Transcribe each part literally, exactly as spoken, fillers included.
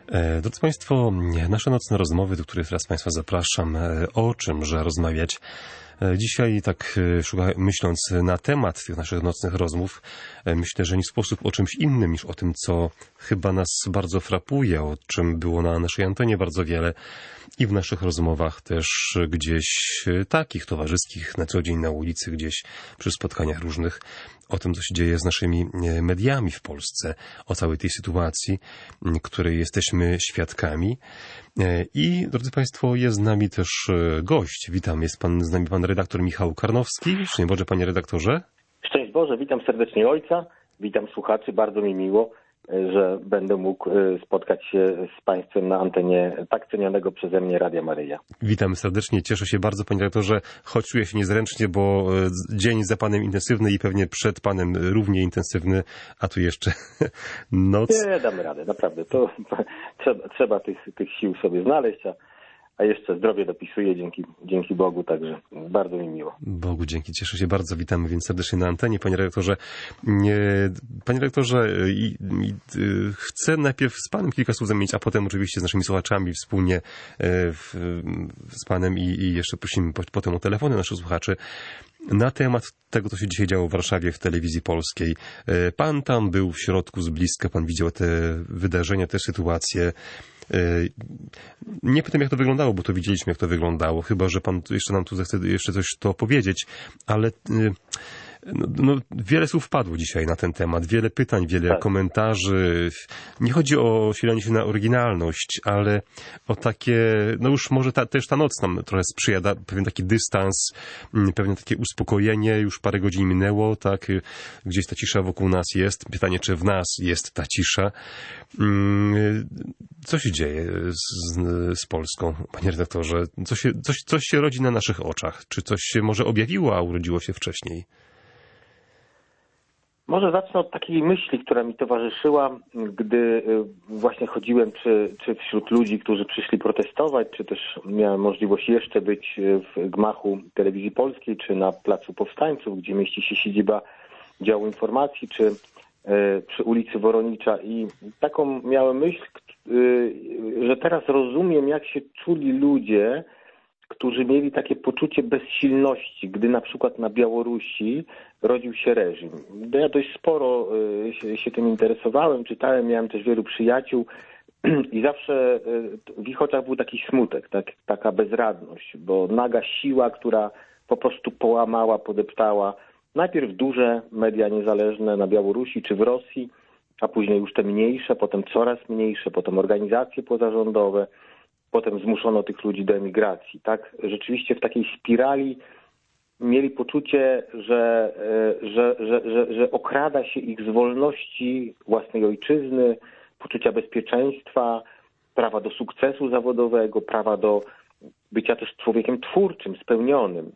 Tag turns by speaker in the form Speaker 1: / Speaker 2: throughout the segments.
Speaker 1: Drodzy Państwo, nasze nocne rozmowy, do których teraz Państwa zapraszam, o czymże rozmawiać. Dzisiaj, tak myśląc na temat tych naszych nocnych rozmów, myślę, że nie sposób o czymś innym niż o tym, co chyba nas bardzo frapuje, o czym było na naszej antenie bardzo wiele i w naszych rozmowach też gdzieś takich towarzyskich na co dzień na ulicy, gdzieś przy spotkaniach różnych, o tym, co się dzieje z naszymi mediami w Polsce, o całej tej sytuacji, której jesteśmy świadkami. I, drodzy Państwo, jest z nami też gość. Witam, jest pan, z nami pan redaktor Michał Karnowski. Szczęść Boże, panie redaktorze.
Speaker 2: Szczęść Boże, witam serdecznie ojca, witam słuchaczy, bardzo mi miło, że będę mógł spotkać się z Państwem na antenie tak cenionego przeze mnie Radia Maryja.
Speaker 1: Witam serdecznie, cieszę się bardzo, panie redaktorze, choć czuję się niezręcznie, bo dzień za panem intensywny i pewnie przed panem równie intensywny, a tu jeszcze noc.
Speaker 2: Nie, damy radę, naprawdę, to trzeba, trzeba tych, tych sił sobie znaleźć, a A jeszcze zdrowie dopisuje dzięki, dzięki Bogu, także bardzo mi miło.
Speaker 1: Bogu dzięki, cieszę się bardzo. Witamy więc serdecznie na antenie. Panie redaktorze, panie redaktorze, i, i, chcę najpierw z panem kilka słów zamienić, a potem oczywiście z naszymi słuchaczami wspólnie w, z panem i, i jeszcze prosimy potem o telefony naszych słuchaczy na temat tego, co się dzisiaj działo w Warszawie w telewizji polskiej. Pan tam był w środku z bliska, pan widział te wydarzenia, te sytuacje. Nie pytam, jak to wyglądało, bo to widzieliśmy, jak to wyglądało, chyba że pan jeszcze nam tu zechce jeszcze coś to powiedzieć, ale no, no, wiele słów padło dzisiaj na ten temat, wiele pytań, wiele tak. komentarzy. Nie chodzi o silenie się na oryginalność, ale o takie, no już może ta, też ta noc nam trochę sprzyja, da, pewien taki dystans, pewne takie uspokojenie, już parę godzin minęło, tak, gdzieś ta cisza wokół nas jest. Pytanie, czy w nas jest ta cisza. Co się dzieje z, z Polską, panie redaktorze? Co się, coś, coś się rodzi na naszych oczach? Czy coś się może objawiło, a urodziło się wcześniej?
Speaker 2: Może zacznę od takiej myśli, która mi towarzyszyła, gdy właśnie chodziłem czy, czy wśród ludzi, którzy przyszli protestować, czy też miałem możliwość jeszcze być w gmachu Telewizji Polskiej, czy na Placu Powstańców, gdzie mieści się siedziba działu informacji, czy przy ulicy Woronicza. I taką miałem myśl, że teraz rozumiem, jak się czuli ludzie, którzy mieli takie poczucie bezsilności, gdy na przykład na Białorusi rodził się reżim. Ja dość sporo się, się tym interesowałem, czytałem, miałem też wielu przyjaciół i zawsze w ich oczach był taki smutek, tak, taka bezradność, bo naga siła, która po prostu połamała, podeptała najpierw duże media niezależne na Białorusi czy w Rosji, a później już te mniejsze, potem coraz mniejsze, potem organizacje pozarządowe. Potem zmuszono tych ludzi do emigracji. Tak? Rzeczywiście w takiej spirali mieli poczucie, że, że, że, że, że okrada się ich z wolności własnej ojczyzny, poczucia bezpieczeństwa, prawa do sukcesu zawodowego, prawa do bycia też człowiekiem twórczym, spełnionym.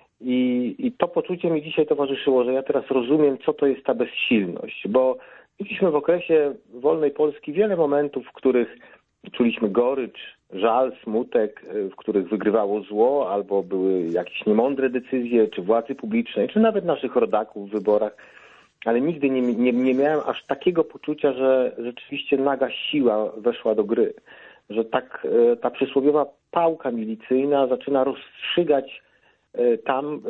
Speaker 2: I, i to poczucie mi dzisiaj towarzyszyło, że ja teraz rozumiem, co to jest ta bezsilność, bo mieliśmy w okresie wolnej Polski wiele momentów, w których czuliśmy gorycz, żal, smutek, w których wygrywało zło, albo były jakieś niemądre decyzje, czy władzy publicznej, czy nawet naszych rodaków w wyborach, ale nigdy nie, nie, nie miałem aż takiego poczucia, że rzeczywiście naga siła weszła do gry, że tak ta przysłowiowa pałka milicyjna zaczyna rozstrzygać tam,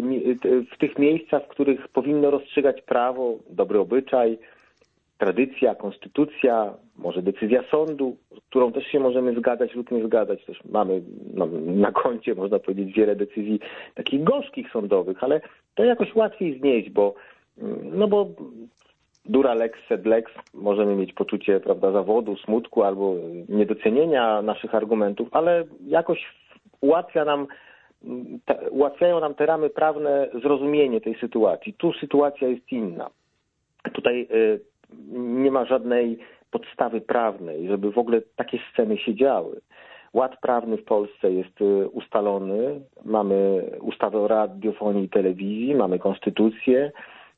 Speaker 2: w tych miejscach, w których powinno rozstrzygać prawo, dobry obyczaj, tradycja, konstytucja, może decyzja sądu, z którą też się możemy zgadzać lub nie zgadzać. Też mamy no, na koncie, można powiedzieć, wiele decyzji takich gorzkich sądowych, ale to jakoś łatwiej znieść, bo no bo dura lex sed lex, możemy mieć poczucie, prawda, zawodu, smutku albo niedocenienia naszych argumentów, ale jakoś ułatwia nam, te, ułatwiają nam te ramy prawne zrozumienie tej sytuacji. Tu sytuacja jest inna. Tutaj y, nie ma żadnej podstawy prawnej, żeby w ogóle takie sceny się działy. Ład prawny w Polsce jest ustalony. Mamy ustawę o radiofonii i telewizji, mamy konstytucję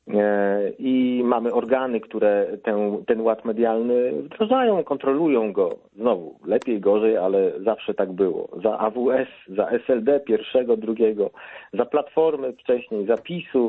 Speaker 2: i mamy organy, które ten, ten ład medialny wdrażają, kontrolują go. Znowu, lepiej, gorzej, ale zawsze tak było. Za A W S, za S L D pierwszego, drugiego, za Platformy wcześniej, za PiSu.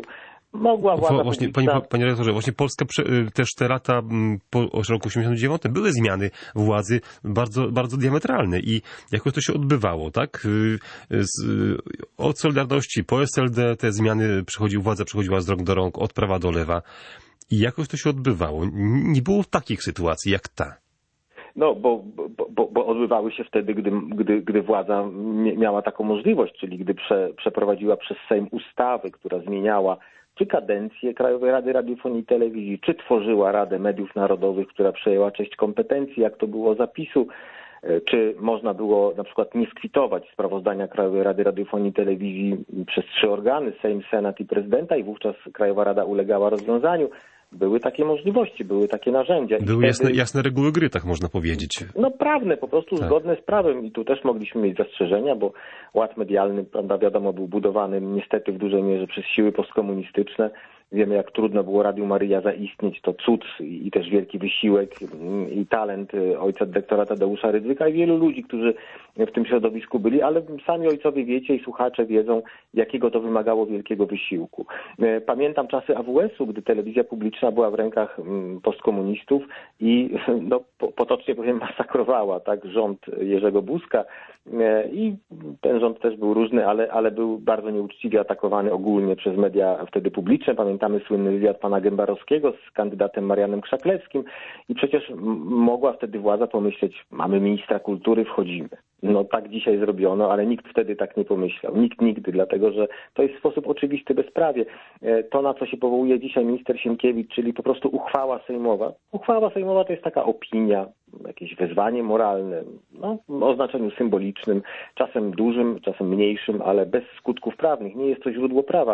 Speaker 2: mogła władza
Speaker 1: Właśnie,
Speaker 2: publiczna...
Speaker 1: panie, panie redaktorze, właśnie Polska też te lata po roku osiemdziesiątym dziewiątym były zmiany władzy bardzo, bardzo diametralne i jakoś to się odbywało, tak? Z, od Solidarności po S L D te zmiany przychodziły, władza przechodziła z rąk do rąk, od prawa do lewa i jakoś to się odbywało. Nie było takich sytuacji jak ta.
Speaker 2: No, bo, bo, bo, bo odbywały się wtedy, gdy, gdy, gdy władza miała taką możliwość, czyli gdy prze, przeprowadziła przez Sejm ustawy, która zmieniała czy kadencję Krajowej Rady Radiofonii i Telewizji, czy tworzyła Radę Mediów Narodowych, która przejęła część kompetencji, jak to było zapisu, czy można było na przykład nie skwitować sprawozdania Krajowej Rady Radiofonii i Telewizji przez trzy organy, Sejm, Senat i Prezydenta, i wówczas Krajowa Rada ulegała rozwiązaniu. Były takie możliwości, były takie narzędzia.
Speaker 1: Były wtedy... jasne, jasne reguły gry, tak można powiedzieć.
Speaker 2: No prawne, po prostu
Speaker 1: tak.
Speaker 2: Zgodne z prawem i tu też mogliśmy mieć zastrzeżenia, bo ład medialny, prawda, wiadomo, był budowany niestety w dużej mierze przez siły postkomunistyczne. Wiemy, jak trudno było Radiu Maryja zaistnieć, to cud i też wielki wysiłek i talent ojca dyrektora Tadeusza Rydzyka i wielu ludzi, którzy w tym środowisku byli, ale sami ojcowie wiecie i słuchacze wiedzą, jakiego to wymagało wielkiego wysiłku. Pamiętam czasy A W S-u, gdy telewizja publiczna była w rękach postkomunistów i no, potocznie powiem masakrowała tak rząd Jerzego Buzka i ten rząd też był różny, ale, ale był bardzo nieuczciwie atakowany ogólnie przez media wtedy publiczne. Pamiętamy słynny wywiad pana Gębarowskiego z kandydatem Marianem Krzaklewskim i przecież mogła wtedy władza pomyśleć, mamy ministra kultury, wchodzimy. No tak dzisiaj zrobiono, ale nikt wtedy tak nie pomyślał. Nikt nigdy, dlatego że to jest w sposób oczywisty bezprawie. To, na co się powołuje dzisiaj minister Sienkiewicz, czyli po prostu uchwała sejmowa. Uchwała sejmowa to jest taka opinia, jakieś wezwanie moralne, no, o znaczeniu symbolicznym, czasem dużym, czasem mniejszym, ale bez skutków prawnych. Nie jest to źródło prawa.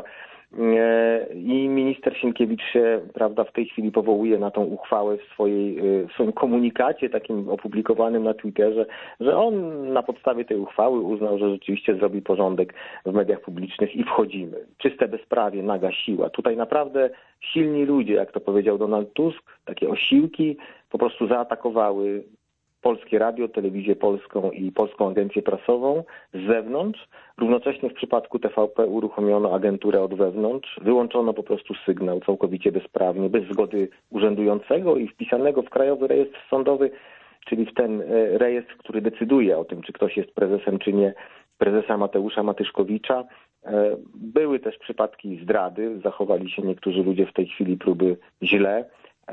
Speaker 2: I minister Sienkiewicz się, prawda, w tej chwili powołuje na tą uchwałę w, swojej, w swoim komunikacie takim opublikowanym na Twitterze, że on na podstawie tej uchwały uznał, że rzeczywiście zrobi porządek w mediach publicznych i wchodzimy. Czyste bezprawie, naga siła. Tutaj naprawdę silni ludzie, jak to powiedział Donald Tusk, takie osiłki po prostu zaatakowały Polskie Radio, Telewizję Polską i Polską Agencję Prasową z zewnątrz. Równocześnie w przypadku T V P uruchomiono agenturę od wewnątrz. Wyłączono po prostu sygnał całkowicie bezprawnie, bez zgody urzędującego i wpisanego w Krajowy Rejestr Sądowy, czyli w ten rejestr, który decyduje o tym, czy ktoś jest prezesem, czy nie, prezesa Mateusza Matyszkowicza. Były też przypadki zdrady. Zachowali się niektórzy ludzie w tej chwili próby źle.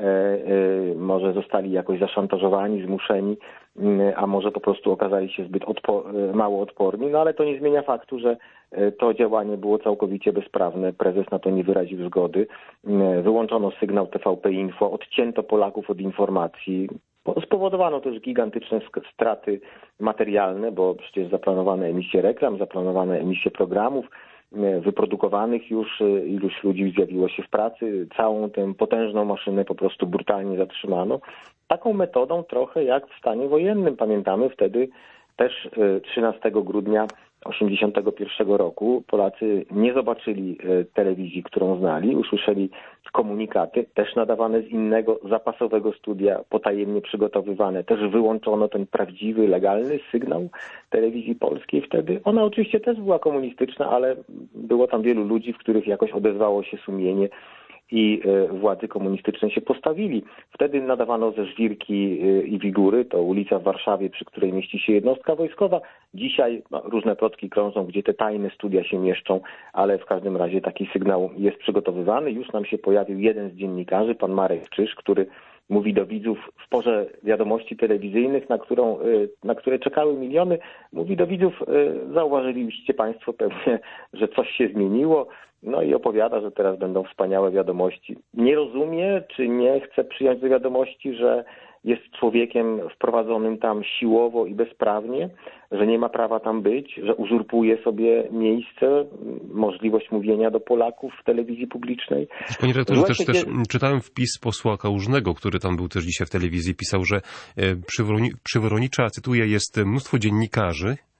Speaker 2: Może zostali jakoś zaszantażowani, zmuszeni, a może po prostu okazali się zbyt odpo- mało odporni, no ale to nie zmienia faktu, że to działanie było całkowicie bezprawne. Prezes na to nie wyraził zgody. Wyłączono sygnał T V P Info, odcięto Polaków od informacji. Spowodowano też gigantyczne straty materialne, bo przecież zaplanowane emisje reklam, zaplanowane emisje programów, wyprodukowanych już, iluś ludzi zjawiło się w pracy, całą tę potężną maszynę po prostu brutalnie zatrzymano. Taką metodą trochę jak w stanie wojennym. Pamiętamy wtedy też trzynastego grudnia osiemdziesiątego pierwszego roku Polacy nie zobaczyli telewizji, którą znali, usłyszeli komunikaty, też nadawane z innego zapasowego studia, potajemnie przygotowywane. Też wyłączono ten prawdziwy, legalny sygnał telewizji polskiej wtedy. Ona oczywiście też była komunistyczna, ale było tam wielu ludzi, w których jakoś odezwało się sumienie i władzy komunistyczne się postawili. Wtedy nadawano ze Żwirki i Wigury, to ulica w Warszawie, przy której mieści się jednostka wojskowa. Dzisiaj no, różne plotki krążą, gdzie te tajne studia się mieszczą, ale w każdym razie taki sygnał jest przygotowywany. Już nam się pojawił jeden z dziennikarzy, pan Marek Czyż, który mówi do widzów w porze wiadomości telewizyjnych, na, którą, na które czekały miliony, mówi do widzów, zauważyliście państwo pewnie, że coś się zmieniło, no i opowiada, że teraz będą wspaniałe wiadomości. Nie rozumie, czy nie chce przyjąć do wiadomości, że jest człowiekiem wprowadzonym tam siłowo i bezprawnie, że nie ma prawa tam być, że uzurpuje sobie miejsce, możliwość mówienia do Polaków w telewizji publicznej.
Speaker 1: Panie redaktorze, też, też czytałem wpis posła Kałużnego, który tam był też dzisiaj w telewizji, pisał, że przy Woronicza, cytuję, jest mnóstwo dziennikarzy,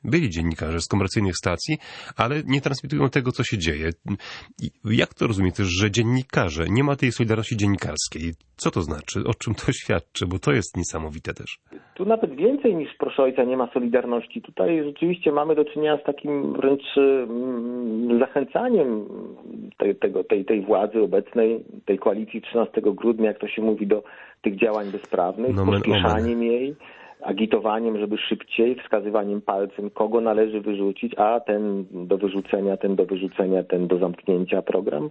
Speaker 1: byli dziennikarze z komercyjnych stacji, ale nie transmitują tego, co się dzieje. Jak to rozumieć też, że dziennikarze, nie ma tej solidarności dziennikarskiej? Co to znaczy? O czym to świadczy? Bo to jest niesamowite też.
Speaker 2: Tu nawet więcej niż, proszę ojca, nie ma solidarności. Tutaj rzeczywiście mamy do czynienia z takim wręcz zachęcaniem tej, tego, tej, tej władzy obecnej, tej koalicji trzynastego grudnia, jak to się mówi, do tych działań bezprawnych,
Speaker 1: No,
Speaker 2: pospieszaniem jej, agitowaniem, żeby szybciej, wskazywaniem palcem, kogo należy wyrzucić, a ten do wyrzucenia, ten do wyrzucenia, ten do zamknięcia program.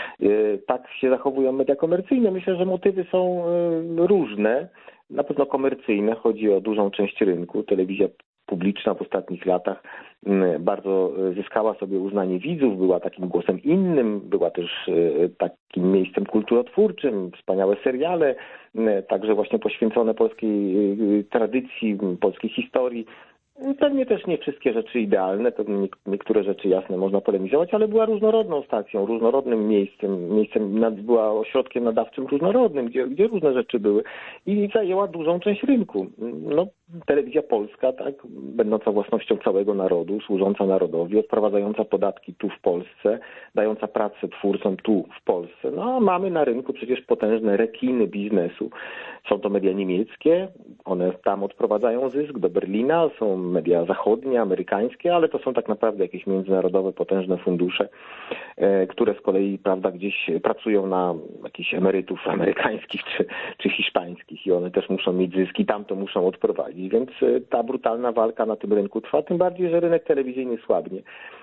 Speaker 2: Tak się zachowują media komercyjne. Myślę, że motywy są różne. Na pewno komercyjne. Chodzi o dużą część rynku. Telewizja publiczna w ostatnich latach bardzo zyskała sobie uznanie widzów, była takim głosem innym, była też takim miejscem kulturotwórczym, wspaniałe seriale, także właśnie poświęcone polskiej tradycji, polskiej historii. Pewnie też nie wszystkie rzeczy idealne, pewnie niektóre rzeczy jasne można polemizować, ale była różnorodną stacją, różnorodnym miejscem, miejscem była ośrodkiem nadawczym różnorodnym, gdzie, gdzie różne rzeczy były i zajęła dużą część rynku. No, telewizja polska, tak, będąca własnością całego narodu, służąca narodowi, odprowadzająca podatki tu w Polsce, dająca pracę twórcom tu w Polsce. No a mamy na rynku przecież potężne rekiny biznesu. Są to media niemieckie, one tam odprowadzają zysk do Berlina, są media zachodnie, amerykańskie, ale to są tak naprawdę jakieś międzynarodowe, potężne fundusze, które z kolei, prawda, gdzieś pracują na jakichś emerytów amerykańskich czy, czy hiszpańskich i one też muszą mieć zyski, tam to muszą odprowadzić, więc ta brutalna walka na tym rynku trwa, tym bardziej, że rynek telewizyjny słabnie.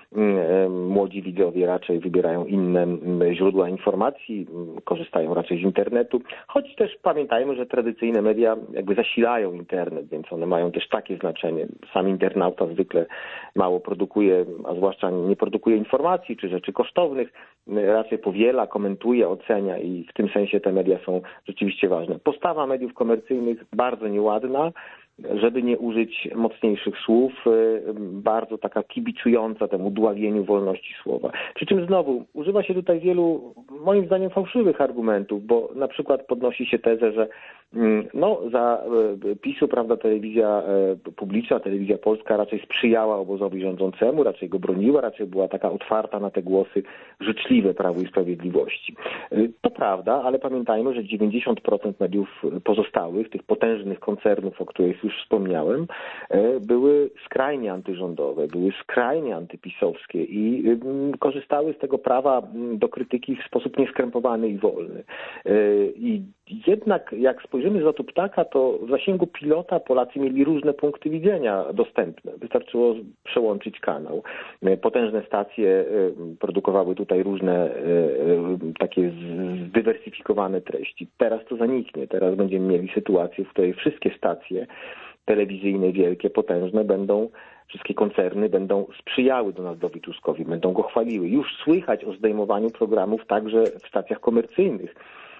Speaker 2: Młodzi widzowie raczej wybierają inne źródła informacji, korzystają raczej z internetu, choć też pamiętajmy, że tradycyjne media jakby zasilają internet, więc one mają też takie znaczenie. Sam internauta zwykle mało produkuje, a zwłaszcza nie produkuje informacji czy rzeczy kosztownych, raczej powiela, komentuje, ocenia i w tym sensie te media są rzeczywiście ważne. Postawa mediów komercyjnych bardzo nieładna, żeby nie użyć mocniejszych słów, bardzo taka kibicująca temu dławieniu wolności słowa. Przy czym znowu używa się tutaj wielu, moim zdaniem, fałszywych argumentów, bo na przykład podnosi się tezę, że no za PiS-u, prawda, telewizja publiczna, telewizja polska raczej sprzyjała obozowi rządzącemu, raczej go broniła, raczej była taka otwarta na te głosy życzliwe Prawu i Sprawiedliwości. To prawda, ale pamiętajmy, że dziewięćdziesiąt procent mediów pozostałych, tych potężnych koncernów, o których już wspomniałem, były skrajnie antyrządowe, były skrajnie antypisowskie i korzystały z tego prawa do krytyki w sposób nieskrępowany i wolny. I jednak jak spojrzymy z lotu ptaka, to w zasięgu pilota Polacy mieli różne punkty widzenia dostępne. Wystarczyło przełączyć kanał. Potężne stacje produkowały tutaj różne takie zdywersyfikowane treści. Teraz to zaniknie. Teraz będziemy mieli sytuację, w której wszystkie stacje telewizyjne, wielkie, potężne będą, wszystkie koncerny będą sprzyjały Donaldowi Tuskowi, będą go chwaliły. Już słychać o zdejmowaniu programów także w stacjach komercyjnych,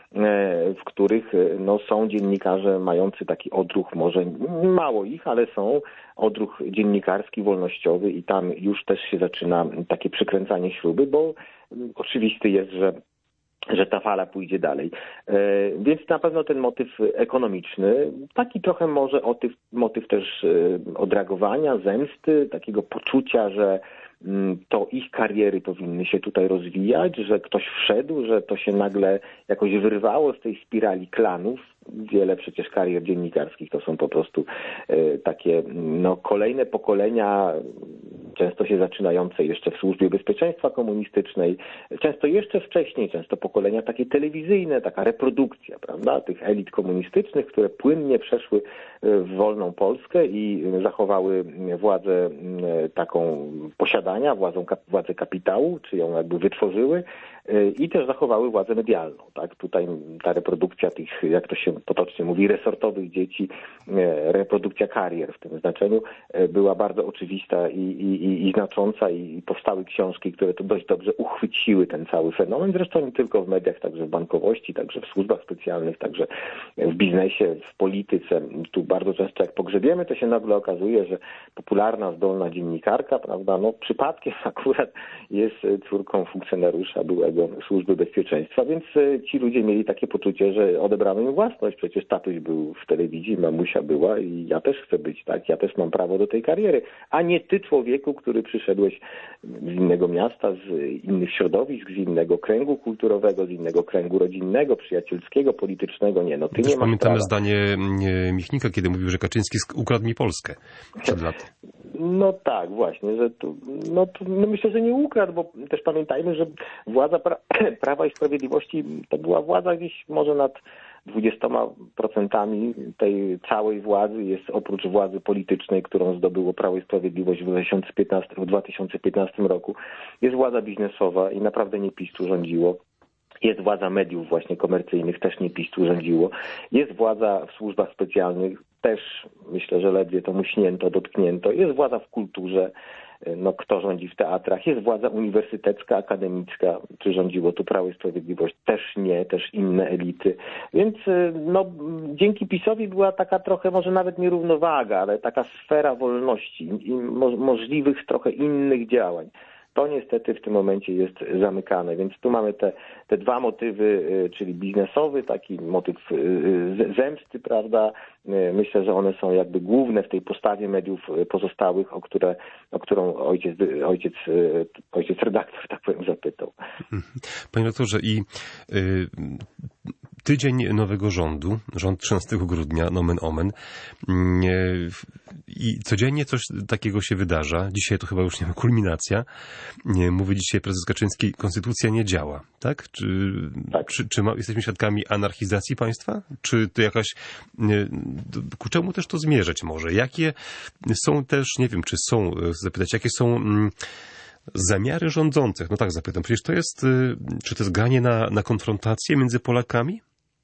Speaker 2: w których no, są dziennikarze mający taki odruch, może mało ich, ale są, odruch dziennikarski, wolnościowy i tam już też się zaczyna takie przykręcanie śruby, bo oczywisty jest, że że ta fala pójdzie dalej. Więc na pewno ten motyw ekonomiczny, taki trochę może motyw, motyw też odreagowania, zemsty, takiego poczucia, że to ich kariery powinny się tutaj rozwijać, że ktoś wszedł, że to się nagle jakoś wyrwało z tej spirali klanów. Wiele przecież karier dziennikarskich to są po prostu takie no, kolejne pokolenia, często się zaczynające jeszcze w Służbie Bezpieczeństwa Komunistycznej, często jeszcze wcześniej, często pokolenia takie telewizyjne, taka reprodukcja, prawda, tych elit komunistycznych, które płynnie przeszły w wolną Polskę i zachowały władzę taką posiadania, władzą, władzę kapitału, czy ją jakby wytworzyły i też zachowały władzę medialną. Tak? Tutaj ta reprodukcja tych, jak to się potocznie mówi, resortowych dzieci, reprodukcja karier w tym znaczeniu była bardzo oczywista i, i, i, i znacząca i powstały książki, które to dość dobrze uchwyciły ten cały fenomen. Zresztą nie tylko w mediach, także w bankowości, także w służbach specjalnych, także w biznesie, w polityce. Tu bardzo często jak pogrzebiemy, to się nagle okazuje, że popularna, zdolna dziennikarka, prawda, no przypadkiem akurat jest córką funkcjonariusza byłego Służby Bezpieczeństwa, więc ci ludzie mieli takie poczucie, że odebrano im własność. Przecież tatuś był w telewizji, mamusia była i ja też chcę być, tak? Ja też mam prawo do tej kariery, a nie ty, człowieku, który przyszedłeś z innego miasta, z innych środowisk, z innego kręgu kulturowego, z innego kręgu rodzinnego, przyjacielskiego, politycznego. Nie, no ty
Speaker 1: Też
Speaker 2: nie masz
Speaker 1: pamiętamy
Speaker 2: prawa.
Speaker 1: zdanie e, Michnika, kiedy mówił, że Kaczyński sk- ukradł mi Polskę przed laty.
Speaker 2: No tak, właśnie, że tu, no, tu, no myślę, że nie ukradł, bo też pamiętajmy, że władza pra Prawa i Sprawiedliwości to była władza gdzieś może nad dwudziestoma procentami tej całej władzy jest oprócz władzy politycznej, którą zdobyło Prawo i Sprawiedliwość w dwa tysiące piętnastym, w dwa tysiące piętnastym roku, jest władza biznesowa i naprawdę nie PiS tu rządziło. Jest władza mediów właśnie komercyjnych, też nie PiS tu rządziło. Jest władza w służbach specjalnych, też myślę, że ledwie to muśnięto, dotknięto. Jest władza w kulturze, no kto rządzi w teatrach. Jest władza uniwersytecka, akademicka, czy rządziło tu Prawo i Sprawiedliwość? Też nie, też inne elity. Więc no dzięki PiS-owi była taka trochę, może nawet nie równowaga, ale taka sfera wolności i mo możliwych trochę innych działań. To niestety w tym momencie jest zamykane, więc tu mamy te, te dwa motywy, czyli biznesowy, taki motyw zemsty, prawda? Myślę, że one są jakby główne w tej postawie mediów pozostałych, o, które, o którą ojciec, ojciec, ojciec redaktor, tak powiem, zapytał.
Speaker 1: Panie doktorze, i y, tydzień nowego rządu, rząd trzynastego grudnia, nomen omen, y, i codziennie coś takiego się wydarza. Dzisiaj to chyba już nie ma kulminacja. Nie, mówi dzisiaj prezes Kaczyński, konstytucja nie działa, tak? Czy,
Speaker 2: tak.
Speaker 1: czy, czy ma, jesteśmy świadkami anarchizacji państwa? Czy to jakaś, nie, ku czemu też to zmierzać może? Jakie są też, nie wiem, czy są, zapytać, jakie są mm, zamiary rządzących? No tak zapytam, przecież to jest, czy to jest granie na, na konfrontację między Polakami?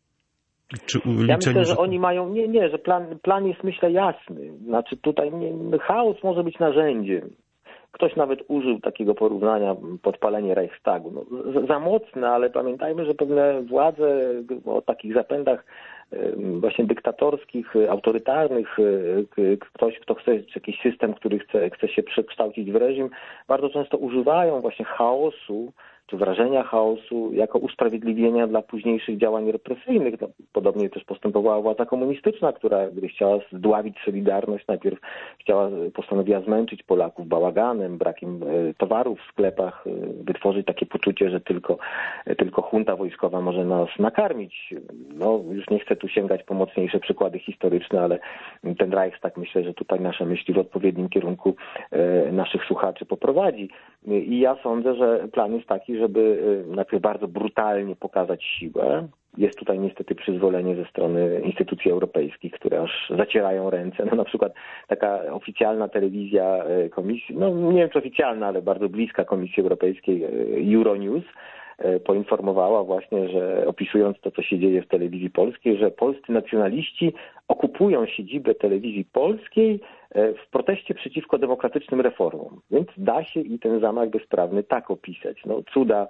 Speaker 1: Czy
Speaker 2: ja myślę, że oni mają, nie, nie, że plan, plan jest myślę jasny. Znaczy tutaj nie, chaos może być narzędziem. Ktoś nawet użył takiego porównania, podpalenie Reichstagu. No, za, za mocne, ale pamiętajmy, że pewne władze o takich zapędach właśnie dyktatorskich, autorytarnych, ktoś, kto chce, czy jakiś system, który chce, chce się przekształcić w reżim, bardzo często używają właśnie chaosu, czy wrażenia chaosu jako usprawiedliwienia dla późniejszych działań represyjnych. No, podobnie też postępowała władza komunistyczna, która gdy chciała zdławić Solidarność, najpierw chciała, postanowiła zmęczyć Polaków bałaganem, brakiem towarów w sklepach, wytworzyć takie poczucie, że tylko, tylko junta wojskowa może nas nakarmić. No, już nie chcę tu sięgać po mocniejsze przykłady historyczne, ale ten Reichstag, myślę, że tutaj nasze myśli w odpowiednim kierunku naszych słuchaczy poprowadzi. I ja sądzę, że plan jest taki, żeby najpierw bardzo brutalnie pokazać siłę. Jest tutaj niestety przyzwolenie ze strony instytucji europejskich, które aż zacierają ręce. No na przykład taka oficjalna telewizja komisji, no nie wiem czy oficjalna, ale bardzo bliska Komisji Europejskiej, Euronews, poinformowała właśnie, że opisując to, co się dzieje w telewizji polskiej, że polscy nacjonaliści okupują siedzibę telewizji polskiej w proteście przeciwko demokratycznym reformom. Więc da się i ten zamach bezprawny tak opisać. No, cuda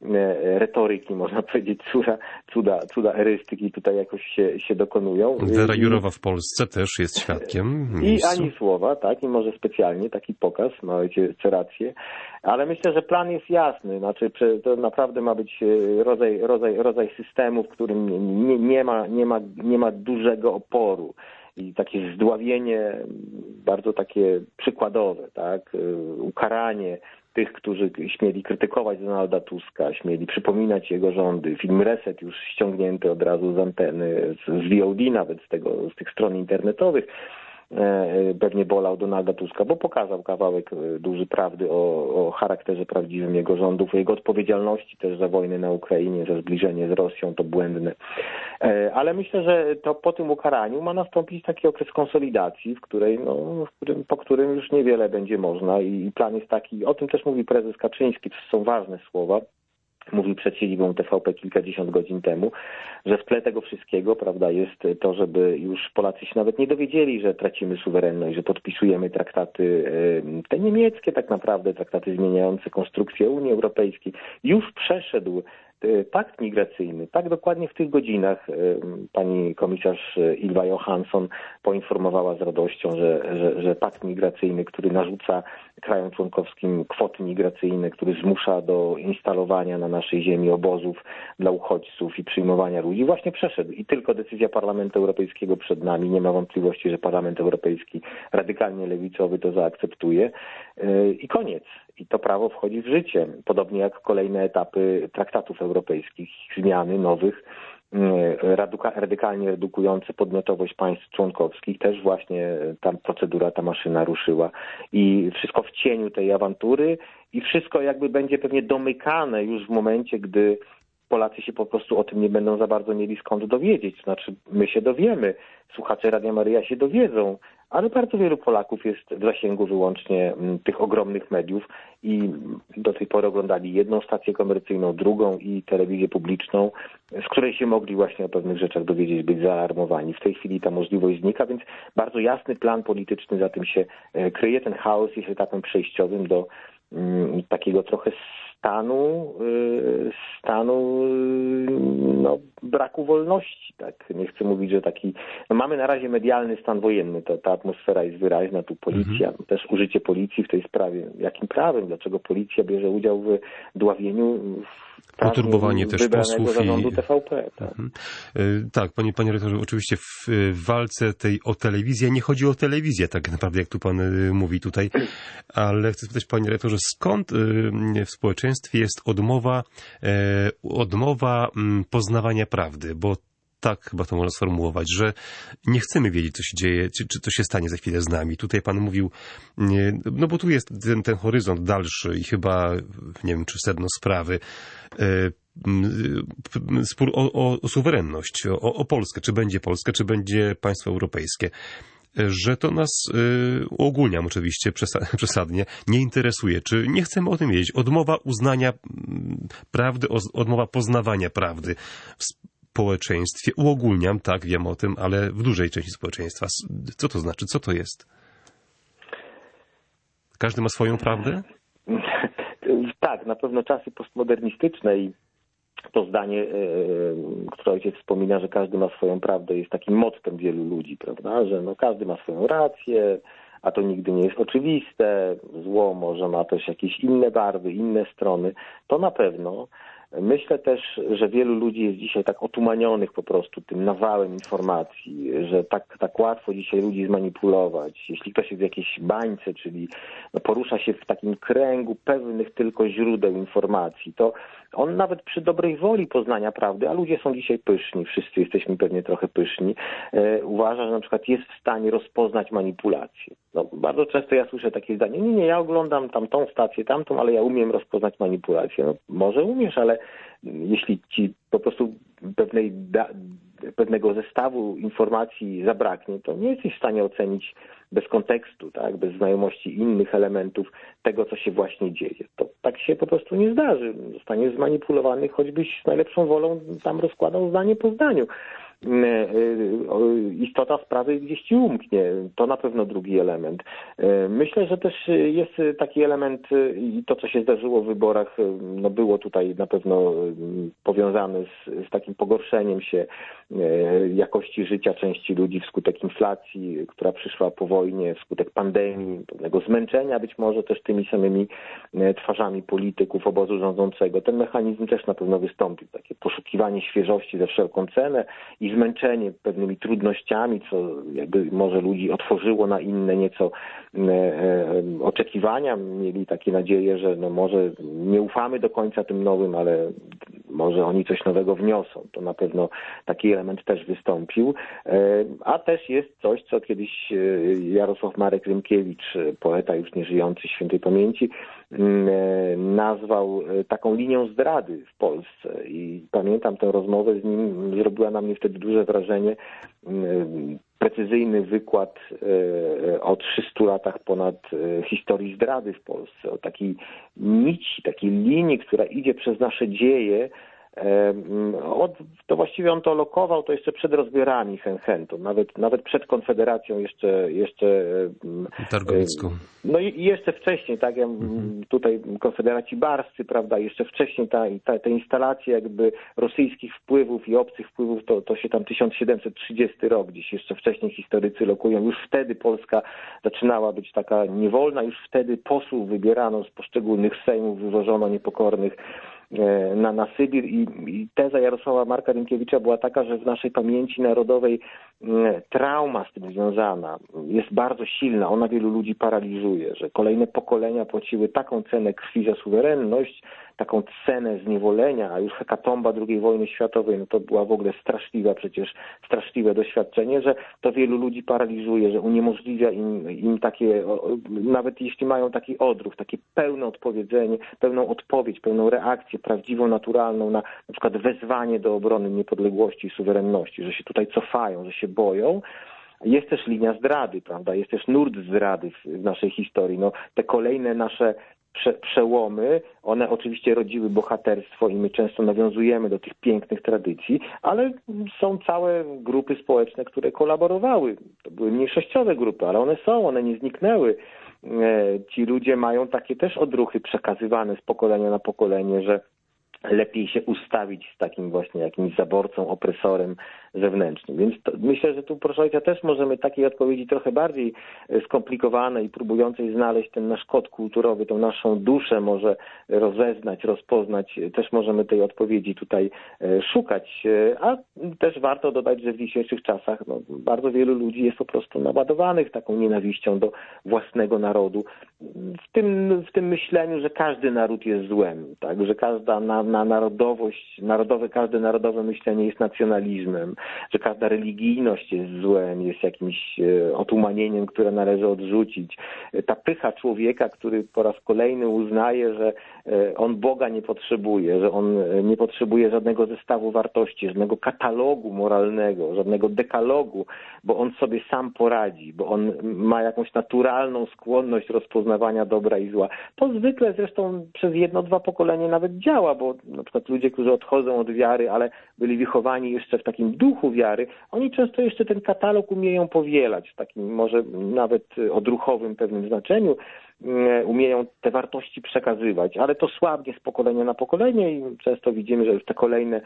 Speaker 2: retoryki, można powiedzieć, cuda, cuda, cuda erystyki tutaj jakoś się, się dokonują.
Speaker 1: Wera Jurowa w Polsce też jest świadkiem.
Speaker 2: I ani słowa, tak, i może specjalnie taki pokaz, ma ojciec rację, ale myślę, że plan jest jasny, znaczy to naprawdę ma być rodzaj, rodzaj, rodzaj systemu, w którym nie, nie, ma, nie, ma, nie ma dużego oporu. I takie zdławienie bardzo takie przykładowe, tak, ukaranie tych, którzy śmieli krytykować Donalda Tuska, śmieli przypominać jego rządy. Film Reset już ściągnięty od razu z anteny, z V O D nawet, z, tego, z tych stron internetowych, pewnie bolał Donalda Tuska, bo pokazał kawałek duży prawdy o, o charakterze prawdziwym jego rządów, o jego odpowiedzialności też za wojnę na Ukrainie, za zbliżenie z Rosją, to błędne. Ale myślę, że to po tym ukaraniu ma nastąpić taki okres konsolidacji, w której, no, w którym, po którym już niewiele będzie można i plan jest taki, o tym też mówi prezes Kaczyński, to są ważne słowa, mówił przed siedzibą T V P kilkadziesiąt godzin temu, że w tle tego wszystkiego, prawda, jest to, żeby już Polacy się nawet nie dowiedzieli, że tracimy suwerenność, że podpisujemy traktaty, te niemieckie tak naprawdę, traktaty zmieniające konstrukcję Unii Europejskiej. Już przeszedł pakt migracyjny. Tak dokładnie w tych godzinach pani komisarz Ylva Johansson poinformowała z radością, że, że, że pakt migracyjny, który narzuca krajom członkowskim kwoty migracyjne, który zmusza do instalowania na naszej ziemi obozów dla uchodźców i przyjmowania ludzi, właśnie przeszedł. I tylko decyzja Parlamentu Europejskiego przed nami. Nie ma wątpliwości, że Parlament Europejski radykalnie lewicowy to zaakceptuje. I koniec. I to prawo wchodzi w życie. Podobnie jak kolejne etapy traktatów europejskich, zmiany nowych, radykalnie redukujące podmiotowość państw członkowskich. Też właśnie ta procedura, ta maszyna ruszyła. I wszystko w cieniu tej awantury i wszystko jakby będzie pewnie domykane już w momencie, gdy Polacy się po prostu o tym nie będą za bardzo mieli skąd dowiedzieć. To znaczy my się dowiemy, słuchacze Radia Maryja się dowiedzą, ale bardzo wielu Polaków jest w zasięgu wyłącznie tych ogromnych mediów i do tej pory oglądali jedną stację komercyjną, drugą i telewizję publiczną, z której się mogli właśnie o pewnych rzeczach dowiedzieć, być zaalarmowani. W tej chwili ta możliwość znika, więc bardzo jasny plan polityczny za tym się kryje. Ten chaos jest etapem przejściowym do um, takiego trochę stanu, stanu no, braku wolności. Tak? Nie chcę mówić, że taki... No, mamy na razie medialny stan wojenny, to, ta atmosfera jest wyraźna, tu policja, mhm. też użycie policji w tej sprawie. Jakim prawem? Dlaczego policja bierze udział w dławieniu
Speaker 1: Uturbowanie też posłów
Speaker 2: zarządu T V P? Tak,
Speaker 1: mhm. tak panie, panie rektorze, oczywiście w, w walce tej o telewizję nie chodzi o telewizję, tak naprawdę, jak tu pan mówi tutaj, ale chcę spytać, panie rektorze, skąd w społeczeństwie jest odmowa, odmowa poznawania prawdy, bo tak chyba to można sformułować, że nie chcemy wiedzieć, co się dzieje, czy, czy to się stanie za chwilę z nami. Tutaj pan mówił, no bo tu jest ten, ten horyzont dalszy i chyba, nie wiem, czy sedno sprawy, spór o, o, o suwerenność, o, o Polskę, czy będzie Polska, czy będzie państwo europejskie. Że to nas, y, uogólniam oczywiście przesadnie, nie interesuje, czy nie chcemy o tym wiedzieć. Odmowa uznania prawdy, odmowa poznawania prawdy w społeczeństwie. Uogólniam, tak, wiem o tym, ale w dużej części społeczeństwa. Co to znaczy? Co to jest? Każdy ma swoją prawdę?
Speaker 2: Tak, na pewno czasy postmodernistyczne i to zdanie, które ojciec wspomina, że każdy ma swoją prawdę, jest takim mottem wielu ludzi, prawda, że no każdy ma swoją rację, a to nigdy nie jest oczywiste, zło może ma też jakieś inne barwy, inne strony, to na pewno. Myślę też, że wielu ludzi jest dzisiaj tak otumanionych po prostu tym nawałem informacji, że tak, tak łatwo dzisiaj ludzi zmanipulować. Jeśli ktoś jest w jakiejś bańce, czyli no porusza się w takim kręgu pewnych tylko źródeł informacji, to on nawet przy dobrej woli poznania prawdy, a ludzie są dzisiaj pyszni, wszyscy jesteśmy pewnie trochę pyszni, e, uważa, że na przykład jest w stanie rozpoznać manipulację. No, bardzo często ja słyszę takie zdanie, nie, nie, ja oglądam tam tą stację, tamtą, ale ja umiem rozpoznać manipulację. No, może umiesz, ale jeśli ci po prostu pewnej da, pewnego zestawu informacji zabraknie, to nie jesteś w stanie ocenić bez kontekstu, tak, bez znajomości innych elementów tego, co się właśnie dzieje. To tak się po prostu nie zdarzy. Zostanie zmanipulowany, choćbyś z najlepszą wolą tam rozkładał zdanie po zdaniu. Istota sprawy gdzieś ci umknie. To na pewno drugi element. Myślę, że też jest taki element i to, co się zdarzyło w wyborach, no było tutaj na pewno powiązane z, z takim pogorszeniem się jakości życia części ludzi wskutek inflacji, która przyszła po wojnie, wskutek pandemii, pewnego zmęczenia być może też tymi samymi twarzami polityków obozu rządzącego. Ten mechanizm też na pewno wystąpił. Takie poszukiwanie świeżości za wszelką cenę i zmęczenie pewnymi trudnościami, co jakby może ludzi otworzyło na inne nieco e, e, oczekiwania. Mieli takie nadzieje, że no może nie ufamy do końca tym nowym, ale może oni coś nowego wniosą. To na pewno taki element też wystąpił. E, a też jest coś, co kiedyś Jarosław Marek Rymkiewicz, poeta już nieżyjący świętej pamięci, nazwał taką linią zdrady w Polsce i pamiętam tę rozmowę z nim, zrobiła na mnie wtedy duże wrażenie. precyzyjny wykład o trzystu latach ponad historii zdrady w Polsce, o takiej nici, takiej linii, która idzie przez nasze dzieje. Od, to właściwie on to lokował to jeszcze przed rozbiorami Henhentu, nawet, nawet przed Konfederacją jeszcze, jeszcze
Speaker 1: Targowicką.
Speaker 2: No i jeszcze wcześniej, tak, ja, mhm. tutaj konfederaci barscy, prawda, jeszcze wcześniej ta, ta, te instalacje jakby rosyjskich wpływów i obcych wpływów, to, to się tam tysiąc siedemset trzydziesty rok, gdzieś jeszcze wcześniej historycy lokują, już wtedy Polska zaczynała być taka niewolna, już wtedy posłów wybierano z poszczególnych sejmów, wywożono niepokornych na, na Sybir i, i teza Jarosława Marka Rynkiewicza była taka, że w naszej pamięci narodowej trauma z tym związana jest bardzo silna, ona wielu ludzi paraliżuje, że kolejne pokolenia płaciły taką cenę krwi za suwerenność, taką cenę zniewolenia, a już hekatomba drugiej wojny światowej, no to była w ogóle straszliwa przecież, straszliwe doświadczenie, że to wielu ludzi paraliżuje, że uniemożliwia im, im takie, nawet jeśli mają taki odruch, takie pełne odpowiedzenie, pełną odpowiedź, pełną reakcję, prawdziwą, naturalną na na przykład wezwanie do obrony niepodległości i suwerenności, że się tutaj cofają, że się boją. Jest też linia zdrady, prawda? Jest też nurt zdrady w naszej historii. No, te kolejne nasze prze, przełomy, one oczywiście rodziły bohaterstwo i my często nawiązujemy do tych pięknych tradycji, ale są całe grupy społeczne, które kolaborowały. To były mniejszościowe grupy, ale one są, one nie zniknęły. Ci ludzie mają takie też odruchy przekazywane z pokolenia na pokolenie, że lepiej się ustawić z takim właśnie jakimś zaborcą, opresorem zewnętrznym. Więc to, myślę, że tu, proszę ojca, też możemy takiej odpowiedzi trochę bardziej skomplikowanej i próbującej znaleźć ten nasz kod kulturowy, tą naszą duszę może rozeznać, rozpoznać. Też możemy tej odpowiedzi tutaj szukać. A też warto dodać, że w dzisiejszych czasach no, bardzo wielu ludzi jest po prostu naładowanych taką nienawiścią do własnego narodu. W tym, w tym myśleniu, że każdy naród jest złem, tak? Że każda na, na narodowość, narodowe, każde narodowe myślenie jest nacjonalizmem, że każda religijność jest złem, jest jakimś otumanieniem, które należy odrzucić. Ta pycha człowieka, który po raz kolejny uznaje, że on Boga nie potrzebuje, że on nie potrzebuje żadnego zestawu wartości, żadnego katalogu moralnego, żadnego dekalogu, bo on sobie sam poradzi, bo on ma jakąś naturalną skłonność rozpoznawania dobra i zła. To zwykle zresztą przez jedno, dwa pokolenie nawet działa, bo na przykład ludzie, którzy odchodzą od wiary, ale byli wychowani jeszcze w takim duchu wiary, oni często jeszcze ten katalog umieją powielać w takim może nawet odruchowym pewnym znaczeniu, umieją te wartości przekazywać, ale to słabnie z pokolenia na pokolenie i często widzimy, że już te kolejne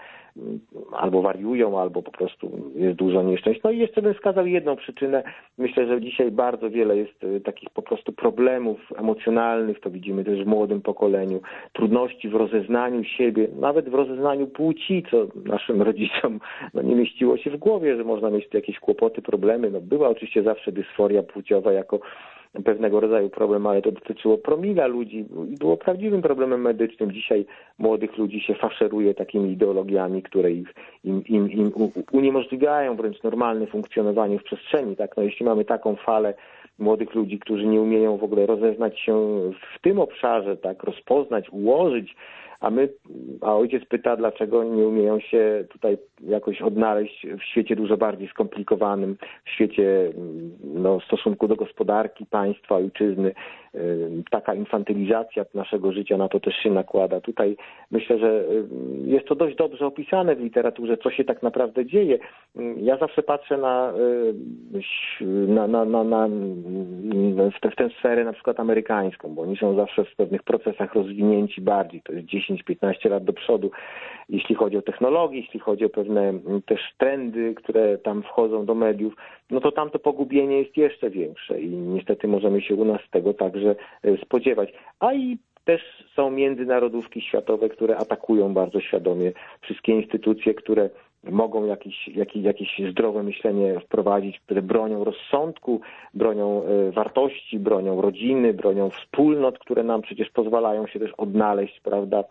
Speaker 2: albo wariują, albo po prostu jest dużo nieszczęść. No i jeszcze bym wskazał jedną przyczynę. Myślę, że dzisiaj bardzo wiele jest takich po prostu problemów emocjonalnych, to widzimy też w młodym pokoleniu, trudności w rozeznaniu siebie, nawet w rozeznaniu płci, co naszym rodzicom no, nie mieściło się w głowie, że można mieć tu jakieś kłopoty, problemy. No, była oczywiście zawsze dysforia płciowa jako pewnego rodzaju problem, ale to dotyczyło promila ludzi i było prawdziwym problemem medycznym. Dzisiaj młodych ludzi się faszeruje takimi ideologiami, które ich, im, im, im uniemożliwiają wręcz normalne funkcjonowanie w przestrzeni. Tak? No, jeśli mamy taką falę młodych ludzi, którzy nie umieją w ogóle rozeznać się w tym obszarze, tak, rozpoznać, ułożyć, a my, a ojciec pyta, dlaczego nie umieją się tutaj jakoś odnaleźć w świecie dużo bardziej skomplikowanym, w świecie no, w stosunku do gospodarki, państwa, ojczyzny. Taka infantylizacja naszego życia na to też się nakłada. Tutaj myślę, że jest to dość dobrze opisane w literaturze, co się tak naprawdę dzieje. Ja zawsze patrzę na, na, na, na, na w, tę, w tę sferę na przykład amerykańską, bo oni są zawsze w pewnych procesach rozwinięci bardziej, to jest dziesięć piętnaście lat do przodu, jeśli chodzi o technologię, jeśli chodzi o pewne też trendy, które tam wchodzą do mediów, no to tam to pogubienie jest jeszcze większe i niestety możemy się u nas tego także spodziewać. A i też są międzynarodówki światowe, które atakują bardzo świadomie wszystkie instytucje, które mogą jakieś, jakieś, jakieś zdrowe myślenie wprowadzić, które bronią rozsądku, bronią wartości, bronią rodziny, bronią wspólnot, które nam przecież pozwalają się też odnaleźć, prawda?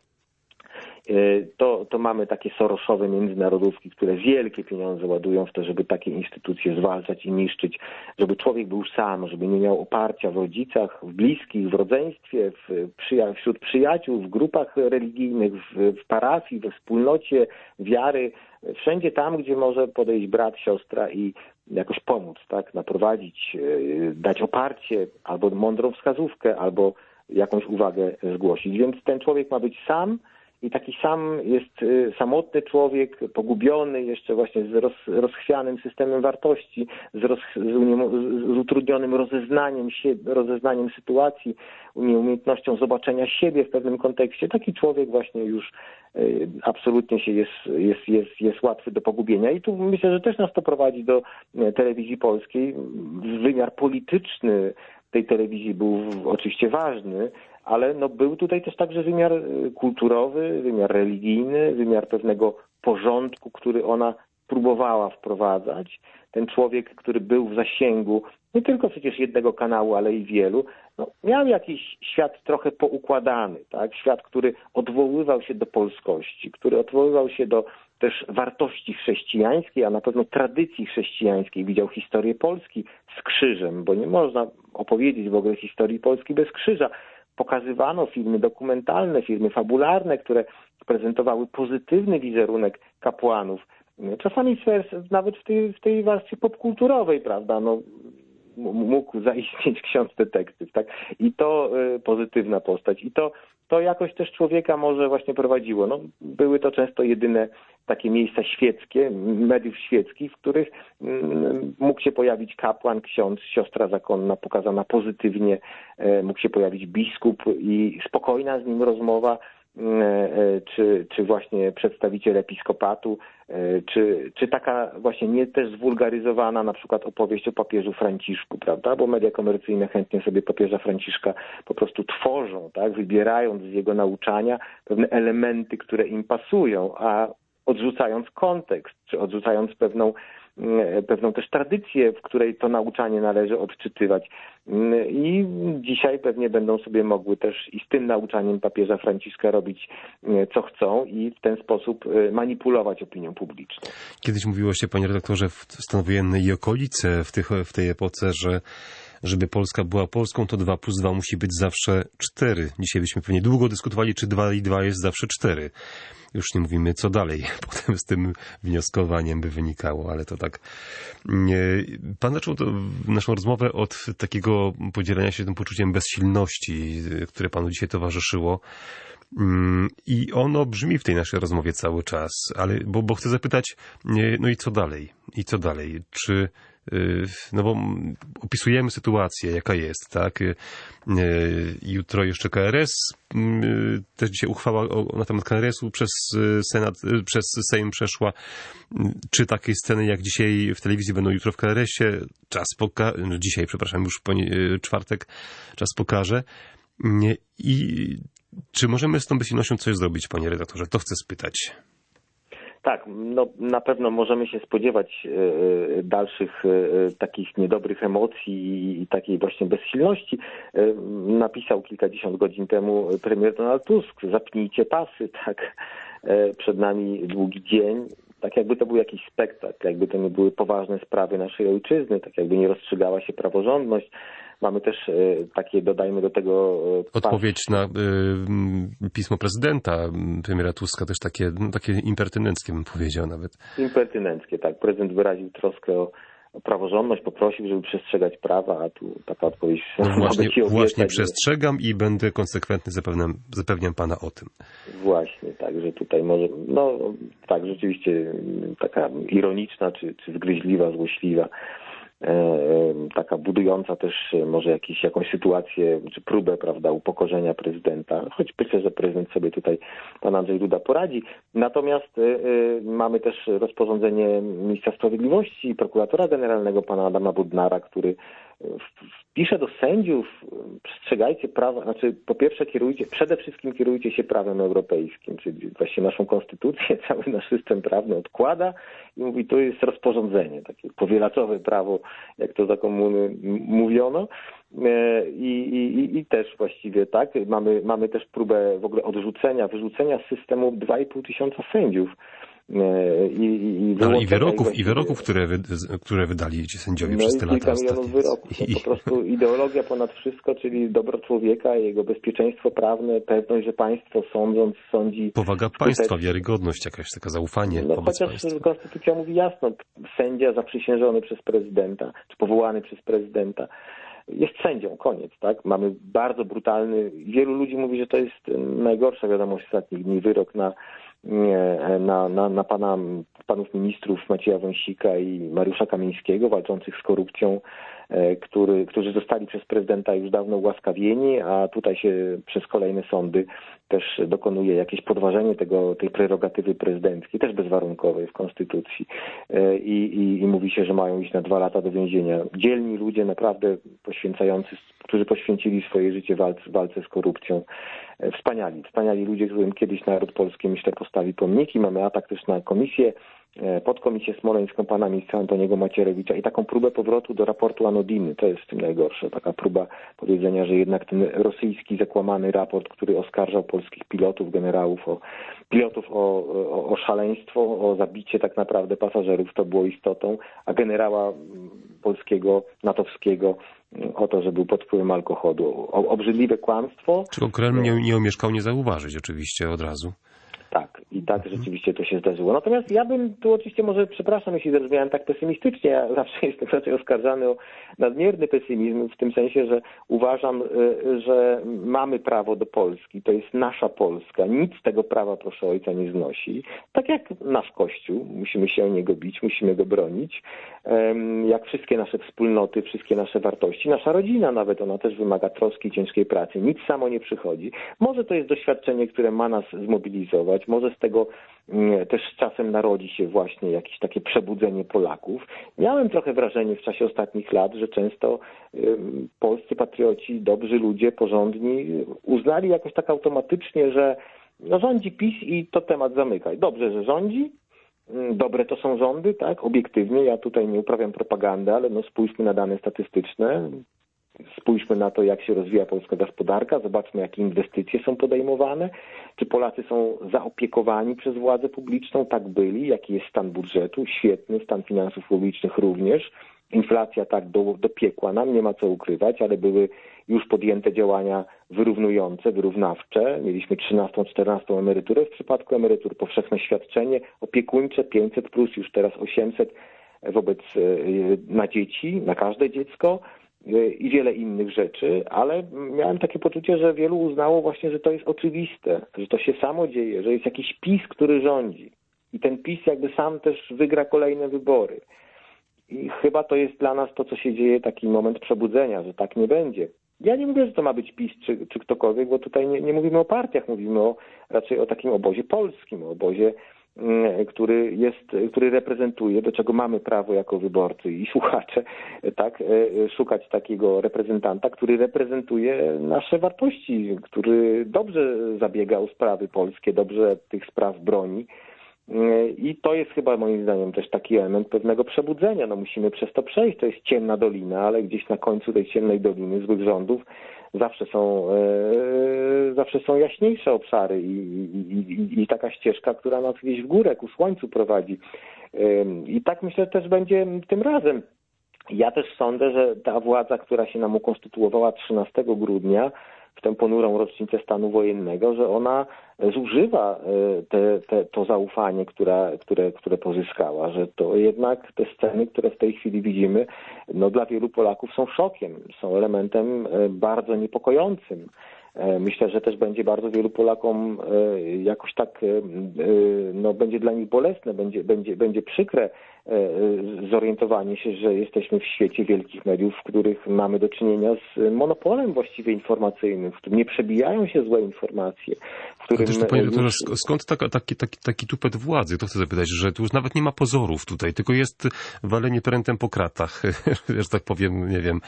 Speaker 2: To, to mamy takie soroszowe międzynarodówki, które wielkie pieniądze ładują w to, żeby takie instytucje zwalczać i niszczyć, żeby człowiek był sam, żeby nie miał oparcia w rodzicach, w bliskich, w rodzeństwie, w przyja- wśród przyjaciół, w grupach religijnych, w, w parafii, we wspólnocie wiary, wszędzie tam, gdzie może podejść brat, siostra i jakoś pomóc, tak, naprowadzić, dać oparcie, albo mądrą wskazówkę, albo jakąś uwagę zgłosić. Więc ten człowiek ma być sam i taki sam jest samotny człowiek, pogubiony jeszcze właśnie z roz, rozchwianym systemem wartości, z, roz, z, z utrudnionym rozeznaniem, się, rozeznaniem sytuacji, nieumiejętnością zobaczenia siebie w pewnym kontekście. Taki człowiek właśnie już y, absolutnie się jest, jest, jest, jest łatwy do pogubienia. I tu myślę, że też nas to prowadzi do telewizji polskiej. Wymiar polityczny tej telewizji był oczywiście ważny, ale no był tutaj też także wymiar kulturowy, wymiar religijny, wymiar pewnego porządku, który ona próbowała wprowadzać. Ten człowiek, który był w zasięgu nie tylko przecież jednego kanału, ale i wielu, no, miał jakiś świat trochę poukładany, tak? Świat, który odwoływał się do polskości, który odwoływał się do też wartości chrześcijańskiej, a na pewno tradycji chrześcijańskiej. Widział historię Polski z krzyżem, bo nie można opowiedzieć w ogóle historii Polski bez krzyża. Pokazywano filmy dokumentalne, filmy fabularne, które prezentowały pozytywny wizerunek kapłanów. Czasami nawet w tej, w tej warstwie popkulturowej, prawda, no, mógł zaistnieć ksiądz detektyw, tak? I to y, pozytywna postać. I to, to jakoś też człowieka może właśnie prowadziło. No, były to często jedyne takie miejsca świeckie, mediów świeckich, w których y, mógł się pojawić kapłan, ksiądz, siostra zakonna pokazana pozytywnie, y, mógł się pojawić biskup i spokojna z nim rozmowa, czy, czy właśnie przedstawiciel episkopatu, czy, czy taka właśnie nie też zwulgaryzowana na przykład opowieść o papieżu Franciszku, prawda? Bo media komercyjne chętnie sobie papieża Franciszka po prostu tworzą, tak? Wybierając z jego nauczania pewne elementy, które im pasują, a odrzucając kontekst, czy odrzucając pewną pewną też tradycję, w której to nauczanie należy odczytywać. I dzisiaj pewnie będą sobie mogły też i z tym nauczaniem papieża Franciszka robić co chcą i w ten sposób manipulować opinią publiczną.
Speaker 1: Kiedyś mówiło się, panie redaktorze, w stan wojenny i okolice w, tych, w tej epoce, że żeby Polska była Polską, to dwa plus dwa musi być zawsze cztery. Dzisiaj byśmy pewnie długo dyskutowali, czy dwa i dwa jest zawsze cztery. Już nie mówimy, co dalej potem z tym wnioskowaniem by wynikało, ale to tak. Pan zaczął to, naszą rozmowę od takiego podzielenia się tym poczuciem bezsilności, które panu dzisiaj towarzyszyło. I ono brzmi w tej naszej rozmowie cały czas, ale bo, bo chcę zapytać, no i co dalej? I co dalej? Czy no bo opisujemy sytuację, jaka jest, tak? Jutro jeszcze K R S, też dzisiaj uchwała na temat K R S-u przez Senat, przez Sejm przeszła. Czy takie sceny jak dzisiaj w telewizji będą jutro w K R S-ie? Czas pokaże, no dzisiaj, przepraszam, już czwartek, czas pokaże. I czy możemy z tą bezsilnością coś zrobić, panie redaktorze? To chcę spytać.
Speaker 2: Tak, no na pewno możemy się spodziewać y, dalszych y, takich niedobrych emocji i takiej właśnie bezsilności. Y, napisał kilkadziesiąt godzin temu premier Donald Tusk, zapnijcie pasy, tak, y, przed nami długi dzień. Tak jakby to był jakiś spektakl, jakby to nie były poważne sprawy naszej ojczyzny, tak jakby nie rozstrzygała się praworządność. Mamy też takie, dodajmy do tego...
Speaker 1: Odpowiedź pas. na y, pismo prezydenta, premiera Tuska, też takie, no, takie impertynenckie bym powiedział nawet.
Speaker 2: Impertynenckie, tak. Prezydent wyraził troskę o, o praworządność, poprosił, żeby przestrzegać prawa, a tu taka odpowiedź...
Speaker 1: No właśnie, właśnie przestrzegam i będę konsekwentny, zapewniam, zapewniam pana o tym.
Speaker 2: Właśnie, tak, że tutaj może... No tak, rzeczywiście taka ironiczna, czy, czy zgryźliwa, złośliwa, taka budująca też może jakiś, jakąś sytuację, czy próbę, prawda, upokorzenia prezydenta, choć myślę, że prezydent sobie tutaj, pan Andrzej Duda, poradzi. Natomiast y, y, mamy też rozporządzenie ministra sprawiedliwości i prokuratora generalnego, pana Adama Bodnara, który pisze do sędziów, przestrzegajcie prawa, znaczy po pierwsze kierujcie, przede wszystkim kierujcie się prawem europejskim, czyli właśnie naszą konstytucję, cały nasz system prawny odkłada i mówi, to jest rozporządzenie, takie powielaczowe prawo, jak to za komuny mówiono. I, i, i też właściwie tak, mamy, mamy też próbę w ogóle odrzucenia, wyrzucenia z systemu dwa i pół tysiąca sędziów. i, i,
Speaker 1: no, i wyroków,
Speaker 2: właściwie...
Speaker 1: i wyroków, które, wy, które wydali ci sędziowie
Speaker 2: no
Speaker 1: przez te
Speaker 2: i kilka
Speaker 1: lata
Speaker 2: milionów
Speaker 1: ostatnie.
Speaker 2: wyroków. No, po prostu ideologia ponad wszystko, czyli dobro człowieka, jego bezpieczeństwo prawne, pewność, że państwo sądząc sądzi...
Speaker 1: Powaga państwa, wiarygodność, jakaś taka zaufanie
Speaker 2: No,
Speaker 1: wobec
Speaker 2: chociaż
Speaker 1: państwa.
Speaker 2: konstytucja mówi jasno, sędzia zaprzysiężony przez prezydenta, czy powołany przez prezydenta, jest sędzią, koniec, tak? Mamy bardzo brutalny, wielu ludzi mówi, że to jest najgorsza wiadomość ostatnich dni, wyrok na, na, na, na pana, panów ministrów Macieja Wąsika i Mariusza Kamińskiego, walczących z korupcją, który, którzy zostali przez prezydenta już dawno ułaskawieni, a tutaj się przez kolejne sądy też dokonuje jakieś podważenie tego, tej prerogatywy prezydenckiej, też bezwarunkowej w Konstytucji. I, i, I mówi się, że mają iść na dwa lata do więzienia. Dzielni ludzie, naprawdę poświęcający, którzy poświęcili swoje życie walce, walce z korupcją. Wspaniali, wspaniali ludzie, którym kiedyś naród polski, myślę, postawi pomniki. Mamy atak też na komisję, podkomisję smoleńską pana ministra Antoniego Macierewicza i taką próbę powrotu do raportu Anodiny. To jest w tym najgorsze. Taka próba powiedzenia, że jednak ten rosyjski zakłamany raport, który oskarżał polskich pilotów, generałów, o, pilotów o, o, o szaleństwo, o zabicie tak naprawdę pasażerów, to było istotą, a generała polskiego, natowskiego o to, że był pod wpływem alkoholu. O, obrzydliwe kłamstwo.
Speaker 1: Czego Kreml nie, nie omieszkał nie zauważyć oczywiście od razu.
Speaker 2: Tak, i tak rzeczywiście to się zdarzyło. Natomiast ja bym tu oczywiście może, przepraszam, jeśli zrozumiałem tak pesymistycznie, ja zawsze jestem raczej oskarżany o nadmierny pesymizm, w tym sensie, że uważam, że mamy prawo do Polski, to jest nasza Polska, nic z tego prawa, proszę ojca, nie znosi. Tak jak nasz Kościół, musimy się o niego bić, musimy go bronić, jak wszystkie nasze wspólnoty, wszystkie nasze wartości, nasza rodzina nawet, ona też wymaga troski i ciężkiej pracy, nic samo nie przychodzi. Może to jest doświadczenie, które ma nas zmobilizować, może z tego też z czasem narodzi się właśnie jakieś takie przebudzenie Polaków. Miałem trochę wrażenie w czasie ostatnich lat, że często polscy patrioci, dobrzy ludzie, porządni, uznali jakoś tak automatycznie, że no rządzi PiS i to temat zamykaj. Dobrze, że rządzi, dobre to są rządy, tak, obiektywnie. Ja tutaj nie uprawiam propagandy, ale no spójrzmy na dane statystyczne. Spójrzmy na to, jak się rozwija polska gospodarka, zobaczmy, jakie inwestycje są podejmowane, czy Polacy są zaopiekowani przez władzę publiczną, tak byli, jaki jest stan budżetu, świetny, stan finansów publicznych również, inflacja tak do, dopiekła nam, nie ma co ukrywać, ale były już podjęte działania wyrównujące, wyrównawcze, mieliśmy trzynastą, czternastą emeryturę, w przypadku emerytur powszechne świadczenie opiekuńcze pięćset plus, już teraz osiemset wobec na dzieci, na każde dziecko, i wiele innych rzeczy, ale miałem takie poczucie, że wielu uznało właśnie, że to jest oczywiste, że to się samo dzieje, że jest jakiś PiS, który rządzi i ten PiS jakby sam też wygra kolejne wybory. I chyba to jest dla nas to, co się dzieje, taki moment przebudzenia, że tak nie będzie. Ja nie mówię, że to ma być PiS czy, czy ktokolwiek, bo tutaj nie, nie mówimy o partiach, mówimy o, raczej o takim obozie polskim, o obozie, który jest, który reprezentuje, do czego mamy prawo jako wyborcy i słuchacze, tak, szukać takiego reprezentanta, który reprezentuje nasze wartości, który dobrze zabiega o sprawy polskie, dobrze tych spraw broni. I to jest chyba moim zdaniem też taki element pewnego przebudzenia. No musimy przez to przejść, to jest ciemna dolina, ale gdzieś na końcu tej ciemnej doliny złych rządów zawsze są, e, zawsze są jaśniejsze obszary i, i, i, i taka ścieżka, która nas gdzieś w górę, ku słońcu prowadzi. E, I tak myślę też będzie tym razem. Ja też sądzę, że ta władza, która się nam ukonstytuowała trzynastego grudnia, w tę ponurą rocznicę stanu wojennego, że ona zużywa te, te, to zaufanie, które, które, które pozyskała, że to jednak te sceny, które w tej chwili widzimy, no dla wielu Polaków są szokiem, są elementem bardzo niepokojącym. Myślę, że też będzie bardzo wielu Polakom jakoś tak, no będzie dla nich bolesne, będzie, będzie, będzie przykre zorientowanie się, że jesteśmy w świecie wielkich mediów, w których mamy do czynienia z monopolem właściwie informacyjnym, w którym nie przebijają się złe informacje. W którym
Speaker 1: Też to, panie
Speaker 2: już...
Speaker 1: doktorze, skąd taka, taki, taki, taki tupet władzy? To chcę zapytać, że tu już nawet nie ma pozorów tutaj, tylko jest walenie prętem po kratach, że tak powiem, nie wiem,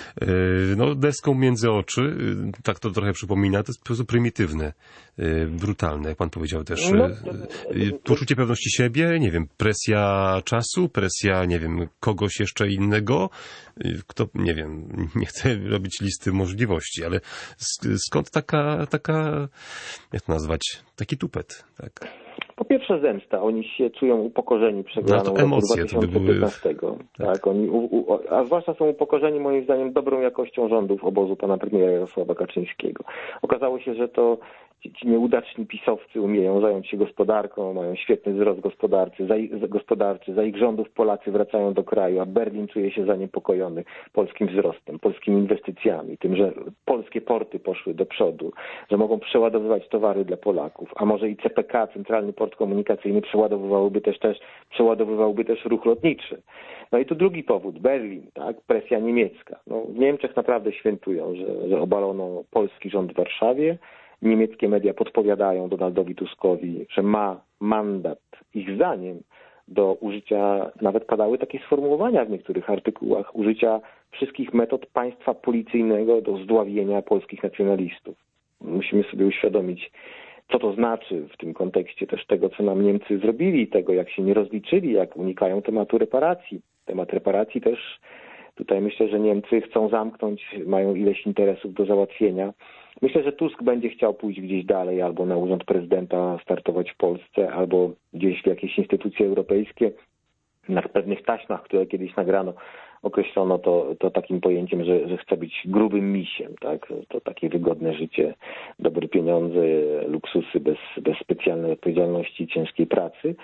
Speaker 1: no deską między oczy, tak to trochę przypomina, to jest po prostu prymitywne, brutalne, jak pan powiedział też.
Speaker 2: No,
Speaker 1: Poczucie pewności siebie, nie wiem, presja czasu, presja, nie wiem, kogoś jeszcze innego, kto, nie wiem, nie chcę robić listy możliwości, ale skąd taka, taka, jak to nazwać, taki tupet, tak?
Speaker 2: Po pierwsze zemsta. Oni się czują upokorzeni przegraną
Speaker 1: No to
Speaker 2: roku
Speaker 1: emocje
Speaker 2: dwa
Speaker 1: to by
Speaker 2: tysiące
Speaker 1: były...
Speaker 2: piętnastego. Tak, oni, u, u, a zwłaszcza są upokorzeni moim zdaniem dobrą jakością rządów obozu pana premiera Jarosława Kaczyńskiego. Okazało się, że to ci, ci nieudaczni pisowcy umieją zająć się gospodarką, mają świetny wzrost gospodarczy, za, ich- gospodarczy. Za ich rządów Polacy wracają do kraju, a Berlin czuje się zaniepokojony polskim wzrostem, polskimi inwestycjami, tym, że polskie porty poszły do przodu, że mogą przeładowywać towary dla Polaków, a może i C P K, Centralny Port Komunikacyjny, przeładowywałby też, też, przeładowywałby też ruch lotniczy. No i tu drugi powód, Berlin, tak, presja niemiecka. No, w Niemczech naprawdę świętują, że, że obalono polski rząd w Warszawie. Niemieckie media podpowiadają Donaldowi Tuskowi, że ma mandat, ich zdaniem, do użycia, nawet padały takie sformułowania w niektórych artykułach, użycia wszystkich metod państwa policyjnego do zdławienia polskich nacjonalistów. Musimy sobie uświadomić, co to znaczy w tym kontekście też tego, co nam Niemcy zrobili, tego, jak się nie rozliczyli, jak unikają tematu reparacji. Temat reparacji też tutaj myślę, że Niemcy chcą zamknąć, mają ileś interesów do załatwienia. Myślę, że Tusk będzie chciał pójść gdzieś dalej, albo na urząd prezydenta startować w Polsce, albo gdzieś w jakieś instytucje europejskie. Na pewnych taśmach, które kiedyś nagrano, określono to, to takim pojęciem, że, że chce być grubym misiem, tak? To takie wygodne życie, dobre pieniądze, luksusy bez, bez specjalnej odpowiedzialności i ciężkiej pracy.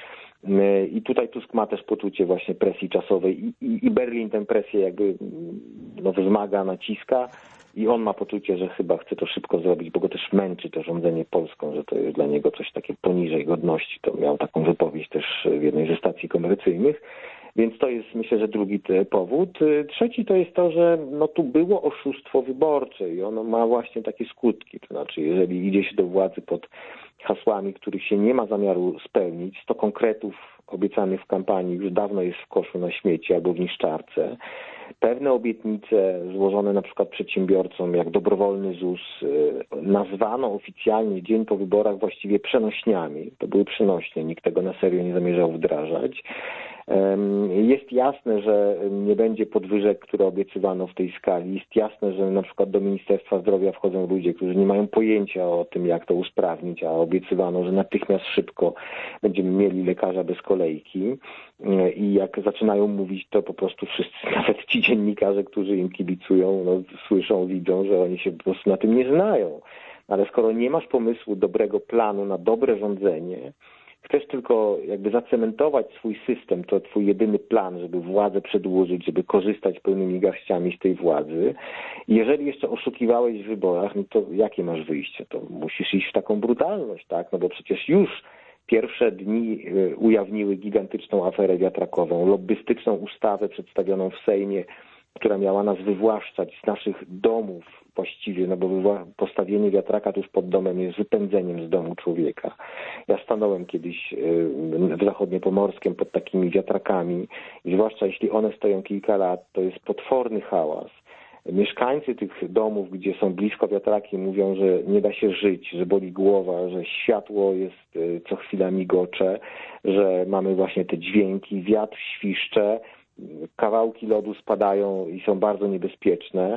Speaker 2: I tutaj Tusk ma też poczucie właśnie presji czasowej i, i, i Berlin tę presję jakby no, wzmaga, naciska i on ma poczucie, że chyba chce to szybko zrobić, bo go też męczy to rządzenie Polską, że to jest dla niego coś takie poniżej godności. To miał taką wypowiedź też w jednej ze stacji komercyjnych. Więc to jest, myślę, że drugi powód. Trzeci to jest to, że no tu było oszustwo wyborcze i ono ma właśnie takie skutki. To znaczy, jeżeli idzie się do władzy pod hasłami, których się nie ma zamiaru spełnić, sto konkretów obiecanych w kampanii już dawno jest w koszu na śmieci albo w niszczarce. Pewne obietnice złożone na przykład przedsiębiorcom, jak dobrowolny Z U S, nazwano oficjalnie dzień po wyborach właściwie przenośniami. To były przenośnie, nikt tego na serio nie zamierzał wdrażać. Jest jasne, że nie będzie podwyżek, które obiecywano w tej skali. Jest jasne, że na przykład do Ministerstwa Zdrowia wchodzą ludzie, którzy nie mają pojęcia o tym, jak to usprawnić, a obiecywano, że natychmiast szybko będziemy mieli lekarza bez kolejki. I jak zaczynają mówić, to po prostu wszyscy, nawet ci dziennikarze, którzy im kibicują, no, słyszą, widzą, że oni się po prostu na tym nie znają. Ale skoro nie masz pomysłu, dobrego planu na dobre rządzenie, chcesz tylko jakby zacementować swój system, to twój jedyny plan, żeby władzę przedłużyć, żeby korzystać pełnymi garściami z tej władzy. I jeżeli jeszcze oszukiwałeś w wyborach, no to jakie masz wyjście? To musisz iść w taką brutalność, tak? No bo przecież już pierwsze dni ujawniły gigantyczną aferę wiatrakową, lobbystyczną ustawę przedstawioną w Sejmie, która miała nas wywłaszczać z naszych domów właściwie, no bo postawienie wiatraka tuż pod domem jest wypędzeniem z domu człowieka. Ja stanąłem kiedyś w Zachodniopomorskiem pod takimi wiatrakami i zwłaszcza jeśli one stoją kilka lat, to jest potworny hałas. Mieszkańcy tych domów, gdzie są blisko wiatraki, mówią, że nie da się żyć, że boli głowa, że światło jest co chwila migocze, że mamy właśnie te dźwięki, wiatr świszcze, kawałki lodu spadają i są bardzo niebezpieczne.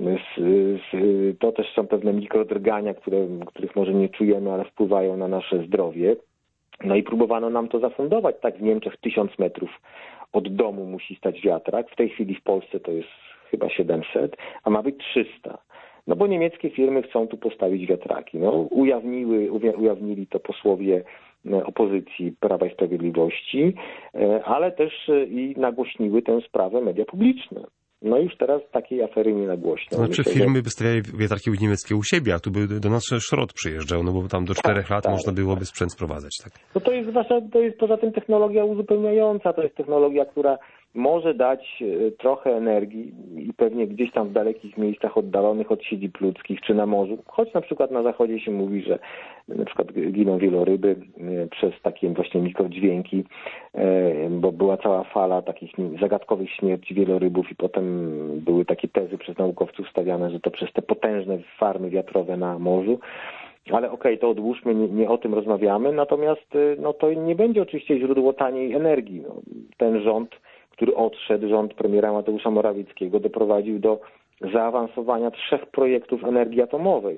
Speaker 2: To też są pewne mikrodrgania, które, których może nie czujemy, ale wpływają na nasze zdrowie. No i próbowano nam to zafundować. Tak, w Niemczech tysiąc metrów od domu musi stać wiatrak. W tej chwili w Polsce to jest chyba siedemset, a ma być trzysta. No bo niemieckie firmy chcą tu postawić wiatraki. No, ujawniły, ujawnili to posłowie opozycji Prawa i Sprawiedliwości, ale też i nagłośniły tę sprawę media publiczne. No już teraz takiej afery nie nagłośnią.
Speaker 1: To znaczy
Speaker 2: Myślę,
Speaker 1: firmy
Speaker 2: że...
Speaker 1: by stawiały wiatraki niemieckie u siebie, a tu by do nas szrot przyjeżdżał, no bo tam do czterech
Speaker 2: tak,
Speaker 1: lat
Speaker 2: tak,
Speaker 1: można byłoby
Speaker 2: tak.
Speaker 1: sprzęt sprowadzać. Tak?
Speaker 2: No to jest wasza, to jest poza tym technologia uzupełniająca, to jest technologia, która może dać trochę energii i pewnie gdzieś tam w dalekich miejscach oddalonych od siedzib ludzkich czy na morzu, choć na przykład na zachodzie się mówi, że na przykład giną wieloryby przez takie właśnie mikrodźwięki, bo była cała fala takich zagadkowych śmierci wielorybów i potem były takie tezy przez naukowców stawiane, że to przez te potężne farmy wiatrowe na morzu. Ale okej, okay, to odłóżmy, nie, nie o tym rozmawiamy, natomiast no, to nie będzie oczywiście źródło taniej energii. No, ten rząd, który odszedł, rząd premiera Mateusza Morawieckiego, doprowadził do zaawansowania trzech projektów energii atomowej.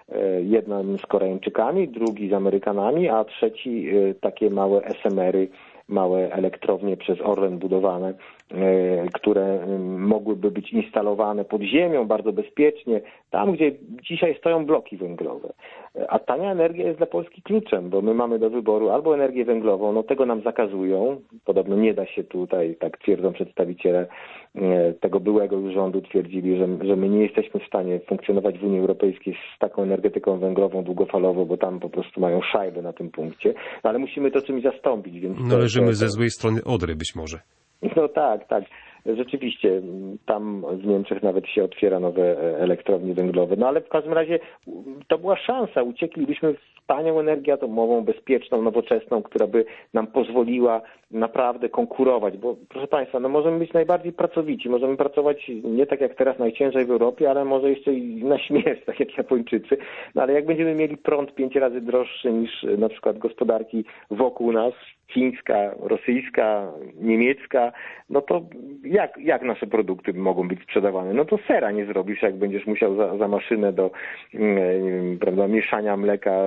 Speaker 2: Jeden z Koreańczykami, drugi z Amerykanami, a trzeci takie małe es em ery, małe elektrownie przez Orlen budowane, które mogłyby być instalowane pod ziemią bardzo bezpiecznie, tam gdzie dzisiaj stoją bloki węglowe. A tania energia jest dla Polski kluczem, bo my mamy do wyboru albo energię węglową, no tego nam zakazują, podobno nie da się tutaj, tak twierdzą przedstawiciele tego byłego już rządu, twierdzili, że, że my nie jesteśmy w stanie funkcjonować w Unii Europejskiej z taką energetyką węglową długofalową, bo tam po prostu mają szajbę na tym punkcie, no ale musimy to czymś zastąpić. Więc
Speaker 1: no leżymy ze złej strony Odry być może.
Speaker 2: No tak, tak. Rzeczywiście, tam w Niemczech nawet się otwiera nowe elektrownie węglowe. No ale w każdym razie to była szansa. Ucieklibyśmy w tanią energię atomową, bezpieczną, nowoczesną, która by nam pozwoliła naprawdę konkurować. Bo proszę Państwa, no możemy być najbardziej pracowici, możemy pracować nie tak jak teraz najciężej w Europie, ale może jeszcze i na śmierć, tak jak Japończycy. No ale jak będziemy mieli prąd pięć razy droższy niż na przykład gospodarki wokół nas, chińska, rosyjska, niemiecka, no to jak, jak nasze produkty mogą być sprzedawane? No to sera nie zrobisz, jak będziesz musiał za, za maszynę do yy, prawda, mieszania mleka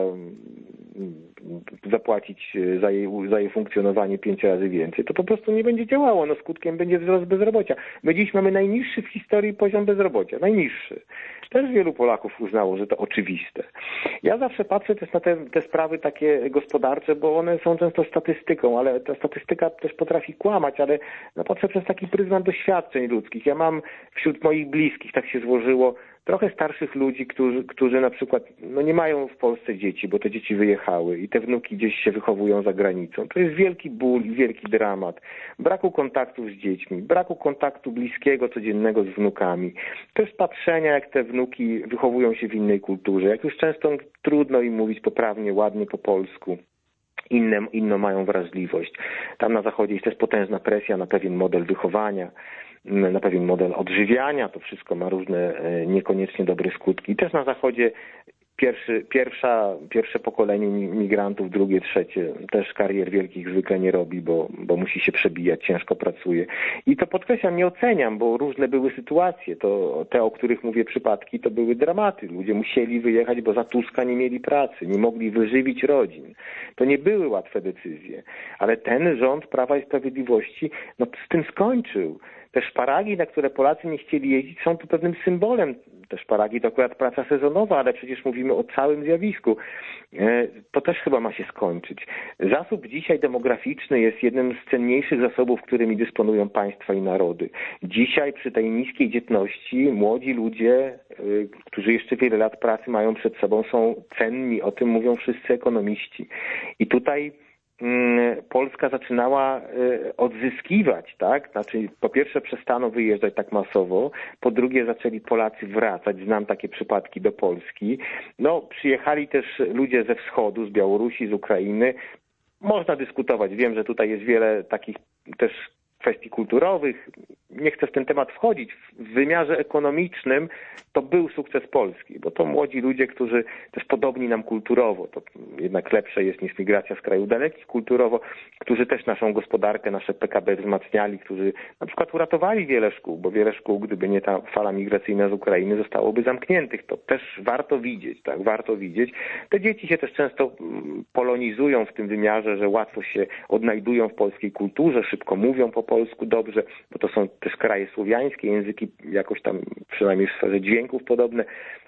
Speaker 2: zapłacić za jej, za jej funkcjonowanie pięć razy więcej. To po prostu nie będzie działało. No skutkiem będzie wzrost bezrobocia. My dziś mamy najniższy w historii poziom bezrobocia. Najniższy. Też wielu Polaków uznało, że to oczywiste. Ja zawsze patrzę też na te, te sprawy takie gospodarcze, bo one są często statystyką, ale ta statystyka też potrafi kłamać, ale no patrzę przez taki pryzmat doświadczeń ludzkich. Ja mam wśród moich bliskich, tak się złożyło, trochę starszych ludzi, którzy, którzy na przykład no nie mają w Polsce dzieci, bo te dzieci wyjechały i te wnuki gdzieś się wychowują za granicą. To jest wielki ból i wielki dramat. Braku kontaktów z dziećmi, braku kontaktu bliskiego, codziennego z wnukami. Też patrzenia, jak te wnuki wychowują się w innej kulturze, jak już często trudno im mówić poprawnie, ładnie po polsku. Inne, inną mają wrażliwość. Tam na zachodzie jest też potężna presja na pewien model wychowania, na pewien model odżywiania. To wszystko ma różne niekoniecznie dobre skutki. I też na zachodzie pierwszy, pierwsza, pierwsze pokolenie migrantów, drugie, trzecie też karier wielkich zwykle nie robi, bo, bo musi się przebijać, ciężko pracuje. I to podkreślam, nie oceniam, bo różne były sytuacje. To te, o których mówię przypadki, to były dramaty. Ludzie musieli wyjechać, bo za Tuska nie mieli pracy, nie mogli wyżywić rodzin. To nie były łatwe decyzje. Ale ten rząd Prawa i Sprawiedliwości no, z tym skończył. Te szparagi, na które Polacy nie chcieli jeździć, są tu pewnym symbolem. Te szparagi to akurat praca sezonowa, ale przecież mówimy o całym zjawisku. To też chyba ma się skończyć. Zasób dzisiaj demograficzny jest jednym z cenniejszych zasobów, którymi dysponują państwa i narody. Dzisiaj przy tej niskiej dzietności młodzi ludzie, którzy jeszcze wiele lat pracy mają przed sobą, są cenni. O tym mówią wszyscy ekonomiści. I tutaj Polska zaczynała odzyskiwać, tak? Znaczy, po pierwsze przestano wyjeżdżać tak masowo, po drugie zaczęli Polacy wracać, znam takie przypadki, do Polski. No, przyjechali też ludzie ze wschodu, z Białorusi, z Ukrainy. Można dyskutować, wiem, że tutaj jest wiele takich też kwestii kulturowych. Nie chcę w ten temat wchodzić. W wymiarze ekonomicznym to był sukces Polski, bo to młodzi ludzie, którzy też podobni nam kulturowo, to jednak lepsze jest niż migracja z krajów dalekich kulturowo, którzy też naszą gospodarkę, nasze P K B wzmacniali, którzy na przykład uratowali wiele szkół, bo wiele szkół, gdyby nie ta fala migracyjna z Ukrainy, zostałoby zamkniętych. To też warto widzieć, tak, warto widzieć. Te dzieci się też często polonizują w tym wymiarze, że łatwo się odnajdują w polskiej kulturze, szybko mówią po polsku dobrze, bo to są też kraje słowiańskie, języki jakoś tam przynajmniej w sferze dźwięków podobne.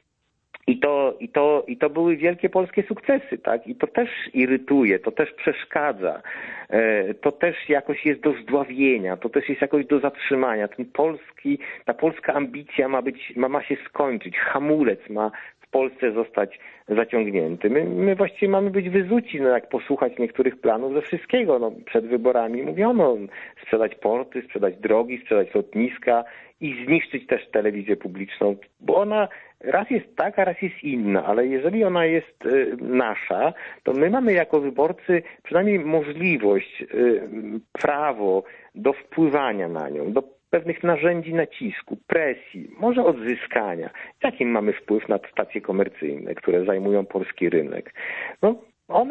Speaker 2: I to, i to, i to były wielkie polskie sukcesy, tak? I to też irytuje, to też przeszkadza, to też jakoś jest do zdławienia, to też jest jakoś do zatrzymania. Ten polski, ta polska ambicja ma być, ma, ma się skończyć, hamulec ma w Polsce zostać zaciągnięty. My, my właściwie mamy być wyzuci, no jak posłuchać niektórych planów ze wszystkiego. No, przed wyborami mówiono sprzedać porty, sprzedać drogi, sprzedać lotniska i zniszczyć też telewizję publiczną, bo ona raz jest taka, raz jest inna, ale jeżeli ona jest y, nasza, to my mamy jako wyborcy przynajmniej możliwość, y, prawo do wpływania na nią, do pewnych narzędzi nacisku, presji, może odzyskania. Jaki mamy wpływ na stacje komercyjne, które zajmują polski rynek? No, one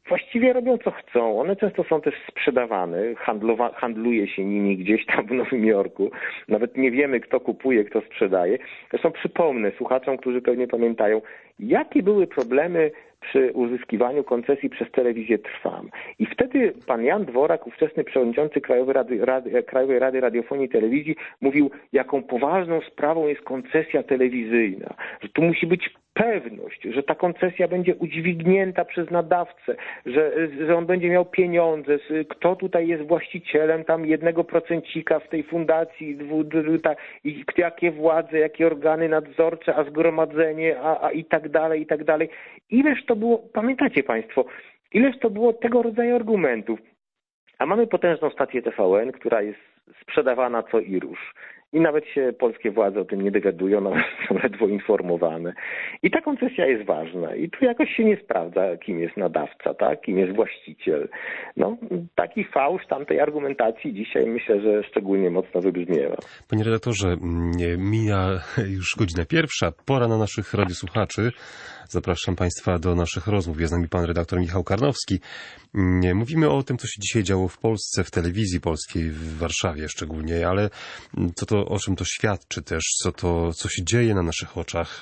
Speaker 2: właściwie robią co chcą. One często są też sprzedawane, handlowa, handluje się nimi gdzieś tam w Nowym Jorku. Nawet nie wiemy, kto kupuje, kto sprzedaje. Zresztą przypomnę słuchaczom, którzy pewnie pamiętają, jakie były problemy przy uzyskiwaniu koncesji przez telewizję Trwam. I wtedy pan Jan Dworak, ówczesny przewodniczący Krajowej Rady, Rady, Krajowej Rady Radiofonii i Telewizji, mówił, jaką poważną sprawą jest koncesja telewizyjna, że tu musi być pewność, że ta koncesja będzie udźwignięta przez nadawcę, że, że on będzie miał pieniądze, kto tutaj jest właścicielem tam jednego procencika w tej fundacji, dwu, dwu, ta, i jakie władze, jakie organy nadzorcze, a zgromadzenie, a, a i tak dalej, i tak dalej. Ileż to było, pamiętacie państwo, ileż to było tego rodzaju argumentów. A mamy potężną stację T V N, która jest sprzedawana co i róż. I nawet się polskie władze o tym nie dowiadują, nawet są ledwo informowane. I ta koncesja jest ważna. I tu jakoś się nie sprawdza, kim jest nadawca, tak? Kim jest właściciel. No, taki fałsz tamtej argumentacji dzisiaj myślę, że szczególnie mocno wybrzmiewa.
Speaker 1: Panie redaktorze, mija już godzina pierwsza. Pora na naszych radiosłuchaczy. Zapraszam państwa do naszych rozmów. Jest z nami pan redaktor Michał Karnowski. Mówimy o tym, co się dzisiaj działo w Polsce, w telewizji polskiej, w Warszawie szczególnie, ale co to, o czym to świadczy też, co to, co się dzieje na naszych oczach,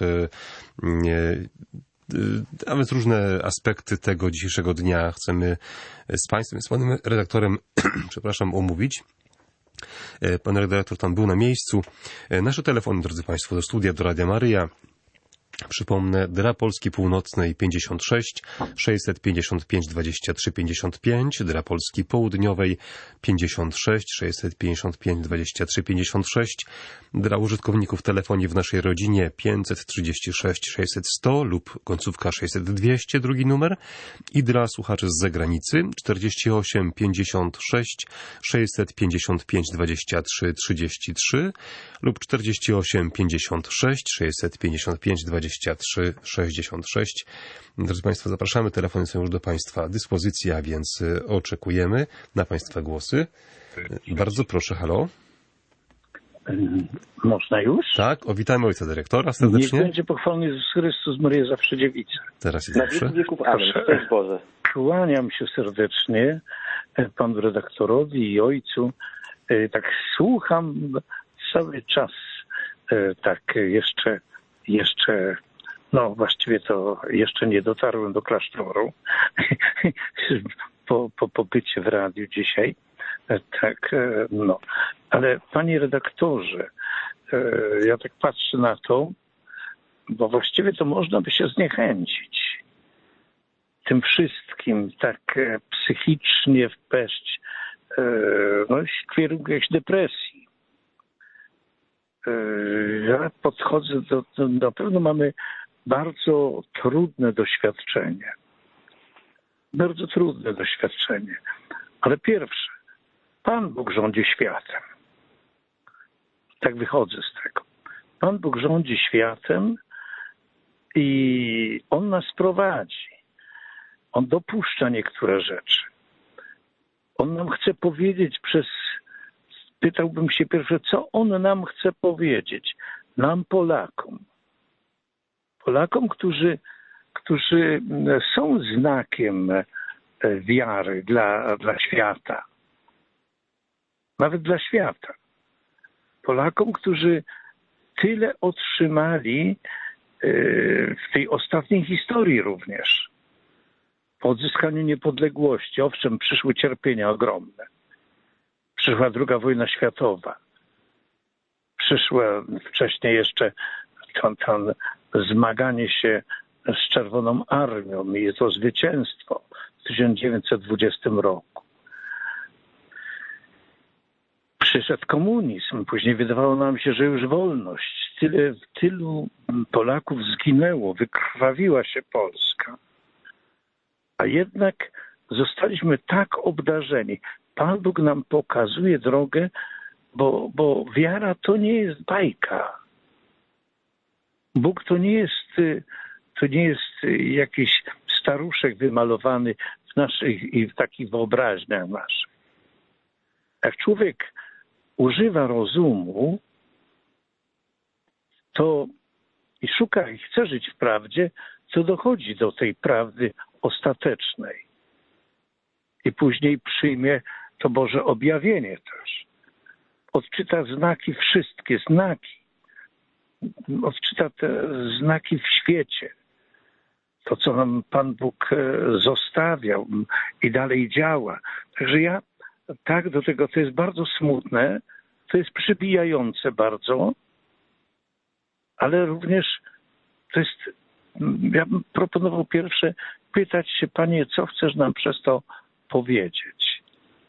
Speaker 1: a więc różne aspekty tego dzisiejszego dnia chcemy z państwem, z panem redaktorem, przepraszam, omówić. Pan redaktor tam był na miejscu. Nasze telefony, drodzy państwo, do studia, do Radia Maryja. Przypomnę, Dra Polski Północnej pięćdziesiąt sześć sześćset pięćdziesiąt pięć dwadzieścia trzy pięćdziesiąt pięć, Dra Polski Południowej pięćdziesiąt sześć sześćset pięćdziesiąt pięć dwadzieścia trzy pięćdziesiąt sześć, dla użytkowników telefonii w naszej rodzinie pięćset trzydzieści sześć sześćset sto lub końcówka sześćset dwieście, drugi numer, i dla słuchaczy z zagranicy czterdzieści osiem pięćdziesiąt sześć sześćset pięćdziesiąt pięć dwadzieścia trzy trzydzieści trzy lub czterdzieści osiem pięćdziesiąt sześć sześćset pięćdziesiąt pięć dwadzieścia trzy sześćdziesiąt sześć. Drodzy państwo, zapraszamy. Telefony są już do państwa dyspozycji, a więc oczekujemy na państwa głosy. Bardzo proszę, halo.
Speaker 3: Można już?
Speaker 1: Tak, o, witamy ojca dyrektora serdecznie.
Speaker 3: Niech będzie pochwalony Jezus Chrystus, Maryja zawsze dziewica.
Speaker 1: Teraz i
Speaker 2: Na
Speaker 1: zawsze.
Speaker 2: wieki wieków amen. Szczęść Boże.
Speaker 3: Kłaniam się serdecznie panu redaktorowi i ojcu. Tak słucham cały czas, tak jeszcze, jeszcze, no właściwie to jeszcze nie dotarłem do klasztoru po, po pobycie w radiu dzisiaj. Tak, no. Ale panie redaktorze, ja tak patrzę na to, bo właściwie to można by się zniechęcić tym wszystkim, tak psychicznie wpaść no, w kierunku jakiejś depresji. Ja podchodzę do, do, na pewno mamy bardzo trudne doświadczenie. Bardzo trudne doświadczenie. Ale pierwsze, Pan Bóg rządzi światem. Tak wychodzę z tego. Pan Bóg rządzi światem i On nas prowadzi. On dopuszcza niektóre rzeczy. On nam chce powiedzieć przez, pytałbym się pierwsze, co On nam chce powiedzieć? Nam, Polakom. Polakom, którzy, którzy są znakiem wiary dla, dla świata. Nawet dla świata. Polakom, którzy tyle otrzymali w tej ostatniej historii również. Po odzyskaniu niepodległości, owszem, przyszły cierpienia ogromne. Przyszła druga wojna światowa. Przyszło wcześniej jeszcze to, to zmaganie się z Czerwoną Armią i to zwycięstwo w tysiąc dziewięćset dwudziestym roku. Przyszedł komunizm, później wydawało nam się, że już wolność. Tyle, tylu Polaków zginęło, wykrwawiła się Polska. A jednak zostaliśmy tak obdarzeni. Pan Bóg nam pokazuje drogę, bo, bo wiara to nie jest bajka. Bóg to nie jest, to nie jest jakiś staruszek wymalowany w naszych i w takich wyobraźniach naszych. Jak człowiek używa rozumu, to i szuka i chce żyć w prawdzie, to dochodzi do tej prawdy ostatecznej. i później przyjmie to Boże objawienie też. Odczyta znaki, wszystkie znaki. Odczyta te znaki w świecie. To, co nam Pan Bóg zostawiał i dalej działa. Także ja tak do tego, to jest bardzo smutne, to jest przybijające bardzo, ale również to jest, ja bym proponował pierwsze pytać się, Panie, co chcesz nam przez to powiedzieć?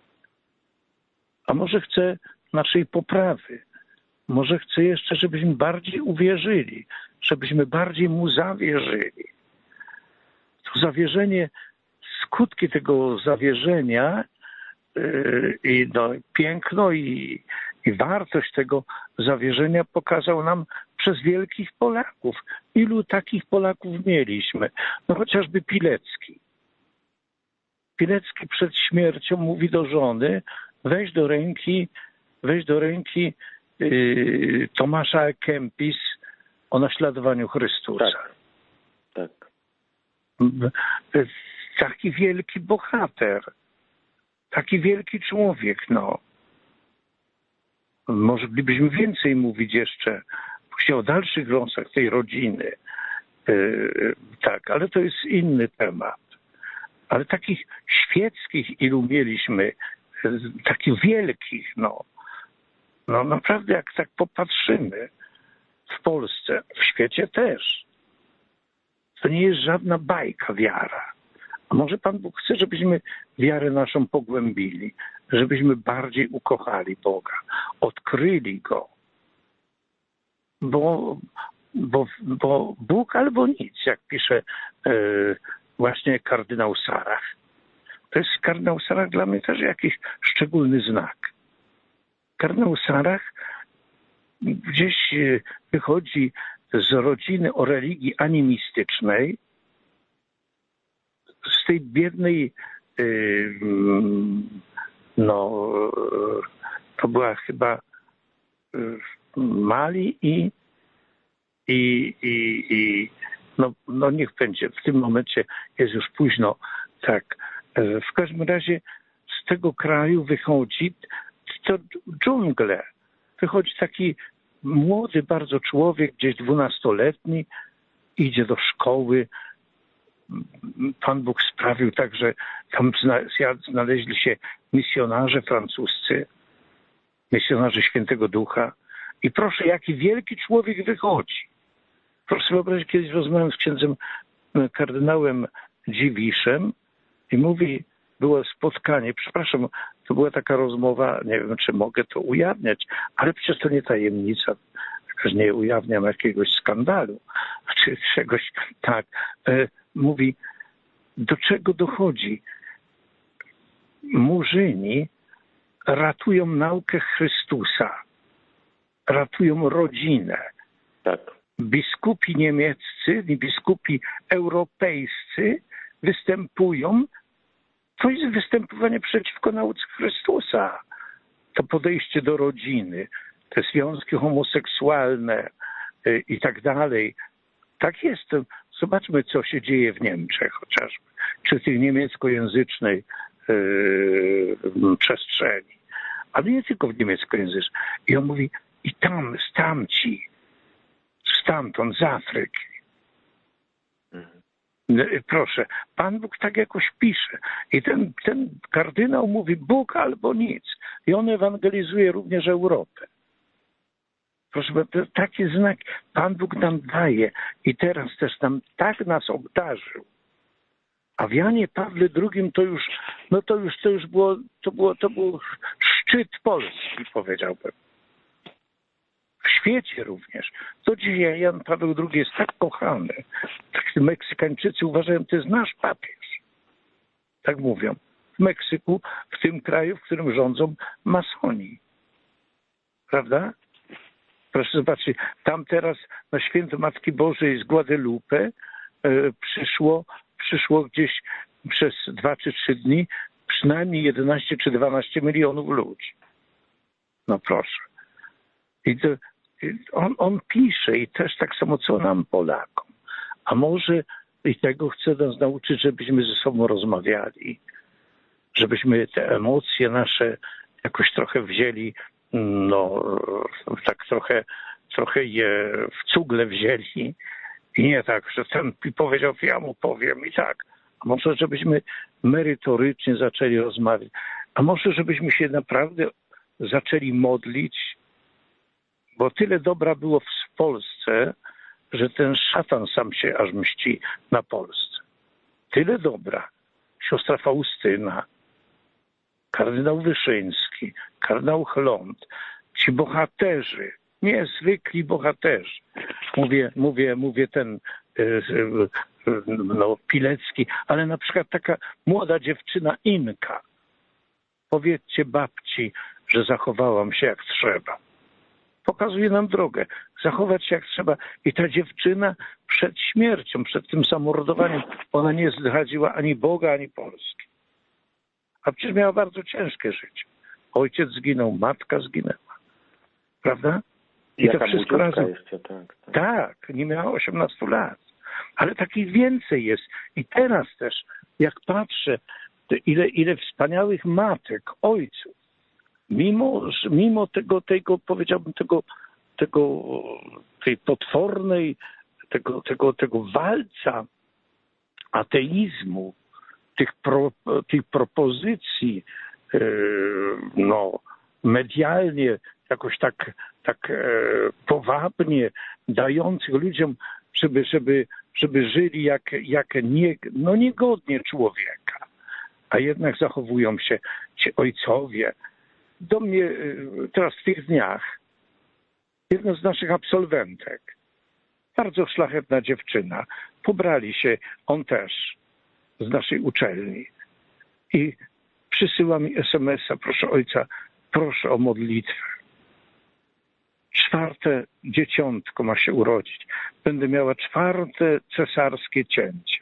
Speaker 3: A może chcę naszej poprawy? Może chcę jeszcze, żebyśmy bardziej uwierzyli, żebyśmy bardziej Mu zawierzyli. To zawierzenie, skutki tego zawierzenia yy, i no, piękno i, i wartość tego zawierzenia pokazał nam przez wielkich Polaków. Ilu takich Polaków mieliśmy? No chociażby Pilecki. Pilecki przed śmiercią mówi do żony, weź do ręki, weź do ręki yy, Tomasza A. Kempis o naśladowaniu Chrystusa.
Speaker 2: Tak, tak.
Speaker 3: Taki wielki bohater, taki wielki człowiek, no. Moglibyśmy więcej mówić jeszcze o dalszych losach tej rodziny. Yy, tak, ale to jest inny temat. Ale takich świeckich ilu mieliśmy, takich wielkich, no. No naprawdę, jak tak popatrzymy w Polsce, w świecie też, to nie jest żadna bajka wiara. A może Pan Bóg chce, żebyśmy wiarę naszą pogłębili, żebyśmy bardziej ukochali Boga, odkryli Go. Bo, bo, bo Bóg albo nic, jak pisze e, właśnie kardynał Sarach. To jest kardynał Sarach dla mnie też jakiś szczególny znak. Kardynał Sarach gdzieś wychodzi z rodziny o religii animistycznej, z tej biednej, no, to była chyba Mali i, i, i, i no, no niech będzie, w tym momencie jest już późno, tak. W każdym razie z tego kraju wychodzi to dżungle. Wychodzi taki młody bardzo człowiek, gdzieś dwunastoletni, idzie do szkoły. Pan Bóg sprawił tak, że tam znaleźli się misjonarze francuscy, misjonarze Świętego Ducha. I proszę, jaki wielki człowiek wychodzi. Proszę sobie wyobrazić, kiedyś rozmawiałem z księdzem kardynałem Dziwiszem i mówi, było spotkanie, przepraszam, to była taka rozmowa, nie wiem, czy mogę to ujawniać, ale przecież to nie tajemnica, przecież nie ujawniam jakiegoś skandalu, czy czegoś, tak. E, mówi, do czego dochodzi? Murzyni ratują naukę Chrystusa, ratują rodzinę.
Speaker 2: Tak.
Speaker 3: Biskupi niemieccy, biskupi europejscy występują. To jest występowanie przeciwko nauce Chrystusa. To podejście do rodziny, te związki homoseksualne y, i tak dalej. Tak jest. Zobaczmy, co się dzieje w Niemczech chociażby, czy w tej niemieckojęzycznej y, przestrzeni. Ale nie tylko w niemieckojęzycznej. I on mówi, i tam, stamci, stamtąd, z Afryki. Proszę, Pan Bóg tak jakoś pisze. I ten, ten kardynał mówi Bóg albo nic. I on ewangelizuje również Europę. Proszę, takie znaki Pan Bóg nam daje. I teraz też nam tak nas obdarzył. A w Janie Pawle drugim to już, no to już, to już było, to było, to był szczyt Polski, powiedziałbym. W świecie również. Do dzisiaj Jan Paweł drugi jest tak kochany. Tak Meksykańczycy uważają, to jest nasz papież. Tak mówią. W Meksyku, w tym kraju, w którym rządzą masoni. Prawda? Proszę zobaczyć, tam teraz na święto Matki Bożej z Guadalupe e, przyszło, przyszło gdzieś przez dwa czy trzy dni przynajmniej jedenaście czy dwanaście milionów ludzi. No proszę. I to, on, on pisze i też tak samo co nam Polakom. A może i tego chce nas nauczyć, żebyśmy ze sobą rozmawiali. żebyśmy te emocje nasze jakoś trochę wzięli, no tak trochę, trochę je w cugle wzięli i nie tak, że ten mi powiedział, ja mu powiem i tak. A może żebyśmy merytorycznie zaczęli rozmawiać, a może żebyśmy się naprawdę zaczęli modlić, bo tyle dobra było w Polsce, że ten szatan sam się aż mści na Polsce. Tyle dobra. Siostra Faustyna, kardynał Wyszyński, kardynał Chląd, ci bohaterzy, niezwykli bohaterzy. Mówię, mówię, mówię ten no, Pilecki, ale na przykład taka młoda dziewczyna Inka. Powiedzcie babci, że zachowałam się jak trzeba. Pokazuje nam drogę. Zachować się jak trzeba. I ta dziewczyna przed śmiercią, przed tym zamordowaniem, ona nie zdradziła ani Boga, ani Polski. A przecież miała bardzo ciężkie życie. Ojciec zginął, matka zginęła. Prawda? I to wszystko razem.
Speaker 2: Jeszcze, tak, tak.
Speaker 3: tak, nie miała osiemnastu lat. Ale takich więcej jest. I teraz też, jak patrzę, ile, ile wspaniałych matek, ojców, mimo, mimo tego, tego, powiedziałbym, tego, tego, tej potwornej, tego, tego, tego walca ateizmu, tych, pro, tych propozycji, yy, no, medialnie, jakoś tak, tak e, powabnie dających ludziom, żeby, żeby, żeby żyli jak, jak nie, no niegodnie człowieka, a jednak zachowują się ci ojcowie. Do mnie teraz w tych dniach jedna z naszych absolwentek, bardzo szlachetna dziewczyna, pobrali się, on też, z naszej uczelni i przysyła mi es em es a, proszę ojca, proszę o modlitwę. Czwarte dzieciątko ma się urodzić. Będę miała czwarte cesarskie cięcie.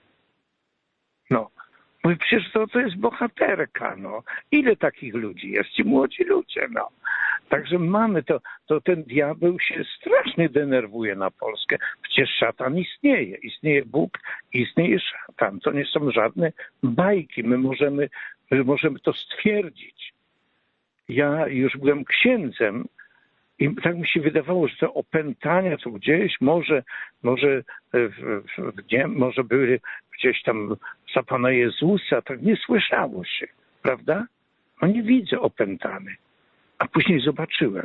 Speaker 3: No. Mówię, przecież to, to jest bohaterka, no. Ile takich ludzi jest? Ci młodzi ludzie, no. Także mamy to, to ten diabeł się strasznie denerwuje na Polskę. Przecież szatan istnieje. Istnieje Bóg, istnieje szatan. To nie są żadne bajki. My możemy, my możemy to stwierdzić. Ja już byłem księdzem i tak mi się wydawało, że te opętania to gdzieś może, może, w, w, nie, może były gdzieś tam za Pana Jezusa, tak nie słyszało się, prawda? No nie widzę opętany. A później zobaczyłem.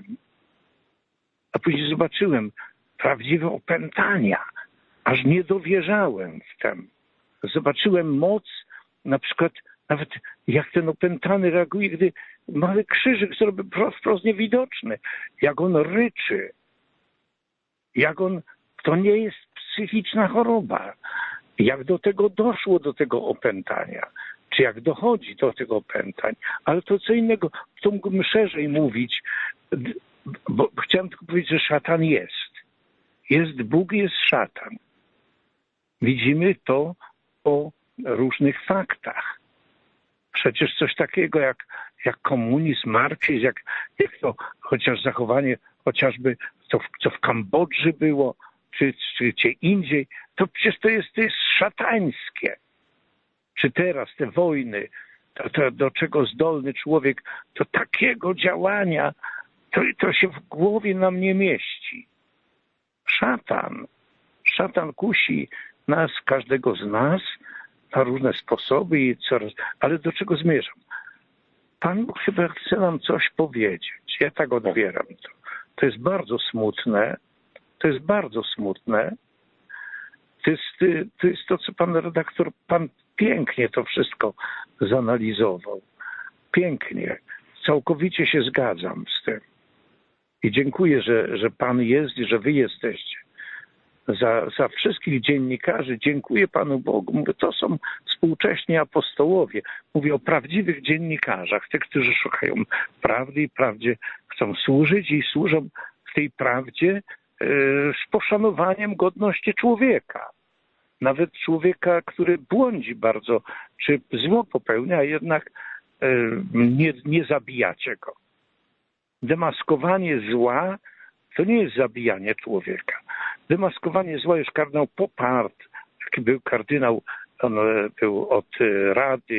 Speaker 3: A później zobaczyłem prawdziwe opętania. Aż nie dowierzałem w tym. Zobaczyłem moc, na przykład nawet jak ten opętany reaguje, gdy mały krzyżyk zrobi wprost, wprost niewidoczny. Jak on ryczy. Jak on, to nie jest psychiczna choroba. Jak do tego doszło, do tego opętania. Czy jak dochodzi do tego opętań. Ale to co innego. To mógłbym szerzej mówić, bo chciałem tylko powiedzieć, że szatan jest. Jest Bóg, jest szatan. Widzimy to po różnych faktach. Przecież coś takiego jak, jak komunizm, marksizm, jak, jak to chociaż zachowanie, chociażby to, co w Kambodży było, czy, czy gdzie indziej, to przecież to jest, to jest szatańskie. Czy teraz te wojny, to, to do czego zdolny człowiek, to takiego działania, to, to się w głowie nam nie mieści. Szatan. Szatan kusi nas, każdego z nas, na różne sposoby i coraz... Ale do czego zmierzam? Pan Bóg chyba chce nam coś powiedzieć. Ja tak odbieram to. To jest bardzo smutne. To jest bardzo smutne. To jest, to jest to, co pan redaktor, pan pięknie to wszystko zanalizował. Pięknie. Całkowicie się zgadzam z tym. I dziękuję, że, że pan jest i że wy jesteście. Za, za wszystkich dziennikarzy dziękuję Panu Bogu. Mówię, to są współcześni apostołowie. Mówię o prawdziwych dziennikarzach, tych, którzy szukają prawdy i prawdzie chcą służyć i służą w tej prawdzie e, z poszanowaniem godności człowieka. Nawet człowieka, który błądzi bardzo, czy zło popełnia, jednak e, nie, nie zabijacie go. Demaskowanie zła to nie jest zabijanie człowieka. Demaskowanie zła już kardynał Popart, taki był kardynał, on był od Rady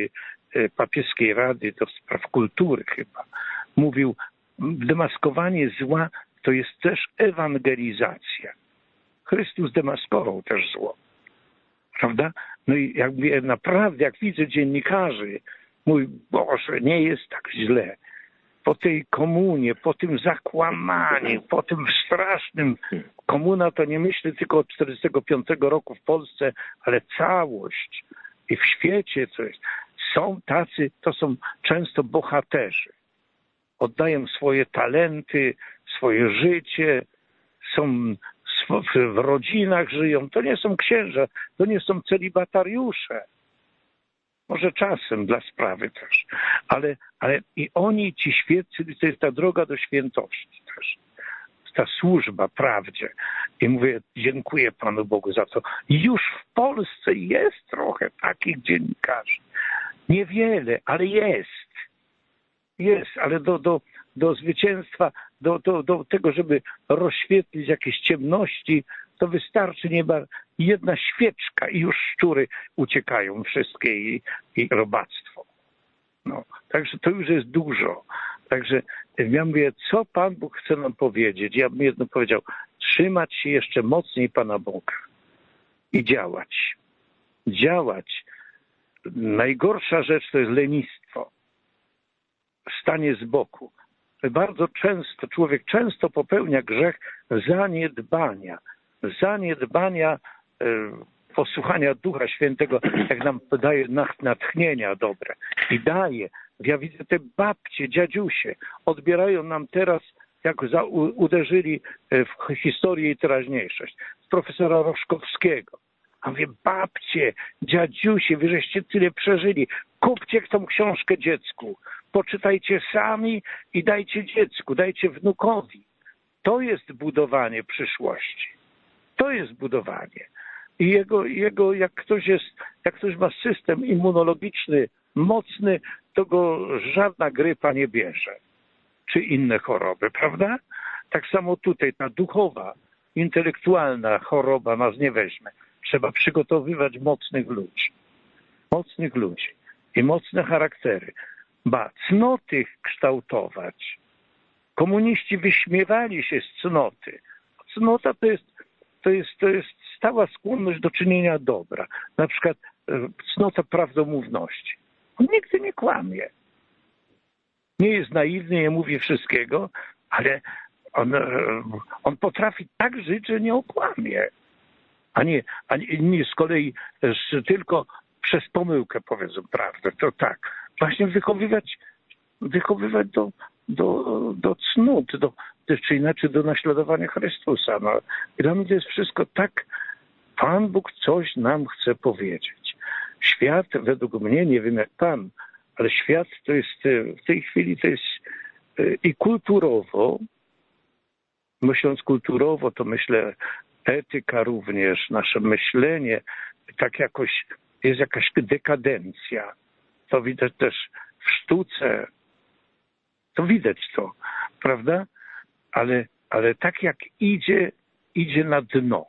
Speaker 3: papieskiej rady do spraw kultury chyba, mówił, demaskowanie zła to jest też ewangelizacja. Chrystus demaskował też zło. Prawda? No i jak mówię, naprawdę, jak widzę dziennikarzy, mój Boże, nie jest tak źle. Po tej komunie, po tym zakłamaniu, po tym strasznym, komuna to nie myślę tylko od czterdziestego piątego roku w Polsce, ale całość i w świecie, co jest. Są tacy, to są często bohaterzy. Oddają swoje talenty, swoje życie, są w rodzinach żyją. To nie są księża, to nie są celibatariusze. Może czasem dla sprawy też. Ale, ale i oni, ci świeccy, to jest ta droga do świętości też. Ta służba prawdzie. I mówię, dziękuję Panu Bogu za to. Już w Polsce jest trochę takich dziennikarzy. Niewiele, ale jest. Jest, ale do, do, do zwycięstwa, do, do, do tego, żeby rozświetlić jakieś ciemności, to wystarczy nieba jedna świeczka i już szczury uciekają wszystkie i, i robactwo. No, także to już jest dużo. Także ja mówię, co Pan Bóg chce nam powiedzieć? Ja bym jedno powiedział, trzymać się jeszcze mocniej Pana Boga i działać. Działać. Najgorsza rzecz to jest lenistwo. Stanie z boku. Bardzo często, człowiek często popełnia grzech zaniedbania. Zaniedbania e, posłuchania Ducha Świętego, jak nam daje natchnienia dobre. I daje. Ja widzę te babcie, dziadziusie, odbierają nam teraz, jak za, u, uderzyli w historię i teraźniejszość. Z profesora Roszkowskiego. A mówię, babcie, dziadziusie, wy żeście tyle przeżyli. Kupcie tą książkę dziecku. Poczytajcie sami i dajcie dziecku, dajcie wnukowi. To jest budowanie przyszłości. To jest budowanie. I jego, jego jak ktoś jest, jak ktoś ma system immunologiczny mocny, to go żadna grypa nie bierze. Czy inne choroby, prawda? Tak samo tutaj ta duchowa, intelektualna choroba nas nie weźmie. Trzeba przygotowywać mocnych ludzi. Mocnych ludzi. I mocne charaktery. Ba, cnoty kształtować. Komuniści wyśmiewali się z cnoty. Cnota to jest, to jest, to jest stała skłonność do czynienia dobra. Na przykład cnota prawdomówności. On nigdy nie kłamie. Nie jest naiwny, nie mówi wszystkiego, ale on, on potrafi tak żyć, że nie okłamie. A nie, a nie, nie z kolei tylko przez pomyłkę powiedzą prawdę. To tak. Właśnie wychowywać, wychowywać do, do, do cnót, do, czy inaczej do naśladowania Chrystusa. No, i dla mnie to jest wszystko tak, Pan Bóg coś nam chce powiedzieć. Świat, według mnie, nie wiem jak Pan, ale świat to jest, w tej chwili to jest i kulturowo, myśląc kulturowo, to myślę etyka również, nasze myślenie, tak jakoś, jest jakaś dekadencja. To widać też w sztuce, to widać to, prawda? Ale, ale tak jak idzie, idzie na dno.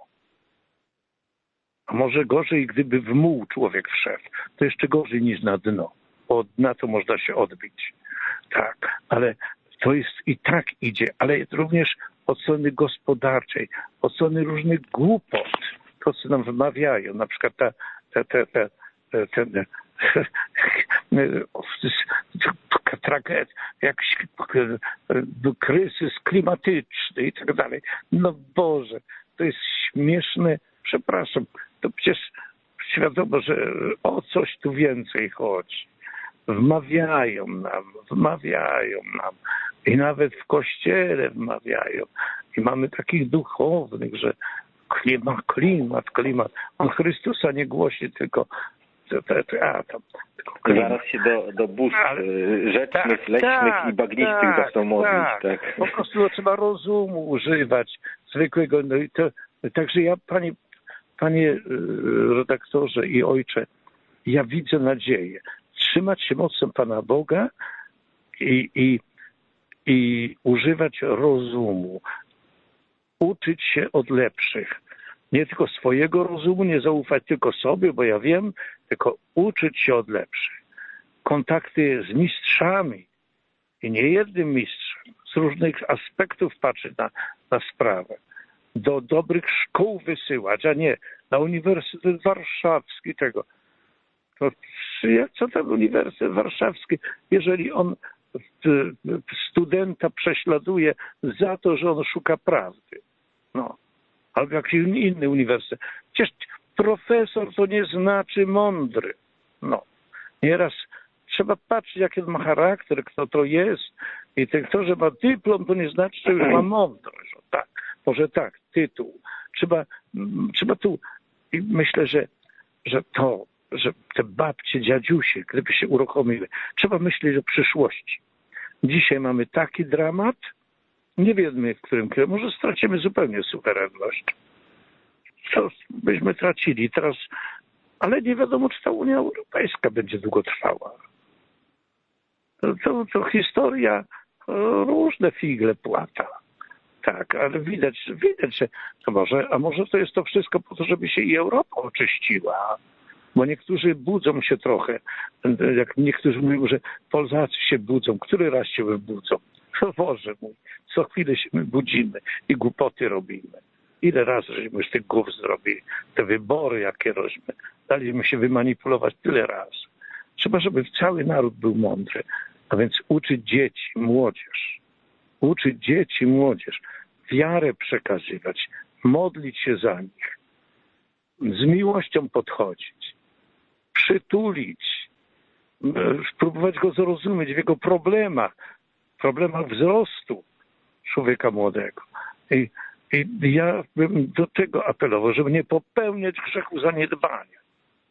Speaker 3: A może gorzej, gdyby w muł człowiek wszedł. To jeszcze gorzej niż na dno. Od dna to można się odbić. Tak, ale to jest i tak idzie, ale również od strony gospodarczej, od strony różnych głupot, to co nam wymawiają, na przykład ta, ta, ta, ta, ta ten tragedia, jakiś kryzys klimatyczny i tak dalej. No Boże, to jest śmieszne, przepraszam, to przecież świadomo, że o coś tu więcej chodzi. Wmawiają nam, wmawiają nam i nawet w kościele wmawiają. I mamy takich duchownych, że klimat, klimat, klimat. On Chrystusa nie głosi, tylko a, tam,
Speaker 2: zaraz się do, do burz
Speaker 3: Ale,
Speaker 2: rzecznych,
Speaker 3: tak,
Speaker 2: leśnych
Speaker 3: tak,
Speaker 2: i bagnistych
Speaker 3: tak,
Speaker 2: zaczną modlić.
Speaker 3: Tak.
Speaker 2: Tak.
Speaker 3: Po prostu no, trzeba rozumu używać zwykłego. No i to, także ja, panie, panie redaktorze i ojcze, ja widzę nadzieję. Trzymać się mocno Pana Boga i, i, i używać rozumu. Uczyć się od lepszych. Nie tylko swojego rozumu, nie zaufać tylko sobie, bo ja wiem, tylko uczyć się od lepszych. kontakty z mistrzami i nie jednym mistrzem, z różnych aspektów patrzy na, na sprawę. Do dobrych szkół wysyłać, a nie na Uniwersytet Warszawski tego. To, co ten Uniwersytet Warszawski, jeżeli on studenta prześladuje za to, że on szuka prawdy. No. Albo jakiś inny uniwersytet. Przecież profesor to nie znaczy mądry. No. Nieraz trzeba patrzeć, jaki ma charakter, kto to jest. I ten, kto, że ma dyplom, to nie znaczy, że już ma mądrość. O, tak. Może tak, tytuł. Trzeba, trzeba tu, i myślę, że, że to, że te babcie, dziadziusie, gdyby się uruchomiły, trzeba myśleć o przyszłości. Dzisiaj mamy taki dramat, nie wiemy w którym kierunku, może stracimy zupełnie suwerenność. Co byśmy tracili teraz, ale nie wiadomo, czy ta Unia Europejska będzie długo trwała. To, to, to historia różne figle płata. Tak, ale widać, widać, że to może, a może to jest to wszystko po to, żeby się i Europa oczyściła. Bo niektórzy budzą się trochę, jak niektórzy mówią, że Polacy się budzą. Który raz się budzą? No Boże mój, co chwilę się my budzimy i głupoty robimy. Ile razy żeśmy z tych głów zrobili, te wybory jakie rośmy, daliśmy się wymanipulować tyle razy. Trzeba, żeby cały naród był mądry, a więc uczyć dzieci, młodzież, uczyć dzieci, młodzież, wiarę przekazywać, modlić się za nich, z miłością podchodzić, przytulić, spróbować go zrozumieć w jego problemach, problemach wzrostu człowieka młodego. I, i ja bym do tego apelował, żeby nie popełniać grzechu zaniedbania.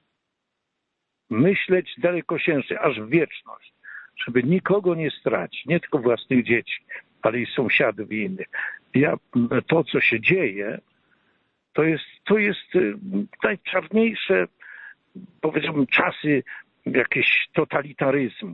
Speaker 3: Myśleć dalekosiężnie, aż w wieczność, żeby nikogo nie stracić, nie tylko własnych dzieci, ale i sąsiadów i innych. Ja, to, co się dzieje, to jest, to jest najczarniejsze, powiedziałbym, czasy jakiegoś totalitaryzmu.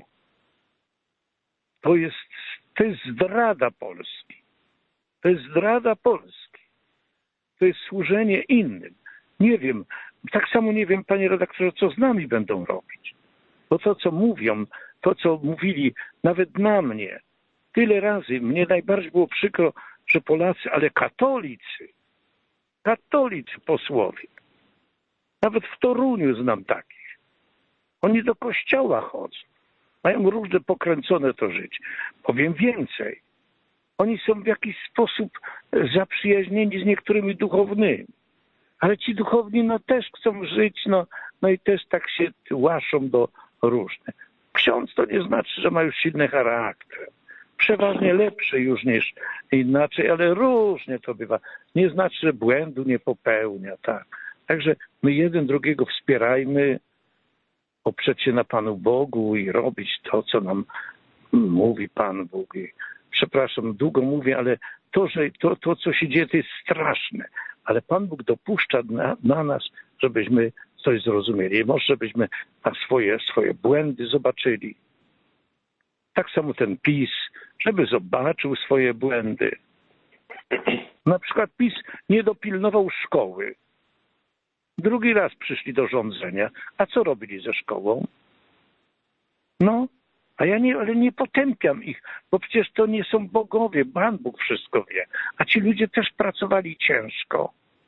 Speaker 3: To jest, to jest zdrada Polski. To jest zdrada Polski. To jest służenie innym. Nie wiem, tak samo nie wiem, panie redaktorze, co z nami będą robić. Bo to, co mówią, to, co mówili nawet na mnie, tyle razy, mnie najbardziej było przykro, że Polacy, ale katolicy, katolicy posłowie, nawet w Toruniu znam takich. Oni do kościoła chodzą. Mają różne pokręcone to życie. Powiem więcej. Oni są w jakiś sposób zaprzyjaźnieni z niektórymi duchownymi. Ale ci duchowni no też chcą żyć, no, no i też tak się łaszą do różnych. Ksiądz to nie znaczy, że ma już silny charakter. Przeważnie lepszy już niż inaczej, ale różnie to bywa. Nie znaczy, że błędu nie popełnia. Tak. Także my jeden drugiego wspierajmy, oprzeć się na Panu Bogu i robić to, co nam mówi Pan Bóg. I przepraszam, długo mówię, ale to, że to, to, co się dzieje, to jest straszne. Ale Pan Bóg dopuszcza na, na nas, żebyśmy coś zrozumieli. Może żebyśmy na swoje, swoje błędy zobaczyli. Tak samo ten PiS, żeby zobaczył swoje błędy. Na przykład PiS nie dopilnował szkoły. Drugi raz przyszli do rządzenia. A co robili ze szkołą? No, a ja nie, ale nie potępiam ich, bo przecież to nie są bogowie. Pan Bóg wszystko wie. A ci ludzie też pracowali ciężko.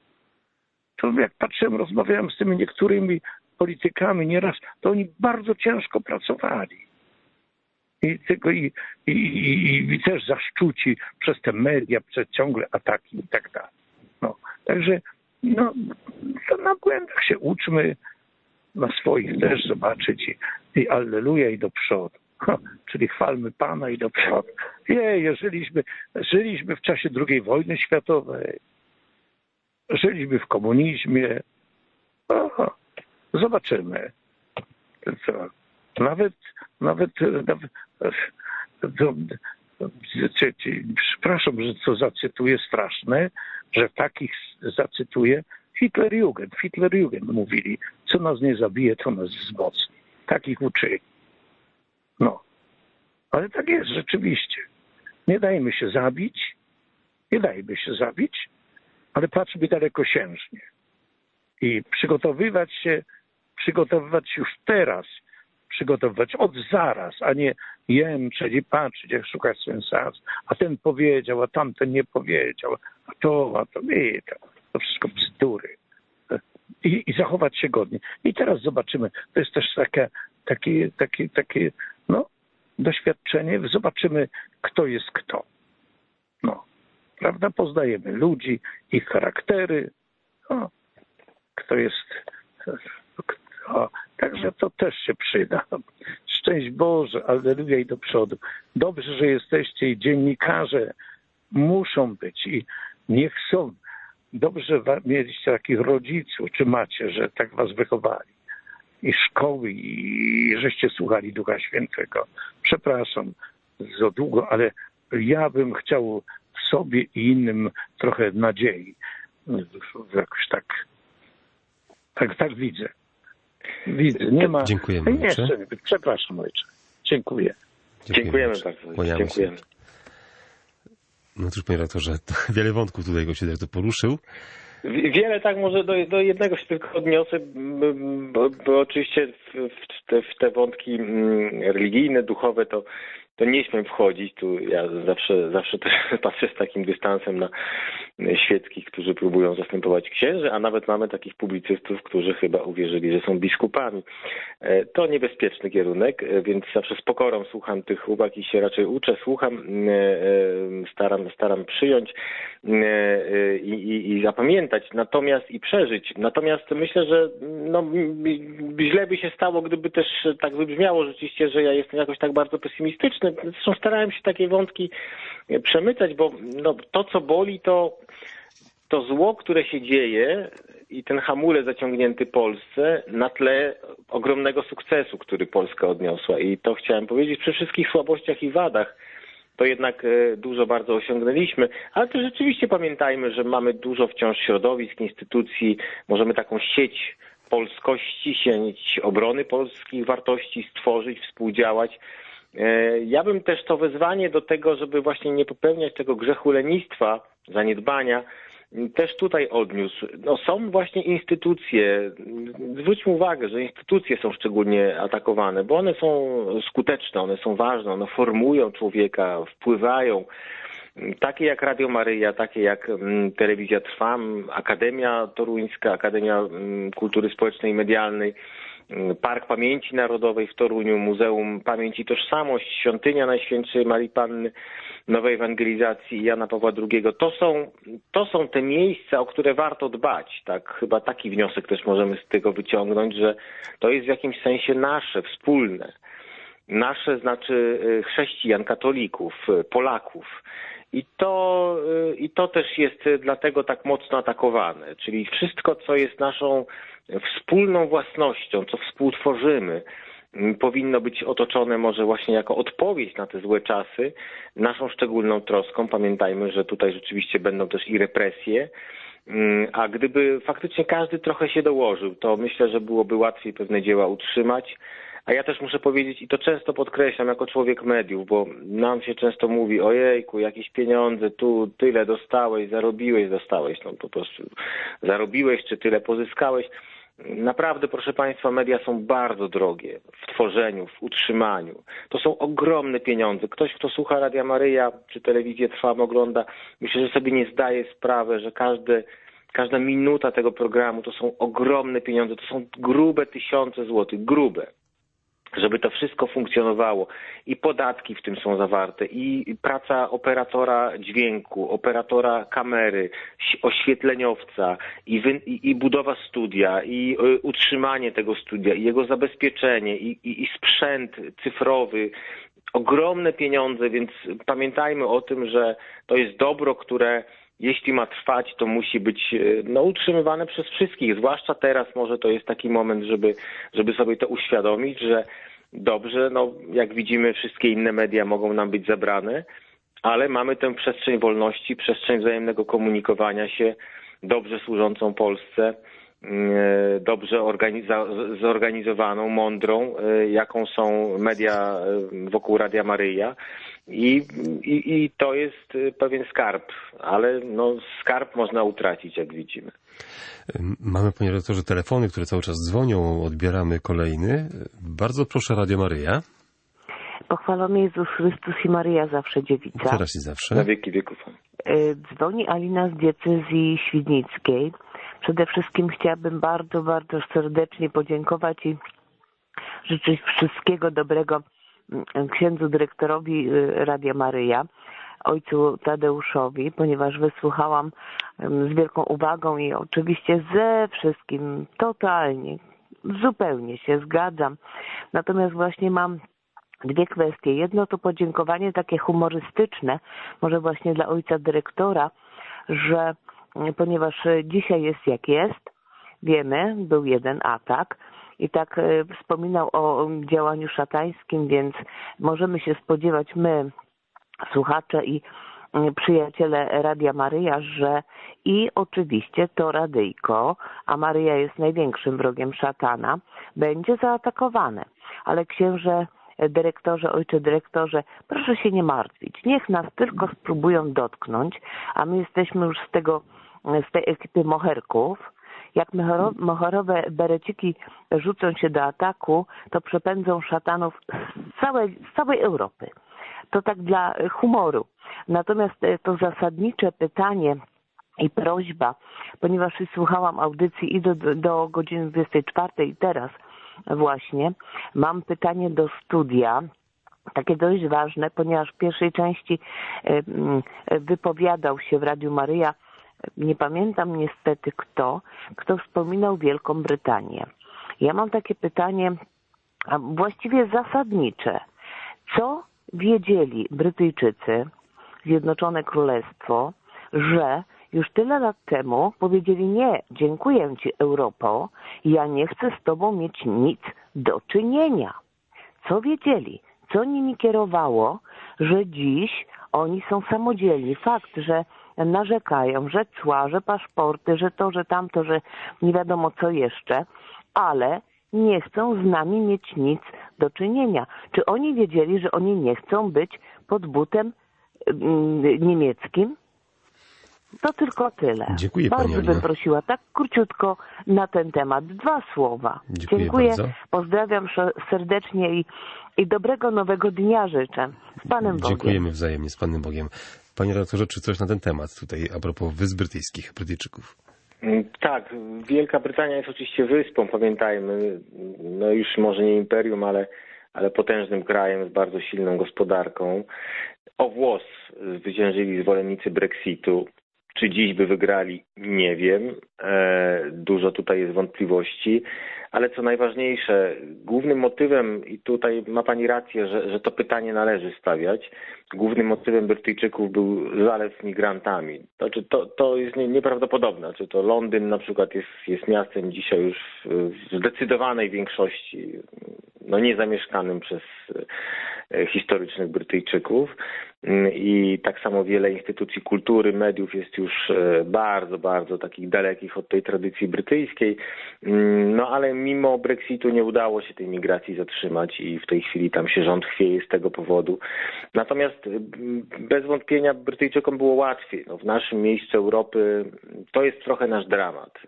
Speaker 3: To jak patrzyłem, rozmawiałem z tymi niektórymi politykami nieraz, to oni bardzo ciężko pracowali. I, tego, i, i, i, i też zaszczuci przez te media, przez ciągle ataki i tak dalej. No, także no, to na błędach się uczmy, na swoich też zobaczyć i, i alleluja i do przodu. Ha, czyli chwalmy Pana i do przodu. Je, żyliśmy, żyliśmy w czasie drugiej wojny światowej. Żyliśmy w komunizmie. Aha, zobaczymy. Co? Nawet, nawet, nawet to, to, przepraszam, że co zacytuję straszne, że takich zacytuję Hitlerjugend, Hitlerjugend mówili, co nas nie zabije, to nas wzmocni. Takich uczyli. No. Ale tak jest rzeczywiście. Nie dajmy się zabić, nie dajmy się zabić, ale patrzmy dalekosiężnie. I przygotowywać się, przygotowywać się już teraz przygotowywać od zaraz, a nie jęczeć i patrzeć, jak szukać sensacji. A ten powiedział, a tamten nie powiedział, a to, a to, i to, to wszystko bzdury. I, I zachować się godnie. I teraz zobaczymy, to jest też takie, takie, takie, takie no, doświadczenie, zobaczymy, kto jest kto. No, prawda? Poznajemy ludzi, ich charaktery, no, kto jest... O, także to też się przyda. Szczęść Boże, alleluja i do przodu. Dobrze, że jesteście i dziennikarze muszą być i niech są. Dobrze, że mieliście takich rodziców, czy macie, że tak was wychowali. I szkoły, i żeście słuchali Ducha Świętego. Przepraszam za długo, ale ja bym chciał w sobie i innym trochę nadziei. Jakoś tak, tak, tak widzę. Widzę, nie ma...
Speaker 1: Dziękujemy,
Speaker 3: nie, jeszcze, przepraszam, ojcze. Dziękuję.
Speaker 2: Dziękujemy, Dziękujemy bardzo. Dziękujemy.
Speaker 1: No cóż, panie redaktorze, wiele wątków tutaj gości to poruszył.
Speaker 2: Wiele, tak, może do, do jednego się tylko odniosę, bo, bo oczywiście w, w, te, w te wątki religijne, duchowe to, to nie śmiem wchodzić. Tu ja zawsze, zawsze też patrzę z takim dystansem na świeckich, którzy próbują zastępować księży, a nawet mamy takich publicystów, którzy chyba uwierzyli, że są biskupami. To niebezpieczny kierunek, więc zawsze z pokorą słucham tych uwag i się raczej uczę, słucham, staram, staram przyjąć i, i, i zapamiętać, natomiast i przeżyć. Natomiast myślę, że no, źle by się stało, gdyby też tak wybrzmiało rzeczywiście, że ja jestem jakoś tak bardzo pesymistyczny. Zresztą starałem się takie wątki przemycać, bo no, to, co boli, to, to zło, które się dzieje i ten hamulec zaciągnięty Polsce na tle ogromnego sukcesu, który Polska odniosła. I to chciałem powiedzieć, przy wszystkich słabościach i wadach, to jednak dużo bardzo osiągnęliśmy, ale też rzeczywiście pamiętajmy, że mamy dużo wciąż środowisk, instytucji, możemy taką sieć polskości, sieć obrony polskich wartości stworzyć, współdziałać. Ja bym też to wezwanie do tego, żeby właśnie nie popełniać tego grzechu lenistwa, zaniedbania, też tutaj odniósł. No, są właśnie instytucje, zwróćmy uwagę, że instytucje są szczególnie atakowane, bo one są skuteczne, one są ważne, one formują człowieka, wpływają. Takie jak Radio Maryja, takie jak Telewizja Trwam, Akademia Toruńska, Akademia Kultury Społecznej i Medialnej, Park Pamięci Narodowej w Toruniu, Muzeum Pamięć i Tożsamość, Świątynia Najświętszej Marii Panny, Nowej Ewangelizacji Jana Pawła drugiego. To są, to są te miejsca, o które warto dbać. Tak, chyba taki wniosek też możemy z tego wyciągnąć, że to jest w jakimś sensie nasze, wspólne. Nasze znaczy chrześcijan, katolików, Polaków. I to, i to też jest dlatego tak mocno atakowane. Czyli wszystko, co jest naszą wspólną własnością, co współtworzymy, powinno być otoczone może właśnie jako odpowiedź na te złe czasy naszą szczególną troską. Pamiętajmy, że tutaj rzeczywiście będą też i represje, a gdyby faktycznie każdy trochę się dołożył, to myślę, że byłoby łatwiej pewne dzieła utrzymać. A ja też muszę powiedzieć, i to często podkreślam jako człowiek mediów, bo nam się często mówi, ojejku, jakieś pieniądze, tu tyle dostałeś, zarobiłeś, dostałeś, no po prostu zarobiłeś, czy tyle pozyskałeś. Naprawdę, proszę Państwa, media są bardzo drogie w tworzeniu, w utrzymaniu. To są ogromne pieniądze. Ktoś, kto słucha Radia Maryja, czy Telewizję Trwam ogląda, myślę, że sobie nie zdaje sprawy, że każde Każda minuta tego programu to są ogromne pieniądze, to są grube tysiące złotych, grube. Żeby to wszystko funkcjonowało i podatki w tym są zawarte i praca operatora dźwięku, operatora kamery, oświetleniowca i, wy, i, i budowa studia i y, utrzymanie tego studia i jego zabezpieczenie i, i, i sprzęt cyfrowy. Ogromne pieniądze, więc pamiętajmy o tym, że to jest dobro, które jeśli ma trwać, to musi być no, utrzymywane przez wszystkich, zwłaszcza teraz może to jest taki moment, żeby, żeby sobie to uświadomić, że dobrze, no jak widzimy, wszystkie inne media mogą nam być zabrane, ale mamy tę przestrzeń wolności, przestrzeń wzajemnego komunikowania się, dobrze służącą Polsce, dobrze organiza- zorganizowaną, mądrą, jaką są media wokół Radia Maryja. I, i, i to jest pewien skarb, ale no, skarb można utracić, jak widzimy.
Speaker 1: Mamy, panie redaktorze, telefony, które cały czas dzwonią, odbieramy kolejny. Bardzo proszę, Radio Maryja.
Speaker 4: Pochwalony Jezus Chrystus i Maryja zawsze dziewica.
Speaker 1: Teraz i zawsze.
Speaker 2: Na wieki wieków.
Speaker 4: Dzwoni Alina z diecezji świdnickiej. Przede wszystkim chciałabym bardzo, bardzo serdecznie podziękować i życzyć wszystkiego dobrego księdzu dyrektorowi Radia Maryja, ojcu Tadeuszowi, ponieważ wysłuchałam z wielką uwagą i oczywiście ze wszystkim totalnie, zupełnie się zgadzam. Natomiast właśnie mam dwie kwestie. Jedno to podziękowanie takie humorystyczne, może właśnie dla ojca dyrektora, że ponieważ dzisiaj jest jak jest, wiemy, był jeden atak i tak wspominał o działaniu szatańskim, więc możemy się spodziewać my, słuchacze i przyjaciele Radia Maryja, że i oczywiście to radyjko, a Maryja jest największym wrogiem szatana, będzie zaatakowane. Ale księże dyrektorze, ojcze dyrektorze, proszę się nie martwić. Niech nas tylko spróbują dotknąć, a my jesteśmy już z tego, z tej ekipy moherków. Jak moherowe bereciki rzucą się do ataku, to przepędzą szatanów z całej, z całej Europy. To tak dla humoru. Natomiast to zasadnicze pytanie i prośba, ponieważ słuchałam audycji i do, do godziny dwudziestej czwartej i teraz właśnie, mam pytanie do studia, takie dość ważne, ponieważ w pierwszej części wypowiadał się w Radiu Maryja, nie pamiętam niestety kto, kto wspominał Wielką Brytanię. Ja mam takie pytanie, a właściwie zasadnicze. Co wiedzieli Brytyjczycy, Zjednoczone Królestwo, że już tyle lat temu powiedzieli: nie, dziękuję Ci, Europo, ja nie chcę z Tobą mieć nic do czynienia. Co wiedzieli? Co nimi kierowało, że dziś oni są samodzielni? Fakt, że narzekają, że cła, że paszporty, że to, że tamto, że nie wiadomo co jeszcze, ale nie chcą z nami mieć nic do czynienia. Czy oni wiedzieli, że oni nie chcą być pod butem niemieckim? To tylko tyle.
Speaker 1: Dziękuję,
Speaker 4: bardzo
Speaker 1: pani
Speaker 4: bym
Speaker 1: Alino.
Speaker 4: prosiła, tak króciutko na ten temat. Dwa słowa.
Speaker 1: Dziękuję,
Speaker 4: Dziękuję.
Speaker 1: bardzo.
Speaker 4: Pozdrawiam serdecznie i, i dobrego nowego dnia życzę. Z Panem Bogiem.
Speaker 1: Dziękujemy wzajemnie, z Panem Bogiem. Panie redaktorze, czy coś na ten temat tutaj a propos Wysp Brytyjskich, Brytyjczyków?
Speaker 2: Tak, Wielka Brytania jest oczywiście wyspą, pamiętajmy, no już może nie imperium, ale, ale potężnym krajem z bardzo silną gospodarką. O włos zwyciężyli zwolennicy Brexitu. Czy dziś by wygrali? Nie wiem. Dużo tutaj jest wątpliwości, ale co najważniejsze, głównym motywem, i tutaj ma Pani rację, że, że to pytanie należy stawiać, głównym motywem Brytyjczyków był zalew migrantami. Znaczy, to, to jest nie, nieprawdopodobne. Znaczy, to Londyn na przykład jest, jest miastem dzisiaj już w zdecydowanej większości no, niezamieszkanym przez historycznych Brytyjczyków i tak samo wiele instytucji kultury, mediów jest już bardzo, bardzo takich dalekich od tej tradycji brytyjskiej. No ale mimo Brexitu nie udało się tej migracji zatrzymać i w tej chwili tam się rząd chwieje z tego powodu. Natomiast bez wątpienia Brytyjczykom było łatwiej. No, w naszym miejscu Europy to jest trochę nasz dramat.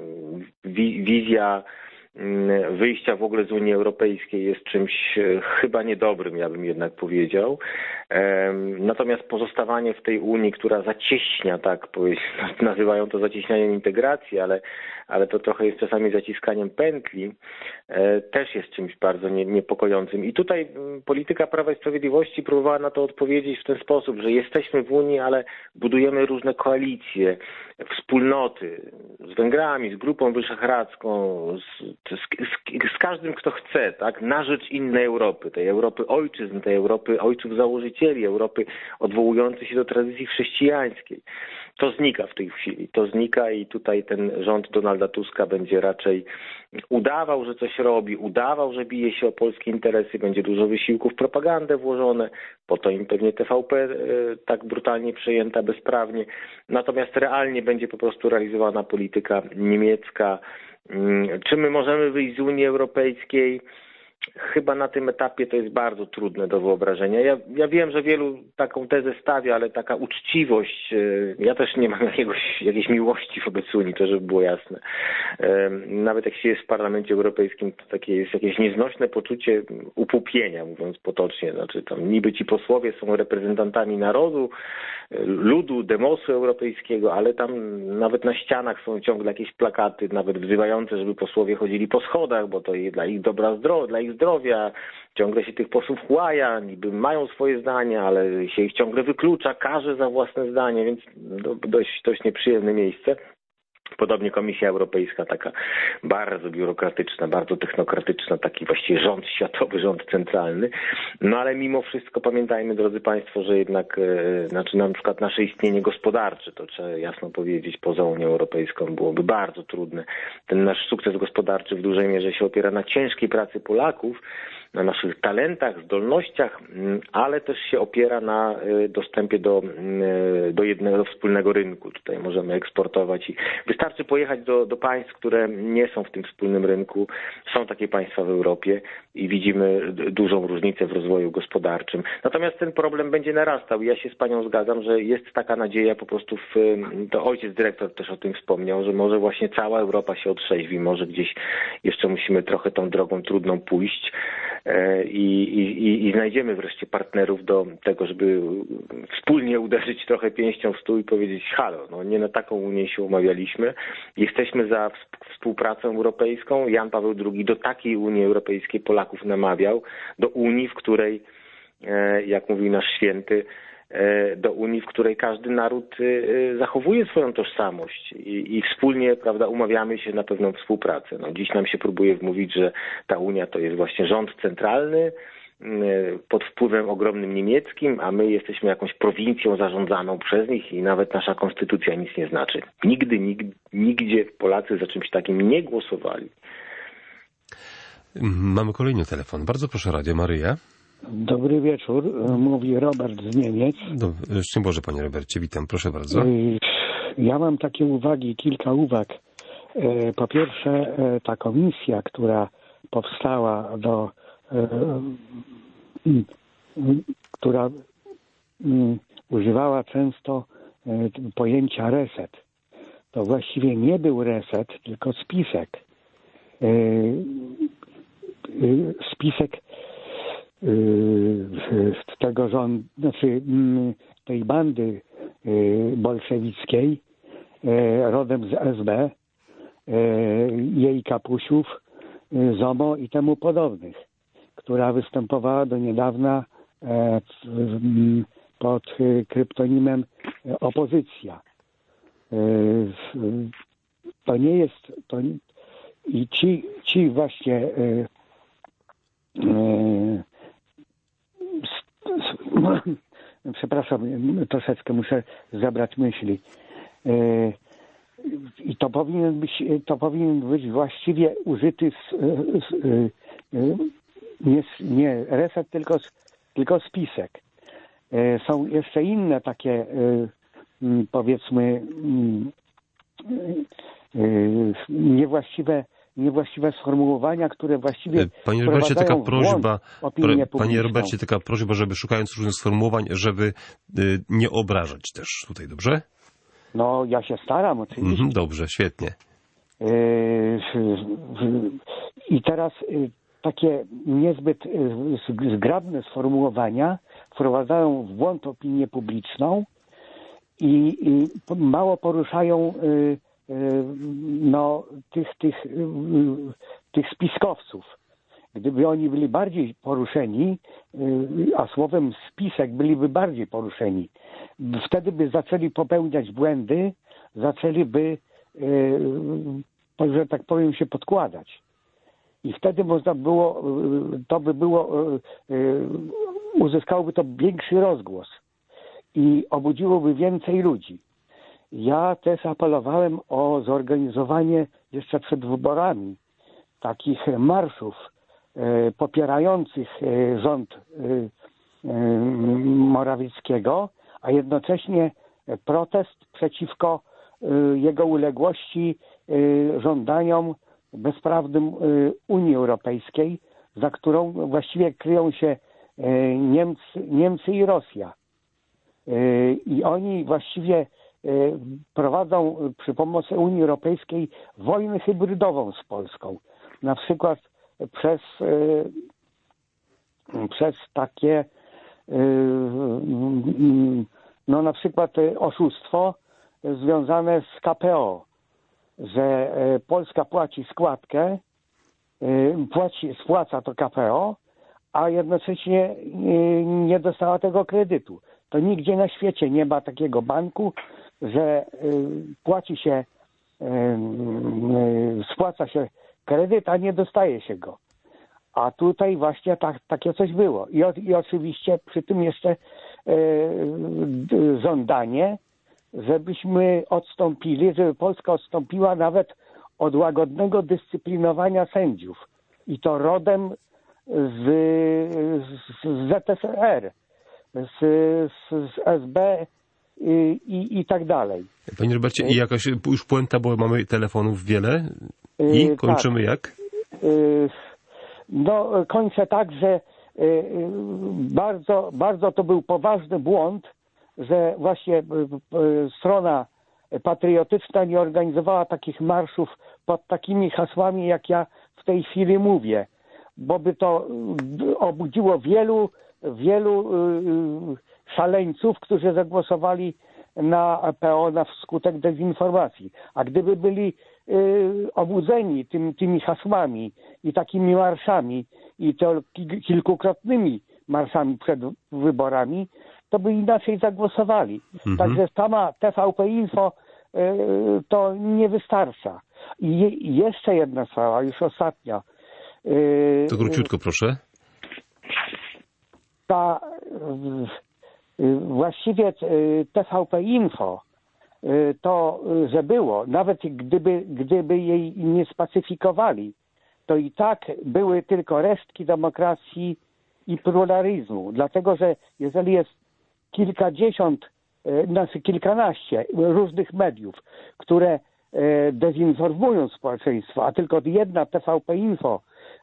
Speaker 2: Wizja wyjścia w ogóle z Unii Europejskiej jest czymś chyba niedobrym, ja bym jednak powiedział. Natomiast pozostawanie w tej Unii, która zacieśnia, tak nazywają to zacieśnianiem integracji, ale, ale to trochę jest czasami zaciskaniem pętli, też jest czymś bardzo niepokojącym. I tutaj polityka Prawa i Sprawiedliwości próbowała na to odpowiedzieć w ten sposób, że jesteśmy w Unii, ale budujemy różne koalicje, wspólnoty z Węgrami, z Grupą Wyszehradzką, z, z, z każdym, kto chce, tak, na rzecz innej Europy, tej Europy ojczyzn, tej Europy ojców założycieli, Europy odwołującej się do tradycji chrześcijańskiej. To znika w tej chwili, to znika i tutaj ten rząd Donalda Tuska będzie raczej udawał, że coś robi, udawał, że bije się o polskie interesy, będzie dużo wysiłków w propagandę włożone, po to im pewnie T V P tak brutalnie przejęta bezprawnie, natomiast realnie będzie po prostu realizowana polityka niemiecka. Czy my możemy wyjść z Unii Europejskiej? Chyba na tym etapie to jest bardzo trudne do wyobrażenia. Ja, ja wiem, że wielu taką tezę stawia, ale taka uczciwość, ja też nie mam jakiegoś, jakiejś miłości wobec Unii, to żeby było jasne. Nawet jak się jest w Parlamencie Europejskim, to takie jest jakieś nieznośne poczucie upupienia, mówiąc potocznie. Znaczy tam niby ci posłowie są reprezentantami narodu, ludu, demosu europejskiego, ale tam nawet na ścianach są ciągle jakieś plakaty, nawet wzywające, żeby posłowie chodzili po schodach, bo to dla ich dobra zdrowia, dla ich zdrowia. Ciągle się tych posłów chłaja, niby mają swoje zdania, ale się ich ciągle wyklucza, karze za własne zdanie, więc dość, dość nieprzyjemne miejsce. Podobnie Komisja Europejska, taka bardzo biurokratyczna, bardzo technokratyczna, taki właściwie rząd światowy, rząd centralny. No ale mimo wszystko pamiętajmy, drodzy Państwo, że jednak e, znaczy na przykład nasze istnienie gospodarcze, to trzeba jasno powiedzieć, poza Unią Europejską byłoby bardzo trudne. Ten nasz sukces gospodarczy w dużej mierze się opiera na ciężkiej pracy Polaków, na naszych talentach, zdolnościach, ale też się opiera na dostępie do, do jednego do wspólnego rynku. Tutaj możemy eksportować i wystarczy pojechać do, do państw, które nie są w tym wspólnym rynku. Są takie państwa w Europie i widzimy dużą różnicę w rozwoju gospodarczym. Natomiast ten problem będzie narastał i ja się z Panią zgadzam, że jest taka nadzieja po prostu, w, to ojciec dyrektor też o tym wspomniał, że może właśnie cała Europa się otrzeźwi, może gdzieś jeszcze musimy trochę tą drogą trudną pójść. I, i, i znajdziemy wreszcie partnerów do tego, żeby wspólnie uderzyć trochę pięścią w stół i powiedzieć: halo, no nie na taką Unię się umawialiśmy, jesteśmy za współpracą europejską. Jan Paweł drugi do takiej Unii Europejskiej Polaków namawiał, do Unii, w której, jak mówi nasz święty, do Unii, w której każdy naród zachowuje swoją tożsamość i, i wspólnie, prawda, umawiamy się na pewną współpracę. No, dziś nam się próbuje wmówić, że ta Unia to jest właśnie rząd centralny pod wpływem ogromnym niemieckim, a my jesteśmy jakąś prowincją zarządzaną przez nich i nawet nasza konstytucja nic nie znaczy. Nigdy, nigdy nigdzie Polacy za czymś takim nie głosowali.
Speaker 1: Mamy kolejny telefon. Bardzo proszę, Radio Maryja.
Speaker 5: Dobry wieczór, mówi Robert z Niemiec.
Speaker 1: Szczęść Boże, Panie Robercie, witam, proszę bardzo.
Speaker 5: Ja mam takie uwagi, kilka uwag. Po pierwsze, ta komisja, która powstała do, która używała często pojęcia reset. To właściwie nie był reset, tylko spisek. Spisek tego rządu, znaczy tej bandy bolszewickiej, rodem z S B, jej kapusiów, ZOMO i temu podobnych, która występowała do niedawna pod kryptonimem opozycja. To nie jest, to, i ci, ci właśnie przepraszam, troszeczkę muszę zebrać myśli. I to powinien być, to powinien być właściwie użyty z, z, nie, nie reset, tylko, tylko spisek. Są jeszcze inne takie, powiedzmy, niewłaściwe niewłaściwe sformułowania, które właściwie
Speaker 1: Panie Robercie, taka prośba,
Speaker 5: opinię publiczną.
Speaker 1: Panie Robercie, taka prośba, żeby szukając różnych sformułowań, żeby y, nie obrażać też tutaj, dobrze?
Speaker 5: No, ja się staram oczywiście.
Speaker 1: Mm, dobrze, świetnie.
Speaker 5: Yy, I teraz yy, takie niezbyt yy, zgrabne sformułowania wprowadzają w błąd opinię publiczną i, i mało poruszają yy, no, tych, tych, tych spiskowców. Gdyby oni byli bardziej poruszeni, a słowem spisek byliby bardziej poruszeni, wtedy by zaczęli popełniać błędy, zaczęliby, że tak powiem, się podkładać. I wtedy można było, to by było, uzyskałoby to większy rozgłos i obudziłoby więcej ludzi. Ja też apelowałem o zorganizowanie jeszcze przed wyborami takich marszów e, popierających e, rząd e, e, Morawieckiego, a jednocześnie protest przeciwko e, jego uległości e, żądaniom bezprawnym e, Unii Europejskiej, za którą właściwie kryją się Niemcy, Niemcy i Rosja. I oni właściwie prowadzą przy pomocy Unii Europejskiej wojnę hybrydową z Polską. Na przykład przez, przez takie no na przykład oszustwo związane z K P O, że Polska płaci składkę, płaci, spłaca to K P O, a jednocześnie nie dostała tego kredytu. To nigdzie na świecie nie ma takiego banku, że płaci się, spłaca się kredyt, a nie dostaje się go. A tutaj właśnie tak, takie coś było. I, I oczywiście przy tym jeszcze e, żądanie, żebyśmy odstąpili, żeby Polska odstąpiła nawet od łagodnego dyscyplinowania sędziów. I to rodem z, z Z S R, z, z S B i, i, i tak dalej.
Speaker 1: Panie Robercie, i jakaś już puenta, bo mamy telefonów wiele i kończymy tak. Jak?
Speaker 5: No, kończę tak, że bardzo, bardzo to był poważny błąd, że właśnie strona patriotyczna nie organizowała takich marszów pod takimi hasłami, jak ja w tej chwili mówię, bo by to obudziło wielu, wielu szaleńców, którzy zagłosowali na P O na wskutek dezinformacji. A gdyby byli obudzeni tym, tymi hasłami i takimi marszami i to kilkukrotnymi marszami przed wyborami, to by inaczej zagłosowali. Mhm. Także sama T V P Info y, to nie wystarcza. I je, jeszcze jedna sprawa, już ostatnia.
Speaker 1: Y, to króciutko, proszę.
Speaker 5: Ta y, y, właściwie y, T V P Info y, to, y, że było, nawet gdyby, gdyby jej nie spacyfikowali, to i tak były tylko resztki demokracji i pluralizmu. Dlatego, że jeżeli jest kilkadziesiąt, znaczy kilkanaście różnych mediów, które dezinformują społeczeństwo, a tylko jedna T V P Info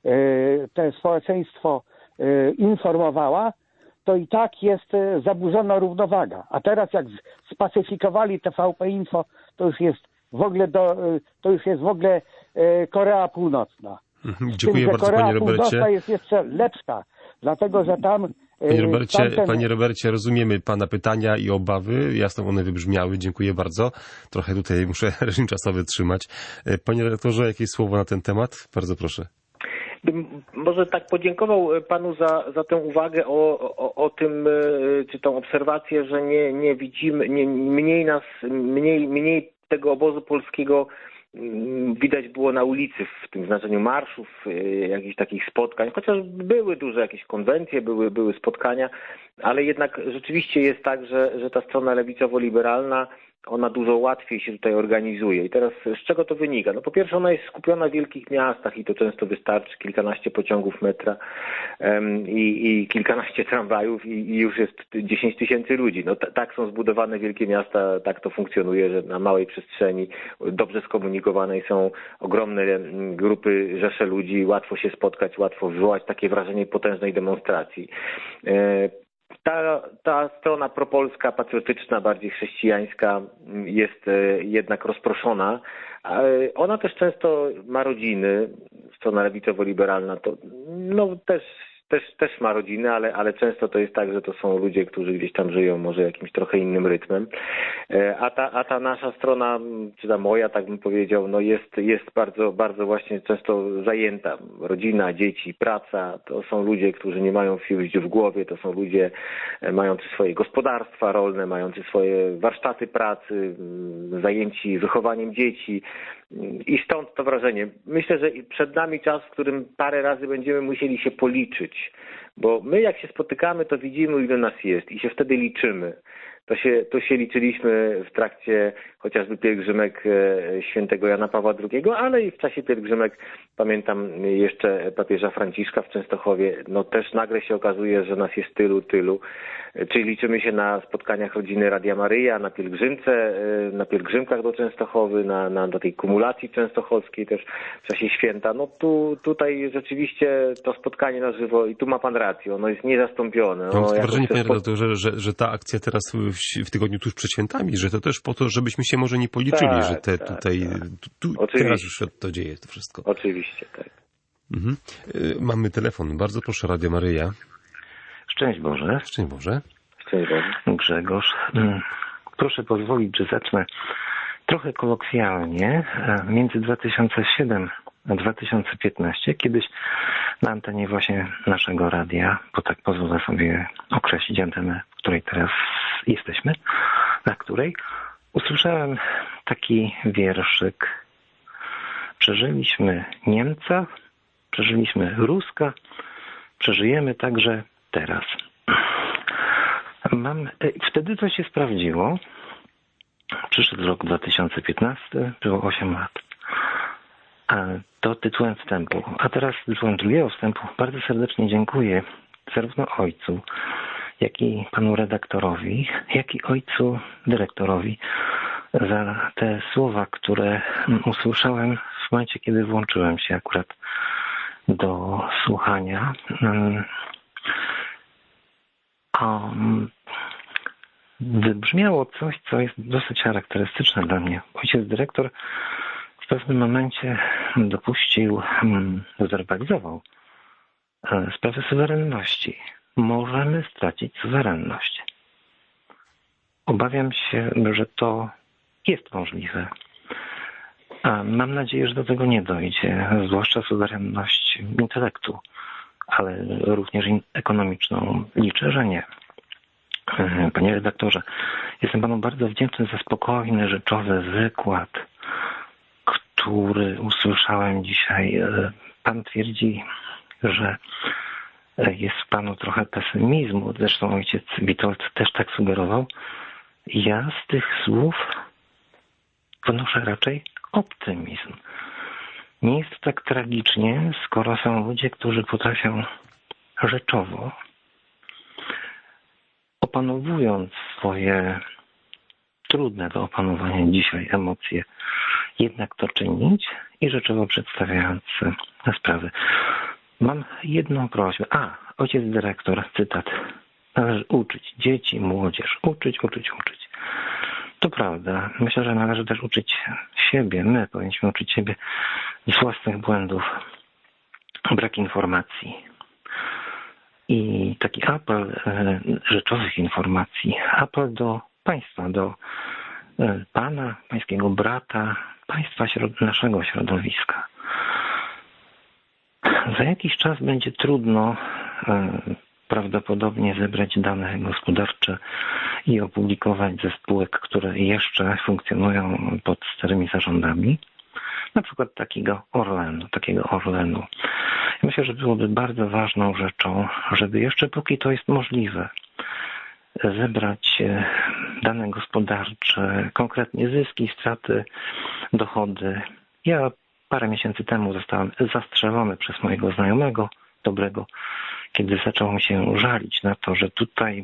Speaker 5: to społeczeństwo informowała, to i tak jest zaburzona równowaga. A teraz jak spacyfikowali T V P Info, to już jest w ogóle do, to już jest w ogóle Korea Północna.
Speaker 1: Dziękuję
Speaker 5: tym,
Speaker 1: bardzo,
Speaker 5: Korea
Speaker 1: panie Robercie.
Speaker 5: Północna jest jeszcze lepsza, dlatego że tam...
Speaker 1: Panie Robercie,
Speaker 5: tamten...
Speaker 1: panie Robercie, rozumiemy pana pytania i obawy. Jasno one wybrzmiały. Dziękuję bardzo. Trochę tutaj muszę reżim czasowy trzymać. Panie redaktorze, jakieś słowo na ten temat? Bardzo proszę.
Speaker 2: Bym może tak podziękował panu za, za tę uwagę o, o, o tym, czy tą obserwację, że nie, nie widzimy, nie, mniej nas, mniej, mniej tego obozu polskiego widać było na ulicy w tym znaczeniu marszów, jakichś takich spotkań, chociaż były duże jakieś konwencje, były, były spotkania, ale jednak rzeczywiście jest tak, że, że ta strona lewicowo-liberalna, ona dużo łatwiej się tutaj organizuje. I teraz z czego to wynika? No po pierwsze ona jest skupiona w wielkich miastach i to często wystarczy kilkanaście pociągów metra um, i, i kilkanaście tramwajów i, i już jest dziesięć tysięcy ludzi. No t- tak są zbudowane wielkie miasta, tak to funkcjonuje, że na małej przestrzeni dobrze skomunikowanej są ogromne grupy, rzesze ludzi, łatwo się spotkać, łatwo wywołać takie wrażenie potężnej demonstracji. E- Ta, ta strona propolska, patriotyczna, bardziej chrześcijańska jest jednak rozproszona. Ona też często ma rodziny, strona lewicowo-liberalna to no też, też, też ma rodziny, ale, ale często to jest tak, że to są ludzie, którzy gdzieś tam żyją może jakimś trochę innym rytmem. A ta, a ta nasza strona, czy ta moja, tak bym powiedział, no jest, jest bardzo, bardzo właśnie często zajęta. Rodzina, dzieci, praca, to są ludzie, którzy nie mają wsiąść w głowie, to są ludzie mający swoje gospodarstwa rolne, mający swoje warsztaty pracy, zajęci wychowaniem dzieci. I stąd to wrażenie. Myślę, że przed nami czas, w którym parę razy będziemy musieli się policzyć, bo my jak się spotykamy, to widzimy, ile nas jest i się wtedy liczymy. to się, to się liczyliśmy w trakcie chociażby pielgrzymek świętego Jana Pawła drugiego, ale i w czasie pielgrzymek, pamiętam jeszcze papieża Franciszka w Częstochowie, no też nagle się okazuje, że nas jest tylu, tylu. Czyli liczymy się na spotkaniach rodziny Radia Maryja, na pielgrzymce, na pielgrzymkach do Częstochowy, na, na, na tej kumulacji częstochowskiej też w czasie święta. No tu, tutaj rzeczywiście to spotkanie na żywo i tu ma pan rację, ono jest niezastąpione.
Speaker 1: Ja mam
Speaker 2: No,
Speaker 1: takie wrażenie, panie
Speaker 2: spod...
Speaker 1: redaktorze, że, że ta akcja teraz w, w tygodniu tuż przed świętami, że to też po to, żebyśmy się może nie policzyli,
Speaker 2: tak,
Speaker 1: że te
Speaker 2: tak,
Speaker 1: tutaj,
Speaker 2: tak.
Speaker 1: tu, tu teraz już się to dzieje to wszystko.
Speaker 2: Oczywiście, tak.
Speaker 1: Mhm. Mamy telefon. Bardzo proszę, Radio Maryja.
Speaker 6: Szczęść Boże.
Speaker 1: Szczęść Boże.
Speaker 2: Szczęść Boże.
Speaker 6: Grzegorz. Proszę pozwolić, że zacznę trochę kolokwialnie. Między dwa tysiące siódmym a dwa tysiące piętnastym, kiedyś na antenie właśnie naszego radia, bo tak pozwolę sobie określić antenę, w której teraz jesteśmy, na której usłyszałem taki wierszyk. Przeżyliśmy Niemca, przeżyliśmy Ruska, przeżyjemy także teraz. Mam, wtedy to się sprawdziło. Przyszedł rok dwa tysiące piętnasty, było osiem lat. A to tytułem wstępu. A teraz tytułem drugiego wstępu bardzo serdecznie dziękuję zarówno ojcu, jak i panu redaktorowi, jak i ojcu dyrektorowi za te słowa, które usłyszałem w momencie, kiedy włączyłem się akurat do słuchania. Um, wybrzmiało coś, co jest dosyć charakterystyczne dla mnie. Ojciec dyrektor w pewnym momencie dopuścił, um, zwerbalizował e, sprawę suwerenności. Możemy stracić suwerenność. Obawiam się, że to jest możliwe. A mam nadzieję, że do tego nie dojdzie, zwłaszcza suwerenność intelektu, ale również ekonomiczną. Liczę, że nie. Panie redaktorze, jestem panu bardzo wdzięczny za spokojny, rzeczowy wykład, który usłyszałem dzisiaj. Pan twierdzi, że jest w panu trochę pesymizmu. Zresztą ojciec Witold też tak sugerował. Ja z tych słów wnoszę raczej optymizm. Nie jest tak tragicznie, skoro są ludzie, którzy potrafią rzeczowo, opanowując swoje trudne do opanowania dzisiaj emocje, jednak to czynić i rzeczowo przedstawiając sprawy. Mam jedną prośbę. A, ojciec dyrektor, cytat. Należy uczyć dzieci, młodzież. Uczyć, uczyć, uczyć. To prawda. Myślę, że należy też uczyć siebie. My powinniśmy uczyć siebie z własnych błędów. Brak informacji. I taki apel e, rzeczowych informacji. Apel do państwa, do e, pana, pańskiego brata, państwa środ- naszego środowiska. Za jakiś czas będzie trudno e, prawdopodobnie zebrać dane gospodarcze i opublikować ze spółek, które jeszcze funkcjonują pod starymi zarządami. Na przykład takiego Orlenu, takiego Orlenu. Myślę, że byłoby bardzo ważną rzeczą, żeby jeszcze póki to jest możliwe, zebrać dane gospodarcze, konkretnie zyski, straty, dochody. Ja parę miesięcy temu zostałem zastrzelony przez mojego znajomego, dobrego, kiedy zaczął mi się żalić na to, że tutaj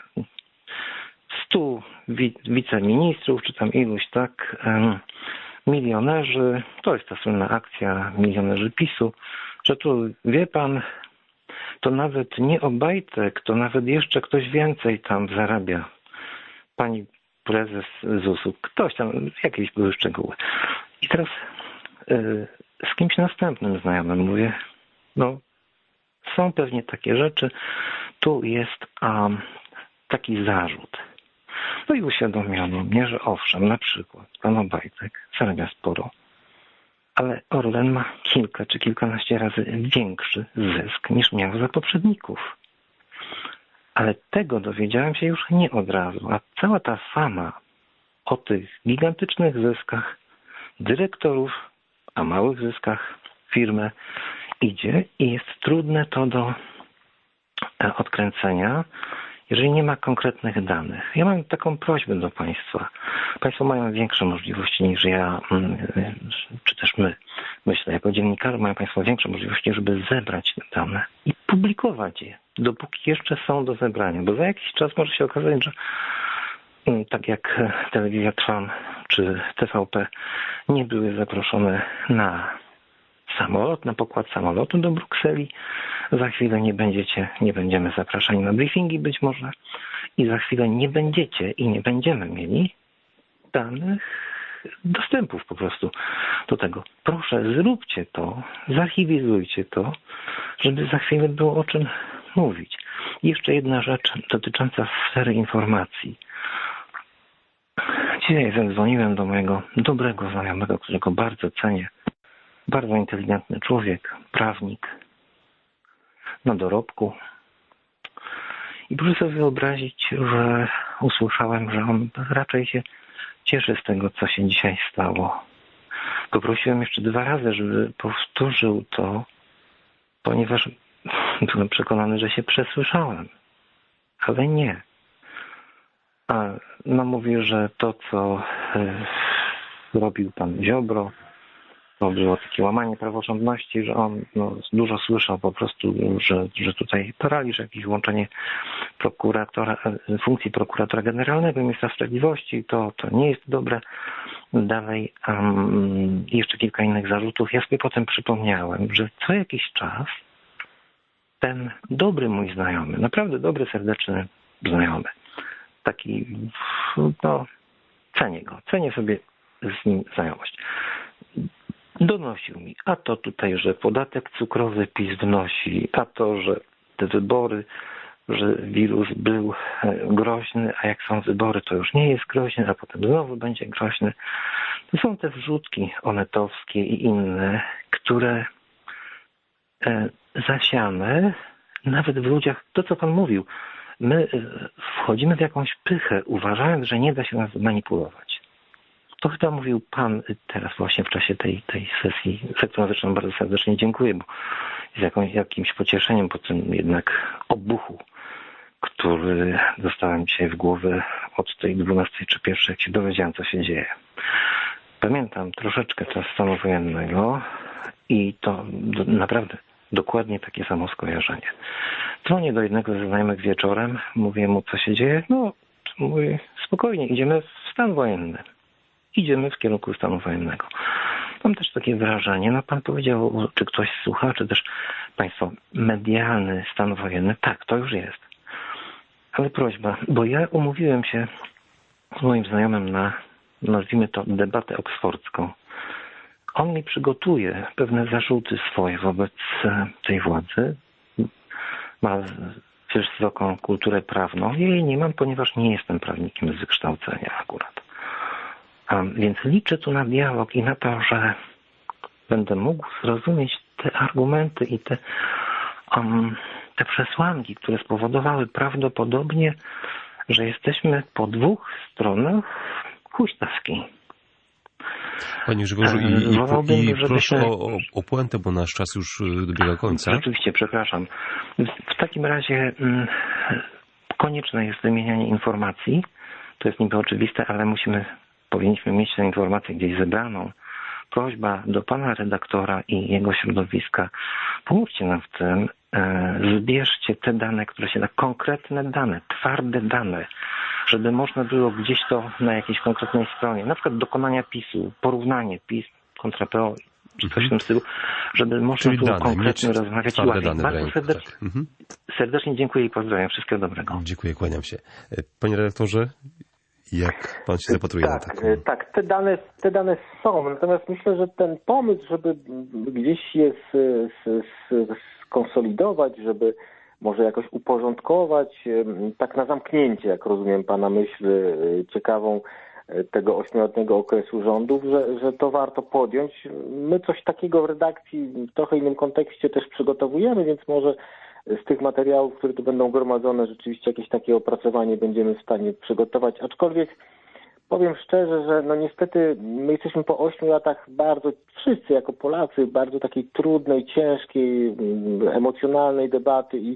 Speaker 6: stu wiceministrów, czy tam iluś, tak, milionerzy, to jest ta słynna akcja milionerzy PiSu, że tu, wie pan, to nawet nie Obajtek, to nawet jeszcze ktoś więcej tam zarabia. Pani prezes zusu, ktoś tam, jakieś były szczegóły. I teraz y, z kimś następnym znajomym mówię, no są pewnie takie rzeczy, tu jest um, taki zarzut. No i uświadomiono mnie, że owszem, na przykład pan Obajtek zarabia sporo, ale Orlen ma kilka czy kilkanaście razy większy zysk niż miał za poprzedników. Ale tego dowiedziałem się już nie od razu, a cała ta fama o tych gigantycznych zyskach dyrektorów, a małych zyskach firmy idzie i jest trudne to do odkręcenia. jeżeli nie ma konkretnych danych. Ja mam taką prośbę do Państwa. Państwo mają większe możliwości niż ja, czy też my. Myślę, jako dziennikarze mają Państwo większe możliwości, żeby zebrać te dane i publikować je, dopóki jeszcze są do zebrania. Bo za jakiś czas może się okazać, że tak jak Telewizja Trwam czy T V P nie były zaproszone na samolot, na pokład samolotu do Brukseli. Za chwilę nie będziecie, nie będziemy zapraszani na briefingi być może i za chwilę nie będziecie i nie będziemy mieli danych dostępów po prostu do tego. Proszę, zróbcie to, zarchiwizujcie to, żeby za chwilę było o czym mówić. I jeszcze jedna rzecz dotycząca sfery informacji. Dzisiaj zadzwoniłem do mojego dobrego znajomego, którego bardzo cenię. Bardzo inteligentny człowiek, prawnik, na dorobku. I proszę sobie wyobrazić, że usłyszałem, że on raczej się cieszy z tego, co się dzisiaj stało. Poprosiłem jeszcze dwa razy, żeby powtórzył to, ponieważ byłem przekonany, że się przesłyszałem. Ale nie. A no mówi, że to, co y, robił pan Ziobro, to było takie łamanie praworządności, że on no, dużo słyszał po prostu, że, że tutaj paraliż, jakieś łączenie prokuratora, funkcji prokuratora generalnego i ministra sprawiedliwości, to, to nie jest dobre. Dalej um, jeszcze kilka innych zarzutów. Ja sobie potem przypomniałem, że co jakiś czas ten dobry mój znajomy, naprawdę dobry, serdeczny znajomy, taki, no, cenię go, cenię sobie z nim znajomość. Donosił mi, a to tutaj, że podatek cukrowy PiS wnosi, a to, że te wybory, że wirus był groźny, a jak są wybory, to już nie jest groźny, a potem znowu będzie groźny. To są te wrzutki onetowskie i inne, które zasiane nawet w ludziach, to co pan mówił, my wchodzimy w jakąś pychę, uważając, że nie da się nas manipulować. To chyba mówił pan teraz właśnie w czasie tej, tej sesji, za którą zresztą bardzo serdecznie dziękuję, bo z jakąś, jakimś pocieszeniem po tym jednak obuchu, który dostałem dzisiaj w głowę od tej dwunastej czy pierwszej, jak się dowiedziałem, co się dzieje. Pamiętam troszeczkę czas stanu wojennego i to do, naprawdę dokładnie takie samo skojarzenie. Dzwonię do jednego ze znajomych wieczorem, mówię mu, co się dzieje. No, mówi, spokojnie, idziemy w stan wojenny. Idziemy w kierunku stanu wojennego. Mam też takie wrażenie, no pan powiedział, czy ktoś słucha, czy też państwo, medialny stan wojenny, tak, to już jest. Ale prośba, bo ja umówiłem się z moim znajomym na, nazwijmy to, debatę oksfordzką. On mi przygotuje pewne zarzuty swoje wobec tej władzy. Ma wysoką kulturę prawną. Ja jej nie mam, ponieważ nie jestem prawnikiem z wykształcenia akurat. A więc liczę tu na dialog i na to, że będę mógł zrozumieć te argumenty i te, um, te przesłanki, które spowodowały prawdopodobnie, że jesteśmy po dwóch stronach huśtawki.
Speaker 1: Panie Grzegorzu, i, i, i proszę o, o, o puentę, bo nasz czas już dobiega końca.
Speaker 6: Oczywiście, przepraszam. W takim razie mm, konieczne jest wymienianie informacji. To jest niby oczywiste, ale musimy, powinniśmy mieć tę informację gdzieś zebraną. Prośba do pana redaktora i jego środowiska. Pomóżcie nam w tym. Zbierzcie te dane, które się da, konkretne dane, twarde dane, żeby można było gdzieś to na jakiejś konkretnej stronie, na przykład dokonania PiSu, porównanie PiS kontra P O, czy coś w tym stylu, żeby można
Speaker 1: Czyli
Speaker 6: było
Speaker 1: dane,
Speaker 6: konkretnie rozmawiać.
Speaker 1: Twarde dane
Speaker 6: Bardzo
Speaker 1: ręku,
Speaker 6: serdecznie,
Speaker 1: tak. mhm.
Speaker 6: serdecznie dziękuję i pozdrawiam. Wszystkiego dobrego.
Speaker 1: Dziękuję, kłaniam się. Panie redaktorze, jak pan się zapatruje
Speaker 2: tak,
Speaker 1: na taką...
Speaker 2: Tak, te dane, te dane są, natomiast myślę, że ten pomysł, żeby gdzieś je skonsolidować, żeby może jakoś uporządkować, tak na zamknięcie, jak rozumiem pana myśl ciekawą tego ośmioletniego okresu rządów, że, że to warto podjąć. My coś takiego w redakcji w trochę innym kontekście też przygotowujemy, więc może z tych materiałów, które tu będą gromadzone, rzeczywiście jakieś takie opracowanie będziemy w stanie przygotować. Aczkolwiek powiem szczerze, że no niestety my jesteśmy po ośmiu latach bardzo, wszyscy jako Polacy, bardzo takiej trudnej, ciężkiej, emocjonalnej debaty i,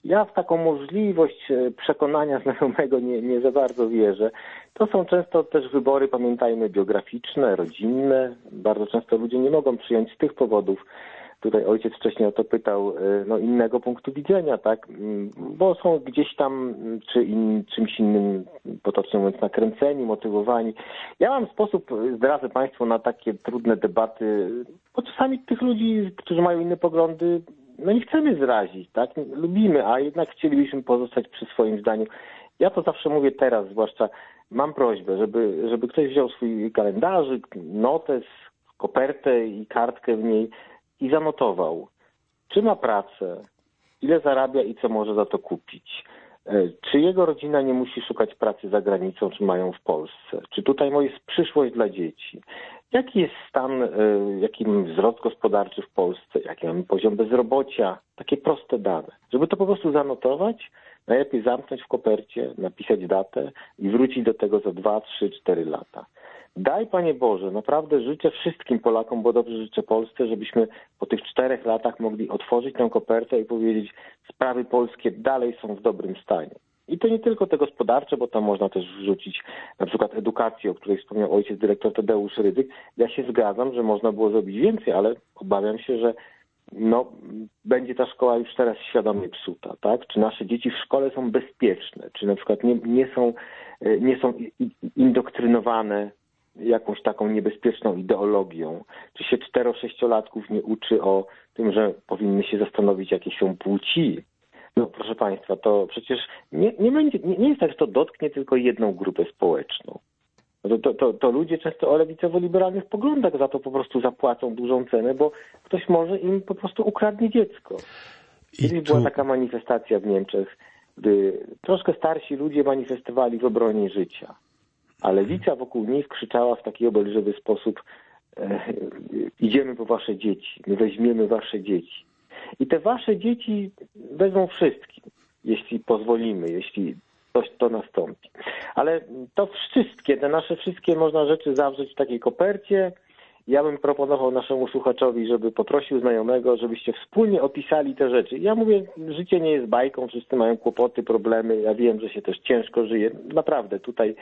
Speaker 2: Ja w taką możliwość przekonania znajomego nie, nie za bardzo wierzę. To są często też wybory, pamiętajmy, biograficzne, rodzinne. Bardzo często ludzie nie mogą przyjąć z tych powodów. Tutaj ojciec wcześniej o to pytał, no innego punktu widzenia, tak? Bo są gdzieś tam czy in, czymś innym, potocznie mówiąc, nakręceni, motywowani. Ja mam sposób, zdradzę Państwu, na takie trudne debaty, bo czasami tych ludzi, którzy mają inne poglądy, no nie chcemy zrazić, tak? Lubimy, a jednak chcielibyśmy pozostać przy swoim zdaniu. Ja to zawsze mówię teraz, zwłaszcza mam prośbę, żeby, żeby ktoś wziął swój kalendarzyk, notes, kopertę i kartkę w niej i zanotował, czy ma pracę, ile zarabia i co może za to kupić. Czy jego rodzina nie musi szukać pracy za granicą, czy mają w Polsce? Czy tutaj jest przyszłość dla dzieci? Jaki jest stan, jaki mamy wzrost gospodarczy w Polsce? Jaki mamy poziom bezrobocia? Takie proste dane. Żeby to po prostu zanotować, najlepiej zamknąć w kopercie, napisać datę i wrócić do tego za dwa, trzy, cztery lata. Daj, Panie Boże, naprawdę życzę wszystkim Polakom, bo dobrze życzę Polsce, żebyśmy po tych czterech latach mogli otworzyć tę kopertę i powiedzieć, sprawy polskie dalej są w dobrym stanie. I to nie tylko te gospodarcze, bo tam można też wrzucić na przykład edukację, o której wspomniał ojciec dyrektor Tadeusz Rydzyk. Ja się zgadzam, że można było zrobić więcej, ale obawiam się, że no, będzie ta szkoła już teraz świadomie psuta, tak? Czy nasze dzieci w szkole są bezpieczne, czy na przykład nie, nie są, nie są indoktrynowane jakąś taką niebezpieczną ideologią, czy się cztero-sześciolatków nie uczy o tym, że powinny się zastanowić, jakie są płci. No proszę Państwa, to przecież nie, nie, będzie, nie, nie jest tak, że to dotknie tylko jedną grupę społeczną. To, to, to, to ludzie często o lewicowo-liberalnych poglądach za to po prostu zapłacą dużą cenę, bo ktoś może im po prostu ukradnie dziecko. Kiedyś tu... była taka manifestacja w Niemczech, gdy troszkę starsi ludzie manifestowali w obronie życia. A lewica wokół nich krzyczała w taki obelżywy sposób: e, idziemy po wasze dzieci, my weźmiemy wasze dzieci. I te wasze dzieci wezmą wszystkim, jeśli pozwolimy, jeśli coś to nastąpi. Ale to wszystkie, te nasze wszystkie można rzeczy zawrzeć w takiej kopercie. Ja bym proponował naszemu słuchaczowi, żeby poprosił znajomego, żebyście wspólnie opisali te rzeczy. Ja mówię, życie nie jest bajką, wszyscy mają kłopoty, problemy. Ja wiem, że się też ciężko żyje. Naprawdę tutaj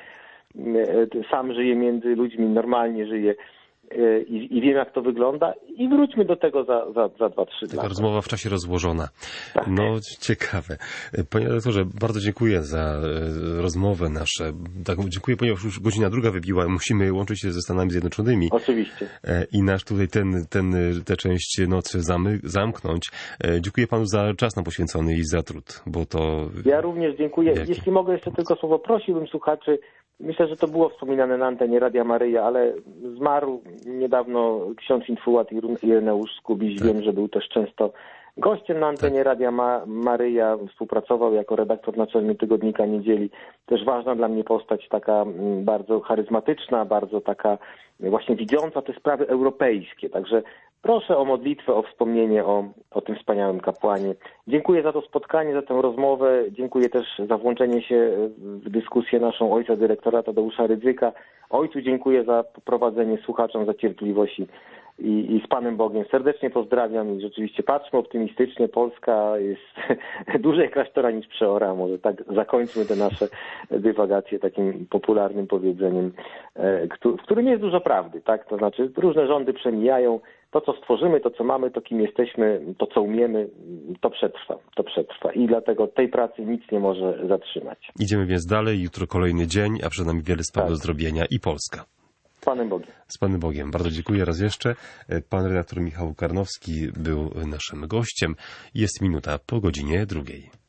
Speaker 2: sam żyję między ludźmi, normalnie żyję i, i wiem, jak to wygląda. I wróćmy do tego za, za, za dwa, trzy lata.
Speaker 1: Taka rozmowa w czasie rozłożona.
Speaker 2: Tak.
Speaker 1: No, ciekawe. Panie redaktorze, bardzo dziękuję za rozmowę nasze. Tak, dziękuję, ponieważ już godzina druga wybiła. Musimy łączyć się ze Stanami Zjednoczonymi.
Speaker 2: Oczywiście.
Speaker 1: I nasz tutaj ten, ten, tę część nocy zamy, zamknąć. Dziękuję panu za czas nam poświęcony i za trud, bo to...
Speaker 2: Ja również dziękuję. Wielkie. Jeśli mogę jeszcze tylko słowo, prosiłbym słuchaczy. Myślę, że to było wspominane na antenie Radia Maryja, ale zmarł niedawno ksiądz infułat Ireneusz Skubiś. Tak. Wiem, że był też często gościem na antenie tak. Radia Ma- Maryja. Współpracował jako redaktor naczelny Tygodnika Niedzieli. Też ważna dla mnie postać, taka bardzo charyzmatyczna, bardzo taka właśnie widząca te sprawy europejskie. Także proszę o modlitwę, o wspomnienie o, o tym wspaniałym kapłanie. Dziękuję za to spotkanie, za tę rozmowę. Dziękuję też za włączenie się w dyskusję naszą ojca dyrektora Tadeusza Rydzyka. Ojcu dziękuję za poprowadzenie, słuchaczom za cierpliwość i, i z Panem Bogiem. Serdecznie pozdrawiam i rzeczywiście patrzmy optymistycznie. Polska jest dłużej klasztora niż przeora. Może tak zakończmy te nasze dywagacje takim popularnym powiedzeniem, w którym jest dużo prawdy, tak? To znaczy różne rządy przemijają. To, co stworzymy, to, co mamy, to, kim jesteśmy, to, co umiemy, to przetrwa, to przetrwa. I dlatego tej pracy nic nie może zatrzymać.
Speaker 1: Idziemy więc dalej. Jutro kolejny dzień, a przed nami wiele spraw
Speaker 2: tak.
Speaker 1: do zrobienia i Polska.
Speaker 2: Z Panem Bogiem.
Speaker 1: Z Panem Bogiem. Bardzo dziękuję raz jeszcze. Pan redaktor Michał Karnowski był naszym gościem. Jest minuta po godzinie drugiej.